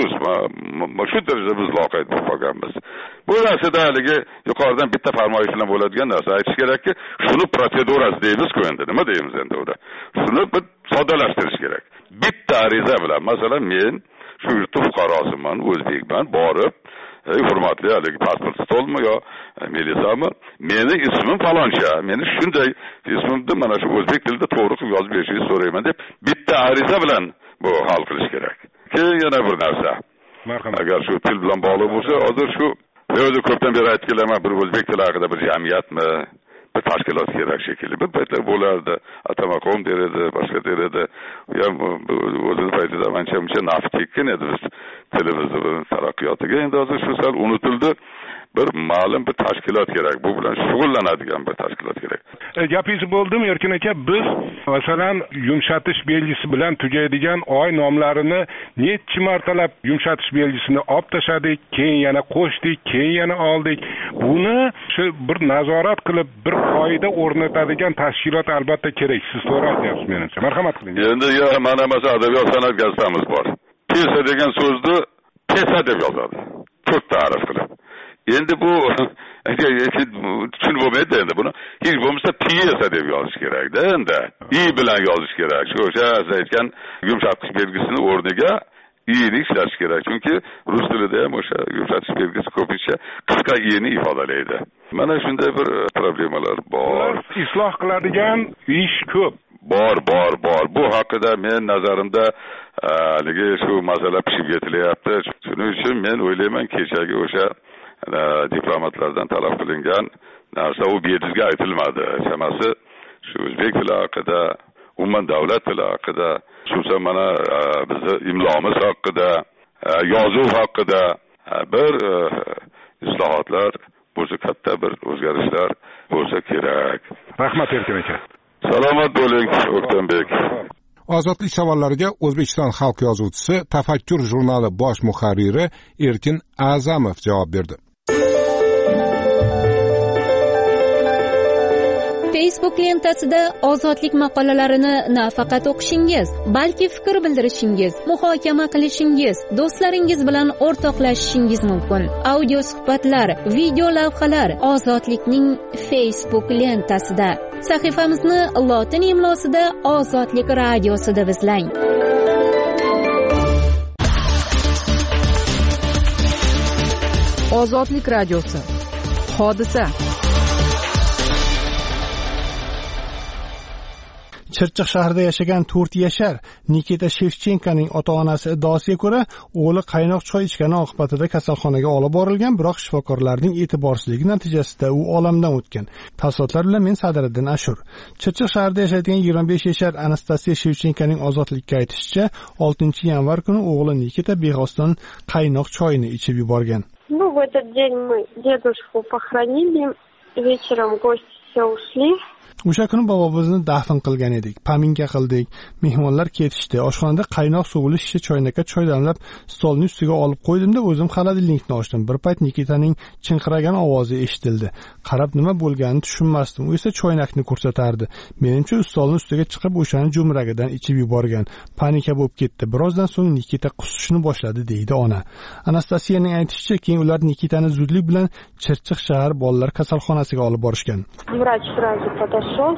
Shu darajada biz loqayd bo'lib qolganmiz. Bu narsada haligi yuqoridan bitta farmoyish bilan bo'ladigan narsa aytish kerakki, shuni protsedurasi deymiz-ku endi, nima deymiz endi unda. Shuni bir soddalashtirish kerak. Bitta ariza bilan, masalan, men shu yurt fuqarosiman, o'zbekman, borib, hurmatli haligi pasport stolmi yo milisami, meni ismim faloncha, meni shunday ismimni mana shu o'zbek tilida to'g'ri qilib yozib berishingizni so'rayman deb bitta ariza bilan bu hal qilish kerak. Keyin yana bir narsa. Agar shu til bilan bog'liq bo'lsa, hozir shu o'zi ko'pdan beri aytib kelaman, bir o'zbek tili haqida bir jamiyatmi, bir tashkilot kerak shekilli. Bir paytlar bo'lardi, atamaqom der edi, boshqa der edi. Ham o'zini paytida ancha-muncha naf chekkan edi biz tilimizni taraqqiyotiga. Endi hozir shu sal unutildi. Bir ma'lum bir tashkilot kerak. Bu bilan shug'ullanadigan bir tashkilot kerak. Gapingiz bo'ldimi Erkin aka? Biz masalan yumshatish belgisi bilan tugaydigan oy nomlarini necha martalab yumshatish belgisini olib tashladik, keyin yana qo'shdik, keyin yana oldik. Buni shu bir nazorat qilib, bir qoida o'rnatadigan tashkilot albatta kerak. Siz to'g'ri aytyapsiz menimcha. Marhamat qiling. Endi mana masalan adabiyot san'at gazetamiz bor. Pesa degan so'zni pesa deb yozadi. 4 ta'rif qilib. Endi bu tushunib bo'lmaydi endi buni. Hech bo'lmasa piyesa deb yozish kerak-da endi. I bilan yozish kerak. Shu o'sha aytgan yumshatish belgisini o'rniga i'ni ishlatish kerak. Chunki rus tilida ham o'sha yumshatish belgisi ko'pincha qisqa i'ni ifodalaydi. Mana shunday bir problemalar bor. Isloh qiladigan ish ko'p. Bor. Bu haqida men nazarimda haligi shu masala pishib yetilyapti. Shuning uchun men o'ylayman kechagi o'sha diplomatlardan talab qilingan narsa u bejizga aytilmadi. Chamasi shu o'zbek tili haqida, umuman davlat tili haqida, xususan mana bizni imlomiz haqida, yozuv haqida bir islohotlar bo'lsa, katta bir o'zgarishlar bo'lsa kerak. Rahmat Erkin aka. Salomat bo'ling, O'ktanbek. Ozodlik savollariga O'zbekiston xalq yozuvchisi, Tafakkur jurnali bosh muharriri Erkin A'zamov javob berdi. Facebook lentasida ozodlik maqolalarini nafaqat o'qishingiz, balki fikr bildirishingiz, muhokama qilishingiz, do'stlaringiz bilan o'rtoqlashishingiz mumkin. Audio suhbatlar, video lavhalar ozodlikning Facebook lentasida. Sahifamizni lotin imlosida Ozodlik radiosi deb izlang. Ozodlik radiosi. Hodisa. Chirchiq shahrida yashagan 4 yashar Nikita Shevchenkoning ota-onasi iddaosiga ko'ra, o'g'li qaynoq choy ichgani oqibatida kasalxonaga olib borilgan, biroq shifokorlarning e'tiborsizligi natijasida u olamdan o'tgan. Tafsilotlar bilan men Sadiriddin Ashur. Chirchiq shahrida yashaydigan 25 yashar Anastasiya Shevchenkoning ozodlikka aytishicha, 6-yanvar kuni o'g'li Nikita bexosdan qaynoq choyni ichib yuborgan. В этот день мы дедушку похоронили, вечером гости все ушли. O'sha kuni bobomizni dafn qilgan edik. Paminka qildik. Mehmonlar ketishdi. Oshxonada qaynoq suvli shisha choynakka choy damlab stolning ustiga olib qo'ydimda o'zim xolodilnikni ochdim. Bir payt Nikitaning chinqiragan ovozi eshitildi. Qarab nima bo'lganini tushunmasdim. U esa choynakni ko'rsatardi. Menimcha stolning ustiga chiqib o'shani jo'mragidan ichib yuborgan. Panika bo'lib ketdi. Birozdan so'ng Nikita qusishni boshladi, deydi ona. Anastasiyaning aytishicha, keyin ular Nikitani zudlik bilan Chirchiq shahar bolalar kasalxonasiga olib borishgan. Врач сразу подошел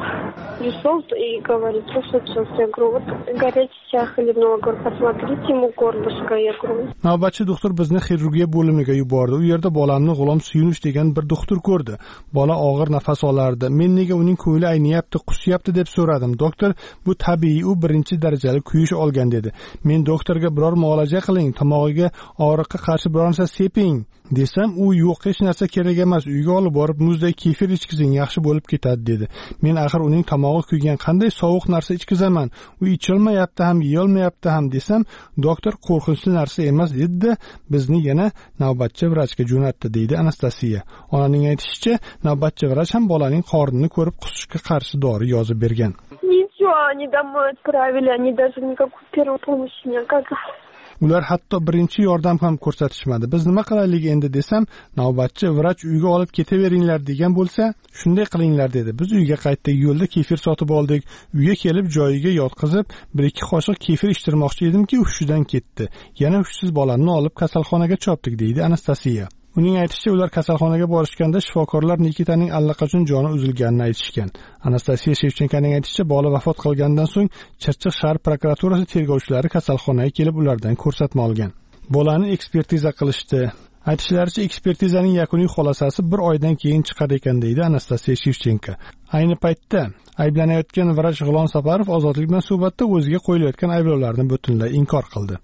и говорит, слушайте, я говорю, вот горячая хлебного, говорю, посмотрите ему горлышко, я говорю. Navbatchi doktor bizni xirurgiya bo'limiga yubordi. U yerda bolamni G'ulom Suyunish degan bir doktor ko'rdi. Bola og'ir nafas olardi. Men nega uning ko'ngli ayniyapti, qusyapti deb so'radim. Doktor, bu tabiiy, u birinchi darajali kuyish olgan dedi. Men doktorga biror muolaja qiling, tomog'iga og'riqqa qarshi biror narsa seping desam, u yo'q, hech narsa kerak emas, uyga olib borib muzday kefir ichkizing, yaxshi bo'lib ketadi dedi. Men axir uning tomog'i kuygan, qanday sovuq narsa ichkizaman? U icholmayapti ham, yeyolmayapti ham desam, doktor qo'rqinchli narsa emas dedi, bizni yana navbatchi vrachga jo'natdi, deydi Anastasiya. Onaning aytishicha, navbatchi vrach ham bolaning qornini ko'rib qusishga qarshi dori yozib bergan. Nичего, они домой отправили, они даже никакую первую помощь не оказали. Ular hatto birinchi yordam ham ko'rsatishmadi. Biz nima qilaylik endi desam, navbatchi vrach uyga olib ketaveringlar degan bo'lsa, shunday qilinglar dedi. Biz uyga qaytdik, yo'lda kefir sotib oldik. Uyga kelib joyiga yotqizib, 1-2 qoshiq kefir ichtirmoqchi edimki, hushidan ketdi. Yana hushsiz bolamni olib kasalxonaga chopdik, deydi Anastasiya. Uning aytishicha, ular kasalxonaga borishganda shifokorlar Nikitaning allaqachon joni uzilganini aytishgan. Anastasiya Shevchenkoning aytishicha, bola vafot qilgandan so'ng Chirchiq shahar prokuraturasi tergovchilari kasalxonaga kelib ulardan ko'rsatma olgan. Bolani ekspertiza qilishdi. Aytishlaricha, ekspertizaning yakuniy xulosasi 1 oydan keyin chiqar ekan, deydi Anastasiya Shevchenko. Ayni paytda ayblanayotgan vrach G'ulom Saparov ozodlik bilan suhbatda o'ziga qo'yilayotgan ayblovlarni butunlay inkor qildi.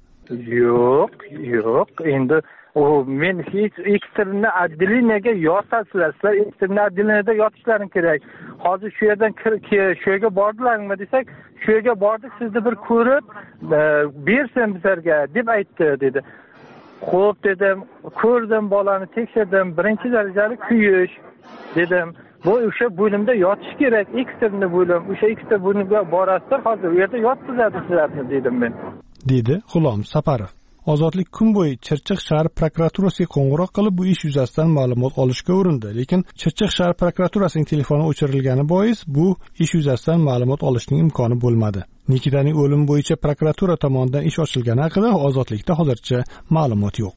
Yo'q, endi men hech eksterni отделениyaga yotasizlar. Sizlar eksterni отделениyaga yotishlaring kerak. Hozir shu yerdan shu yerga bordilarmi desak, shu yerga bordik, sizni bir ko'rib, bersin bizlarga deb aytdi, dedi. Xo'p dedim, ko'rdim, bolani tekshirdim, 1-darajali kuyish dedim. Bu o'sha bo'limda yotish kerak, eksterni bo'lim. O'sha ekster bo'limga borasizlar, hozir u yerda yotqizadi sizlarni, dedim men. Dedi G'ulom Saparov. Ozodlik kun bo'yi Chirchiq shahar prokuraturasiga qo'ng'iroq qilib bu ish yuzasidan ma'lumot olishga urindi, lekin Chirchiq shahar prokuraturasining telefoni o'chirilgani bois bu ish yuzasidan ma'lumot olishning imkoni bo'lmadi. Nikitaning o'limi bo'yicha prokuratura tomonidan ish ochilgani haqida Ozodlikda hozircha ma'lumot yo'q.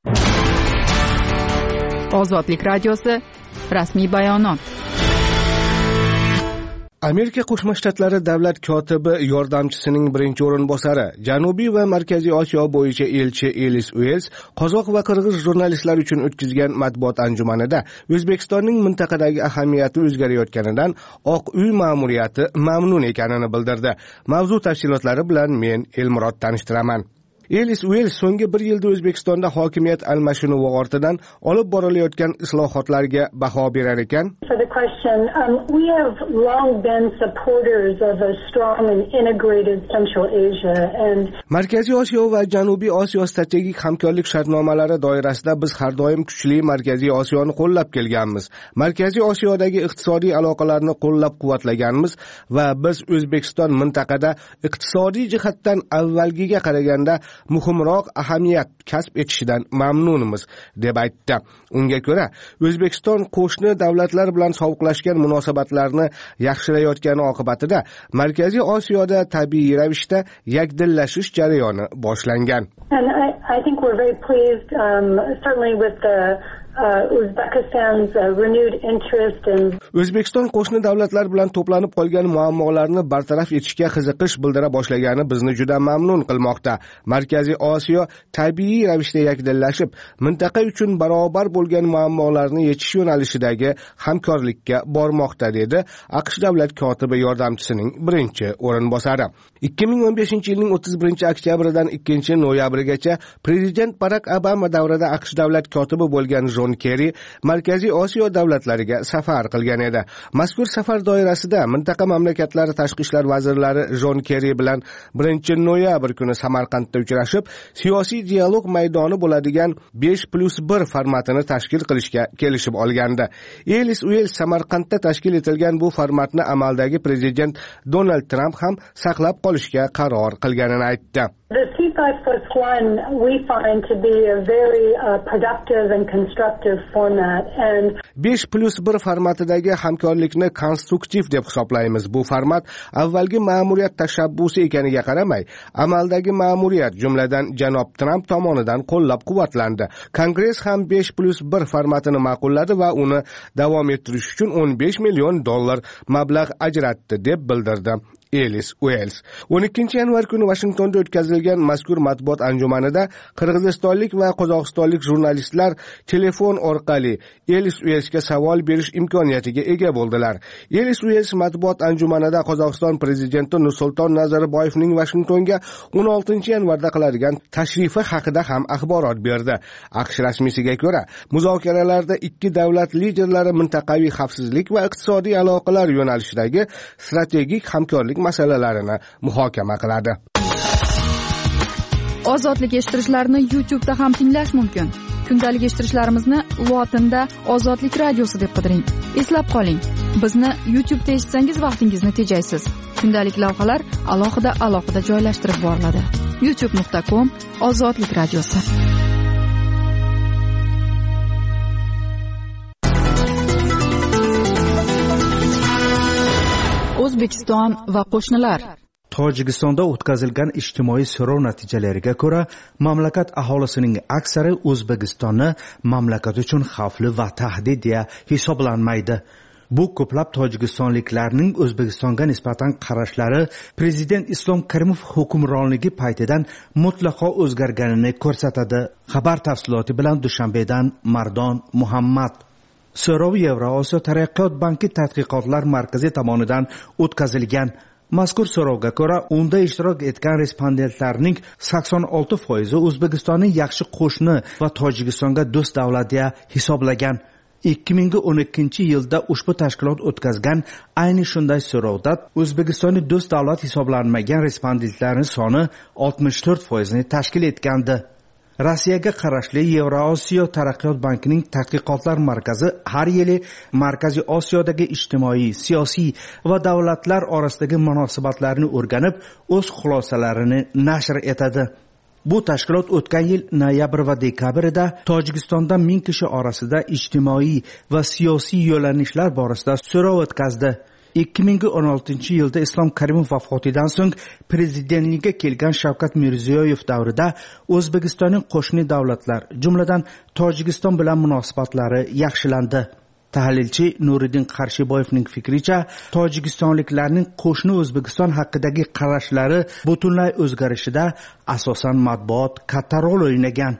Ozodlik radiosi rasmiy bayonot. Amerika Qo'shma Shtatlari davlat kotibi yordamchisining birinchi o'rinbosari, Janubiy va Markaziy Osiyo bo'yicha elchi Ellis Uels qozoq va qirg'iz jurnalistlar uchun o'tkazgan matbuot anjumanida O'zbekistonning mintaqadagi ahamiyati o'zgarayotganidan Oq uy ma'muriyati mamnun ekanini bildirdi. Mavzu tafsilotlari bilan men Elmurod tanishtiraman. Ellis Uels so'nggi 1 yilda O'zbekistonda hokimiyat almashinuvi ortidan olib borilayotgan islohotlarga baho berar ekan. For the question, we have long been supporters of a strong and integrated Central Asia and Markaziy Osiyo va Janubiy Osiyo strategik hamkorlik shartnomalari doirasida biz har doim kuchli Markaziy Osiyoni qo'llab kelganmiz. Markaziy Osiyodagi iqtisodiy aloqalarni qo'llab-quvvatlaganmiz va biz O'zbekiston mintaqada iqtisodiy jihatdan avvalgiga qaraganda muhimroq ahamiyat kasb etishidan mamnunmiz deb aytdi. Unga ko'ra, O'zbekiston qo'shni davlatlar bilan sovuqlashgan munosabatlarni yaxshilayotgani oqibatida Markaziy Osiyoda tabiiy ravishda yakdillashish jarayoni boshlangan. And I think we're very pleased, certainly with the Uzbekistan's renewed interest in O'zbekiston qo'shni davlatlar bilan to'planib qolgan muammolarni bartaraf etishga qiziqish bildira boshlagani bizni juda mamnun qilmoqda. Markaziy Osiyo tabiiy ravishda yakdillashib, mintaqa uchun barobar bo'lgan muammolarni yechish yo'nalishidagi hamkorlikka bormoqda, dedi AQSh davlat kotibi yordamchisining birinchi o'rinbosari. 2015-yilning 31-oktyabridan 2-noyabrigacha prezident Barak Obama davrida AQSh davlat kotibi bo'lgan Jon Kerri Markaziy Osiyo davlatlariga safar qilgan edi. Mazkur safar doirasida mintaqa mamlakatlari tashqi ishlar vazirlari Jon Kerri bilan 1-noyabr kuni Samarqandda uchrashib, siyosiy dialog maydoni bo'ladigan 5+1 formatini tashkil qilishga kelishib olgandi. Elis Uels Samarqandda tashkil etilgan bu formatni amaldagi prezident Donald Trump ham saqlab qolishga qaror qilganini aytdi. The C5+1 we find to be a very productive and constructive format, and 5+1 formatidagi hamkorlikni konstruktiv deb hisoblaymiz. Bu format avvalgi ma'muriyat tashabbusi ekaniga qaramay, amaldagi ma'muriyat, jumladan janob Trump tomonidan qo'llab-quvvatlandi. Kongress ham 5+1 formatini ma'qulladi va uni davom ettirish uchun $15 million mablag' ajratdi deb bildirdi Elis Uels. 12-yanvar kuni Washingtonda o'tkazilgan mazkur matbuot anjumanida qirg'izistonlik va qozog'istonlik jurnalistlar telefon orqali Elis Uelsga savol berish imkoniyatiga ega bo'ldilar. Elis Uels matbuot anjumanida Qozog'iston prezidenti Nursulton Nazarboyevning Washingtonga 16-yanvarda qiladigan tashrifi haqida ham axborot berdi. AQSh rasmiysiga ko'ra, muzokaralarda ikki davlat liderlari mintaqaviy xavfsizlik va iqtisodiy aloqalar yo'nalishidagi strategik hamkorlik masalalarini muhokama qiladi. Ozodlik eshittirishlarni YouTube'da ham tinglash mumkin. Kundalik eshittirishlarimizni lotinda Ozodlik radiosi deb qidiring. Eslab qoling, bizni YouTube'da eshitsangiz vaqtingizni tejaysiz. Kundalik lavhalar alohida joylashtirib boriladi. youtube.com Ozodlik radiosi. O'zbekiston va qo'shnilar. Tojikistonda o'tkazilgan ijtimoiy so'rov natijalariga ko'ra, mamlakat aholisining aksari O'zbekistonni mamlakat uchun xavfli va tahdid deya hisoblanmaydi. Bu ko'plab tojikistonliklarning O'zbekistonga nisbatan qarashlari prezident Islom Karimov hukmronligi paytidan mutlaqo o'zgarganini ko'rsatadi. Xabar tafsiloti bilan Dushanbedan Mardon Muhammad. So'rov Yevrosiyo taraqqiyot banki tadqiqotlar markazi tomonidan o'tkazilgan. Mazkur so'rovga ko'ra, unda ishtirok etgan respondentlarning 86% O'zbekistonning yaxshi qo'shni va Tojikistonga do'st davlat deya hisoblagan. 2012-yilda ushbu tashkilot o'tkazgan ayni shunday so'rovda O'zbekistonning do'st davlat hisoblanmagan respondentlarning soni 64% ni tashkil etgandi. Rossiyaga qarashli Yevrosiyo taraqqiyot bankining tadqiqotlar markazi har yili Markaziy Osiyodagi ijtimoiy, siyosiy va davlatlar orasidagi munosabatlarni o'rganib, o'z xulosalarini nashr etadi. Bu tashkilot o'tgan yil noyabr va dekabrda Tojikistonda 1000 kishi orasida ijtimoiy va siyosiy yo'nalishlar borasida so'rov o'tkazdi. 2016-yilda Islom Karimov vafotidan so'ng prezidentlikka kelgan Shavkat Mirziyoyev davrida O'zbekistonning qo'shni davlatlar, jumladan Tojikiston bilan munosabatlari yaxshilandi. Tahlilchi Nuriddin Qarshiboyevning fikricha, tojikistonliklarning qo'shni O'zbekiston haqidagi qarashlari butunlay o'zgarishida asosan matbuot katta rol o'ynagan.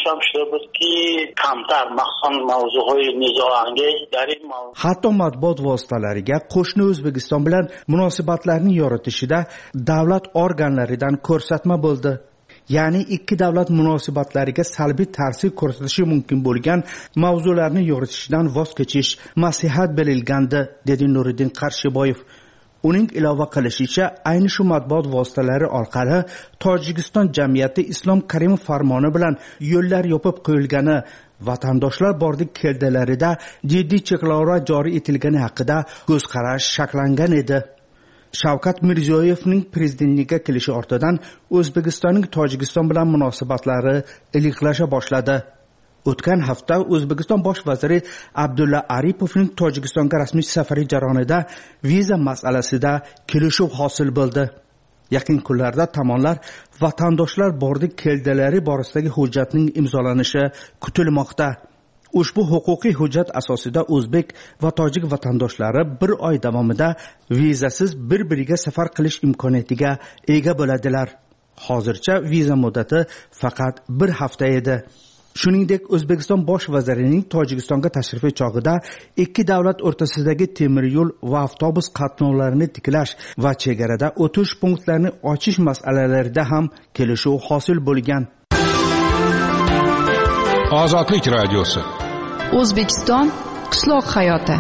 Hatto matbuot vositalariga qo'shni O'zbekiston bilan munosabatlarni yoritishida davlat organlaridan ko'rsatma bo'ldi. Ya'ni ikki davlat munosabatlariga salbiy ta'sir ko'rsatishi mumkin bo'lgan mavzularni yoritishdan voz kechish maslahat berilgandi, dedi Nuriddin Qarshiboyev. Uning ilova qilishicha, ayni shu matbuot vositalari orqali Tojikiston jamiyati Islom Karimov farmoni bilan yo'llar yopib qo'yilgani, vatandoshlar bordik keldilarida jiddiy cheklovlar joriy etilgani haqida ko'z qarash shakllangan edi. Shavkat Mirziyoyevning prezidentlikka kelishi ortidan O'zbekistonning Tojikiston bilan munosabatlari iliqlasha boshladi. O'tgan hafta O'zbekiston bosh vaziri Abdulla Aripovning Tojikistonga rasmiy safari jarayonida viza masalasida kelishuv hosil bo'ldi. Yaqin kunlarda tomonlar vatandoshlar bordik keldilari borasidagi hujjatning imzolanishi kutilmoqda. Ushbu huquqiy hujjat asosida o'zbek va tojik vatandoshlari bir oy davomida vizasiz bir-biriga safar qilish imkoniyatiga ega bo'ladilar. Hozircha viza muddati faqat bir hafta edi. Shuningdek, O'zbekiston bosh vazirining Tojikistonga tashrifi chog'ida ikki davlat o'rtasidagi temir yo'l va avtobus qatnovlarini tiklash va chegarada o'tish punktlarini ochish masalalarida ham kelishuv hosil bo'lgan. Ozodlik radiosi. O'zbekiston qishloq hayoti.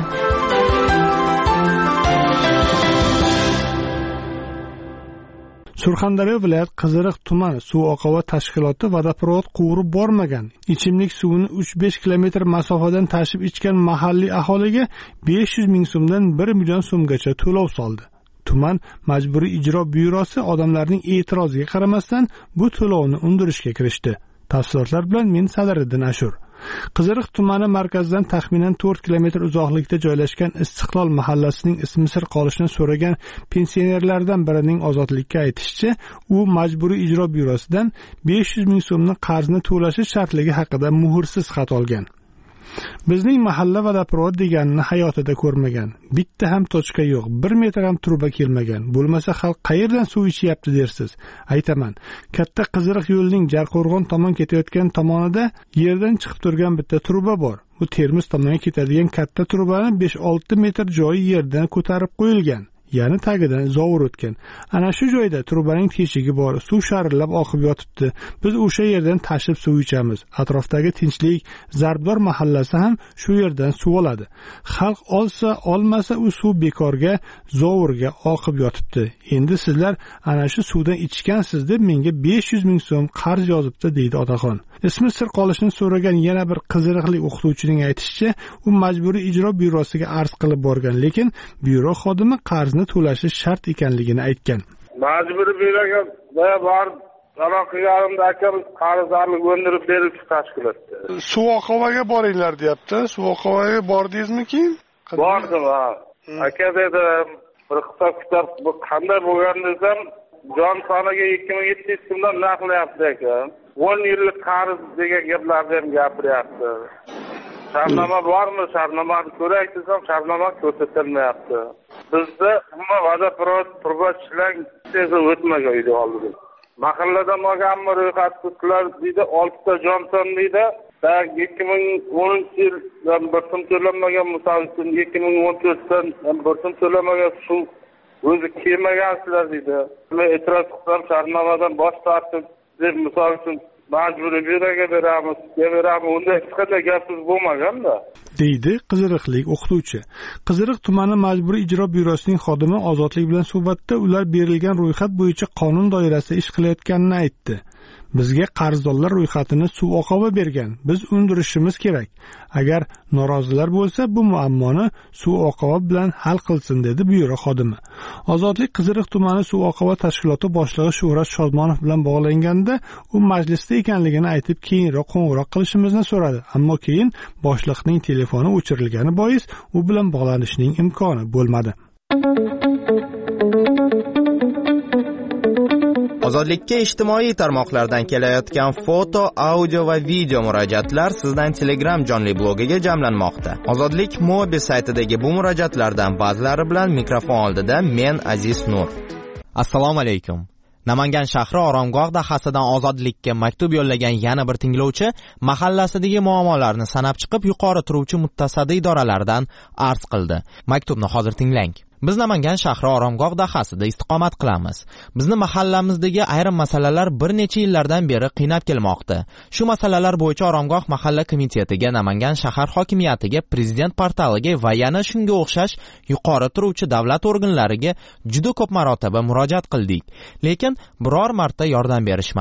Surxondaryo viloyat Qiziriq tuman suv oqova tashkiloti vodoprovod quvurib bormagan, ichimlik suvini 3-5 kilometr masofadan tashib ichgan mahalliy aholiga 500 ming so'mdan 1 million so'mgacha to'lov soldi. Tuman majburiy ijro byurosi odamlarning e'tiroziga qaramasdan bu to'lovni undirishga kirishdi. Tafsilotlar bilan men Sadiriddin Ashur. Qiziriq tumani markazidan taxminan 4 kilometr uzoqlikda joylashgan Istiqlol mahallasining ismi sir qolishini so'ragan pensionerlardan birining ozodlikka aytishicha, u majburiy ijro byurosidan 500 ming so'mni qarzni to'lashi shartligi haqida muhrsiz xat olgan. Bizning mahalla vodoprovod deganini hayotida ko'rmagan. Bitta ham tochka yo'q, 1 metr ham truba kelmagan. Bo'lmasa xalq qayerdan suv ichyapti dersiz. Aytaman, katta Qiziriq yo'lining Jarqo'rg'on tomon ketayotgan tomonida yerdan chiqib turgan bitta truba bor. Bu Termiz tomonga ketadigan katta trubani 5-6 metr joyi yerdan ko'tarib qo'yilgan. Ya'ni tagidan zovur o'tgan. Ana shu joyda trubaning teshigi bor, suv sharillab oqib yotibdi. Biz o'sha yerdan tashib suv ichamiz. Atrofdagi tinchlik, Zarbdor mahallasi ham shu yerdan suv oladi. Xalq olsa, olmasa u suv bekorga, zovurga oqib yotibdi. Endi sizlar ana shu suvdan ichgansiz deb menga 500 ming so'm qarz yozibdi, deydi otaxon. Ismi sir qolishini so'ragan yana bir qiziriqlik o'qituvchining aytishicha, u majburiy ijro byurosiga arz qilib borgan, lekin byuro xodimi qarzni to'lashi shart ekanligini aytgan. Majburiy byuroga borib qaror qilganimda akamiz qarzlarni o'ndirib beruvchi tashkilotda. Suv oqovaga boringlar deyapti. Suv oqovaga bordingizmi keyin? Bordim, ha. Aka dedi, bir kitob bu qanday bo'lgan desam, jon soniga 2700 so'mdan naqlyapti ekan. 10 yillik qarz degan gaplarni ham gapiryapti. Shartnoma bormi? Shartnomani ko'ray desam, shartnoma ko'rsatilmayapti. Bizda umuman vodoprovod truba ishlang tez o'tmagan edi oldin. Mahalladan olganmi ro'yxatlar deydi, 6 ta Johnson deydi. 2010-yildan bir so'm to'lanmagan, misol uchun 2014dan bir so'm to'lanmagan suv o'zi kelmagansizlar deydi. Men e'tiroz qilsam, shartnomadan bosh tortib deb misol uchun majburiy byuroga beramiz, unday hech qanday gapsiz bo'lmagan-da, deydi qiziriqlik o'qituvchi. Qiziriq tumani majburiy ijro byurosining xodimi Ozodlik bilan suhbatda ular berilgan ro'yxat bo'yicha qonun doirasida ish qilayotganini aytdi. Bizga qarzdorlar ro'yxatini suv oqova bergan. Biz undirishimiz kerak. Agar norozilar bo'lsa, bu muammoni suv oqova bilan hal qilsin, dedi byuro xodimi. Ozodlik Qiziriq tumani suv oqova tashkiloti boshlig'i Shuhrat Shodmonov bilan bog'langanda, u majlisda ekanligini aytib, keyinroq qo'ng'iroq qilishimizni so'radi. Ammo keyin boshliqning telefoni o'chirilgani bois, u bilan bog'lanishning imkoni bo'lmadi. Ozodlikka ijtimoiy tarmoqlardan kelayotgan foto, audio va video murojaatlar sizdan Telegram jonli blogiga jamlanmoqda. Ozodlik Mobi saytidagi bu murojaatlardan ba'zilari bilan mikrofon oldida men Aziz Nur. Assalomu alaykum. Namangan shahri Oromgoh dahasidan Ozodlikka maktub yo'llagan yana bir tinglovchi mahallasidagi muammolarni sanab chiqib, yuqori turuvchi mutasaddi idoralardan arz qildi. Maktubni hozir tinglang. Biz Namangan shahri Oromgoh dahasida istiqomat qilamiz. Bizni mahallamizdagi ayrim masalalar bir necha yillardan beri qiynab kelmoqda. Shu masalalar bo'yicha Oromgoh mahalla komitetiga, Namangan shahar hokimiyatiga, prezident portaliga va yana shunga o'xshash yuqori turuvchi davlat organlariga juda ko'p marotaba murojaat qildik. Lekin biror marta yordam berishmadi.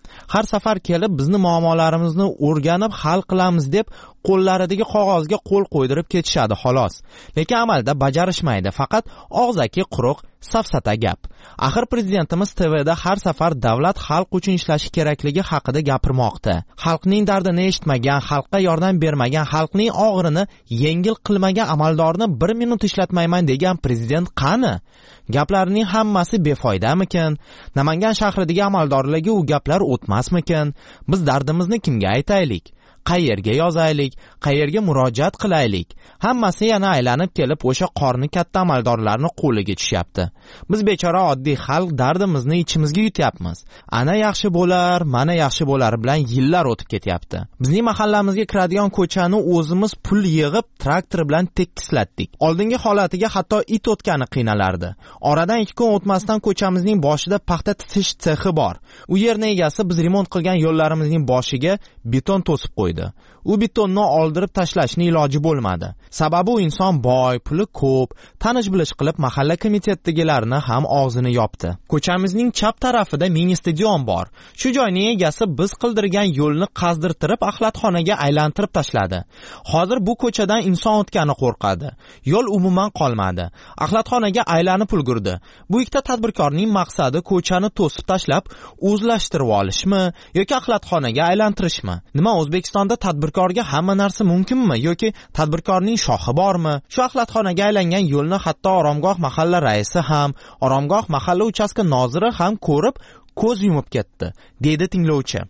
Har safar kelib bizni muammolarimizni o'rganib hal qilamiz deb qo'llaridagi qog'ozga qo'l qo'ydirib ketishadi xolos. Lekin amalda bajarishmaydi, faqat og'zaki quruq safsata gap. Axir prezidentimiz TVda har safar davlat xalq uchun ishlashi kerakligi haqida gapirmoqda. Xalqning dardini eshitmagan, xalqqa yordam bermagan, xalqning og'irini yengil qilmagan amaldorni 1 minut ishlatmayman degan prezident qani? Gaplarining hammasi befoydamikin? Namangan shahridagi amaldorlarga u gaplar o'tmasmikin? Biz dardimizni kimga aytaylik? Qayerga yozaylik, qayerga murojaat qilaylik? Hammasi yana aylanib kelib o'sha qorni katta amaldorlarning qo'liga tushyapti. Biz bechora oddiy xalq dardimizni ichimizga yutyapmiz. Ana yaxshi bo'lar, mana yaxshi bo'lar bilan yillar o'tib ketyapti. Bizning mahallamizga kiradigan ko'chani o'zimiz pul yig'ib traktor bilan tekislatdik. Oldingi holatiga hatto it o'tgani qiynalardi. Oradan 2 kun o'tmasdan ko'chamizning boshida paxta titish sexi bor. U yerning egasi biz remont qilgan yo'llarimizning boshiga beton to'sib qo'ydi. U betonni oldirib tashlashning iloji bo'lmadi. Sababi u inson boy, puli ko'p, tanish bilish qilib mahalla komitetidagilarni ham og'zini yopdi. Ko'chamizning chap tarafida mini stadion bor. Shu joyning egasi biz qildirgan yo'lni qazdirtirib axlatxonaga aylantirib tashladi. Hozir bu ko'chadan inson o'tgani qo'rqadi. Yo'l umuman qolmadi. Axlatxonaga aylanib ulgurdi. Bu ikkita tadbirkorning maqsadi ko'chani to'sib tashlab o'zlashtirib olishmi yoki axlatxonaga aylantirishmi? Nima O'zbekistonda tadbirkorga hamma narsa mumkinmi yoki tadbirkorning shoxi bormi? Shu axlatxonaga aylangan yo'lni hatto Oromgoh mahalla raisi ham, Oromgoh mahalla uchastka noziri ham ko'rib ko'z yumib ketdi, deydi tinglovchi.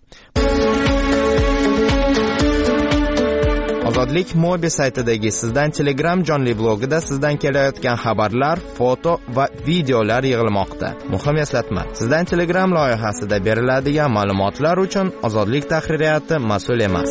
Ozodlik Mobi saytidagi Sizdan Telegram jonli blogida sizdan kelayotgan xabarlar, foto va videolar yig'ilmoqda. Muhim eslatma: Sizdan Telegram loyihasida beriladigan ma'lumotlar uchun Ozodlik tahririyati mas'ul emas.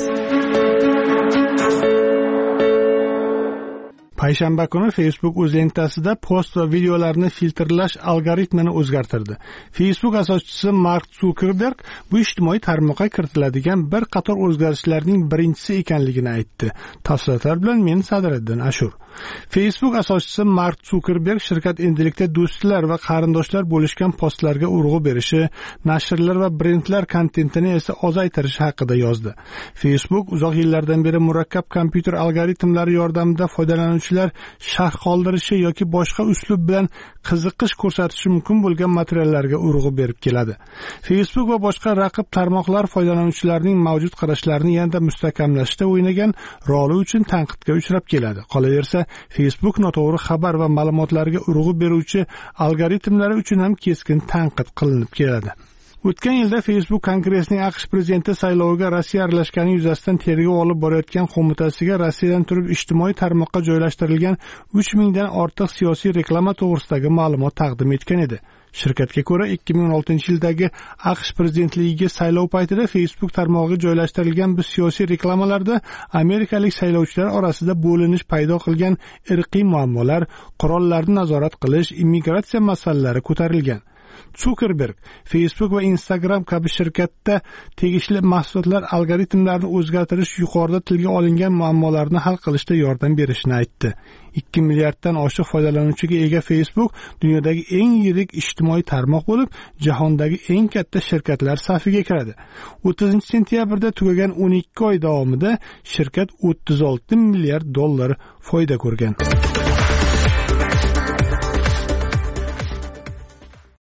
Payshanba kuni Facebook o'z lentasida post va videolarni filtrlash algoritmini o'zgartirdi. Facebook asoschisi Mark Zuckerberg bu ijtimoiy tarmoqqa kiritiladigan bir qator o'zgarishlarning birinchisi ekanligini aytdi. Tafsilotlar bilan men Sadriddin Ashur. Facebook asoschisi Mark Zuckerberg shirkat endilikda do'stlar va qarindoshlar bo'lishgan postlarga urg'u berishi, nashrlar va brendlar kontentini esa ozaytirishi haqida yozdi. Facebook uzoq yillardan beri murakkab kompyuter algoritmlari yordamida foydalanuvchilar sharh qoldirishi yoki boshqa uslub bilan qiziqish ko'rsatishi mumkin bo'lgan materiallarga urg'u berib keladi. Facebook va boshqa raqib tarmoqlar foydalanuvchilarning mavjud qarashlarini yanada mustahkamlashda o'ynagan roli uchun tanqidga uchrab keladi. Qolaversa, Facebook noto'g'ri xabar va ma'lumotlarga urg'u beruvchi algoritmlari uchun ham keskin tanqid qilinib keladi. O'tgan yilda Facebook Kongressning AQSh prezidenti sayloviga Rossiya aralashgani yuzasidan tergov olib borayotgan qo'mitasiga Rossiyadan turib ijtimoiy tarmoqqa joylashtirilgan 3000 dan ortiq siyosiy reklama to'g'risidagi ma'lumot taqdim etgan edi. Shirkatga ko'ra 2016-yildagi AQSh prezidentligiga saylov paytida Facebook tarmog'iga joylashtirilgan bu siyosiy reklamalarda amerikalik saylovchilar orasida bo'linish paydo qilgan irqiy muammolar, qurollarni nazorat qilish, immigratsiya masalalari ko'tarilgan. Zuckerberg Facebook va Instagram kabi shirkatda tegishli mahsulotlar algoritmlarini o'zgartirish yuqorida tilga olingan muammolarni hal qilishda yordam berishini aytdi. 2 milliarddan oshiq foydalanuvchiga ega Facebook dunyodagi eng yirik ijtimoiy tarmoq bo'lib, jahondagi eng katta shirkatlar safiga kiradi. 30-sentyabrda tugagan 12 oy davomida shirkat $36 milliard foyda ko'rgan.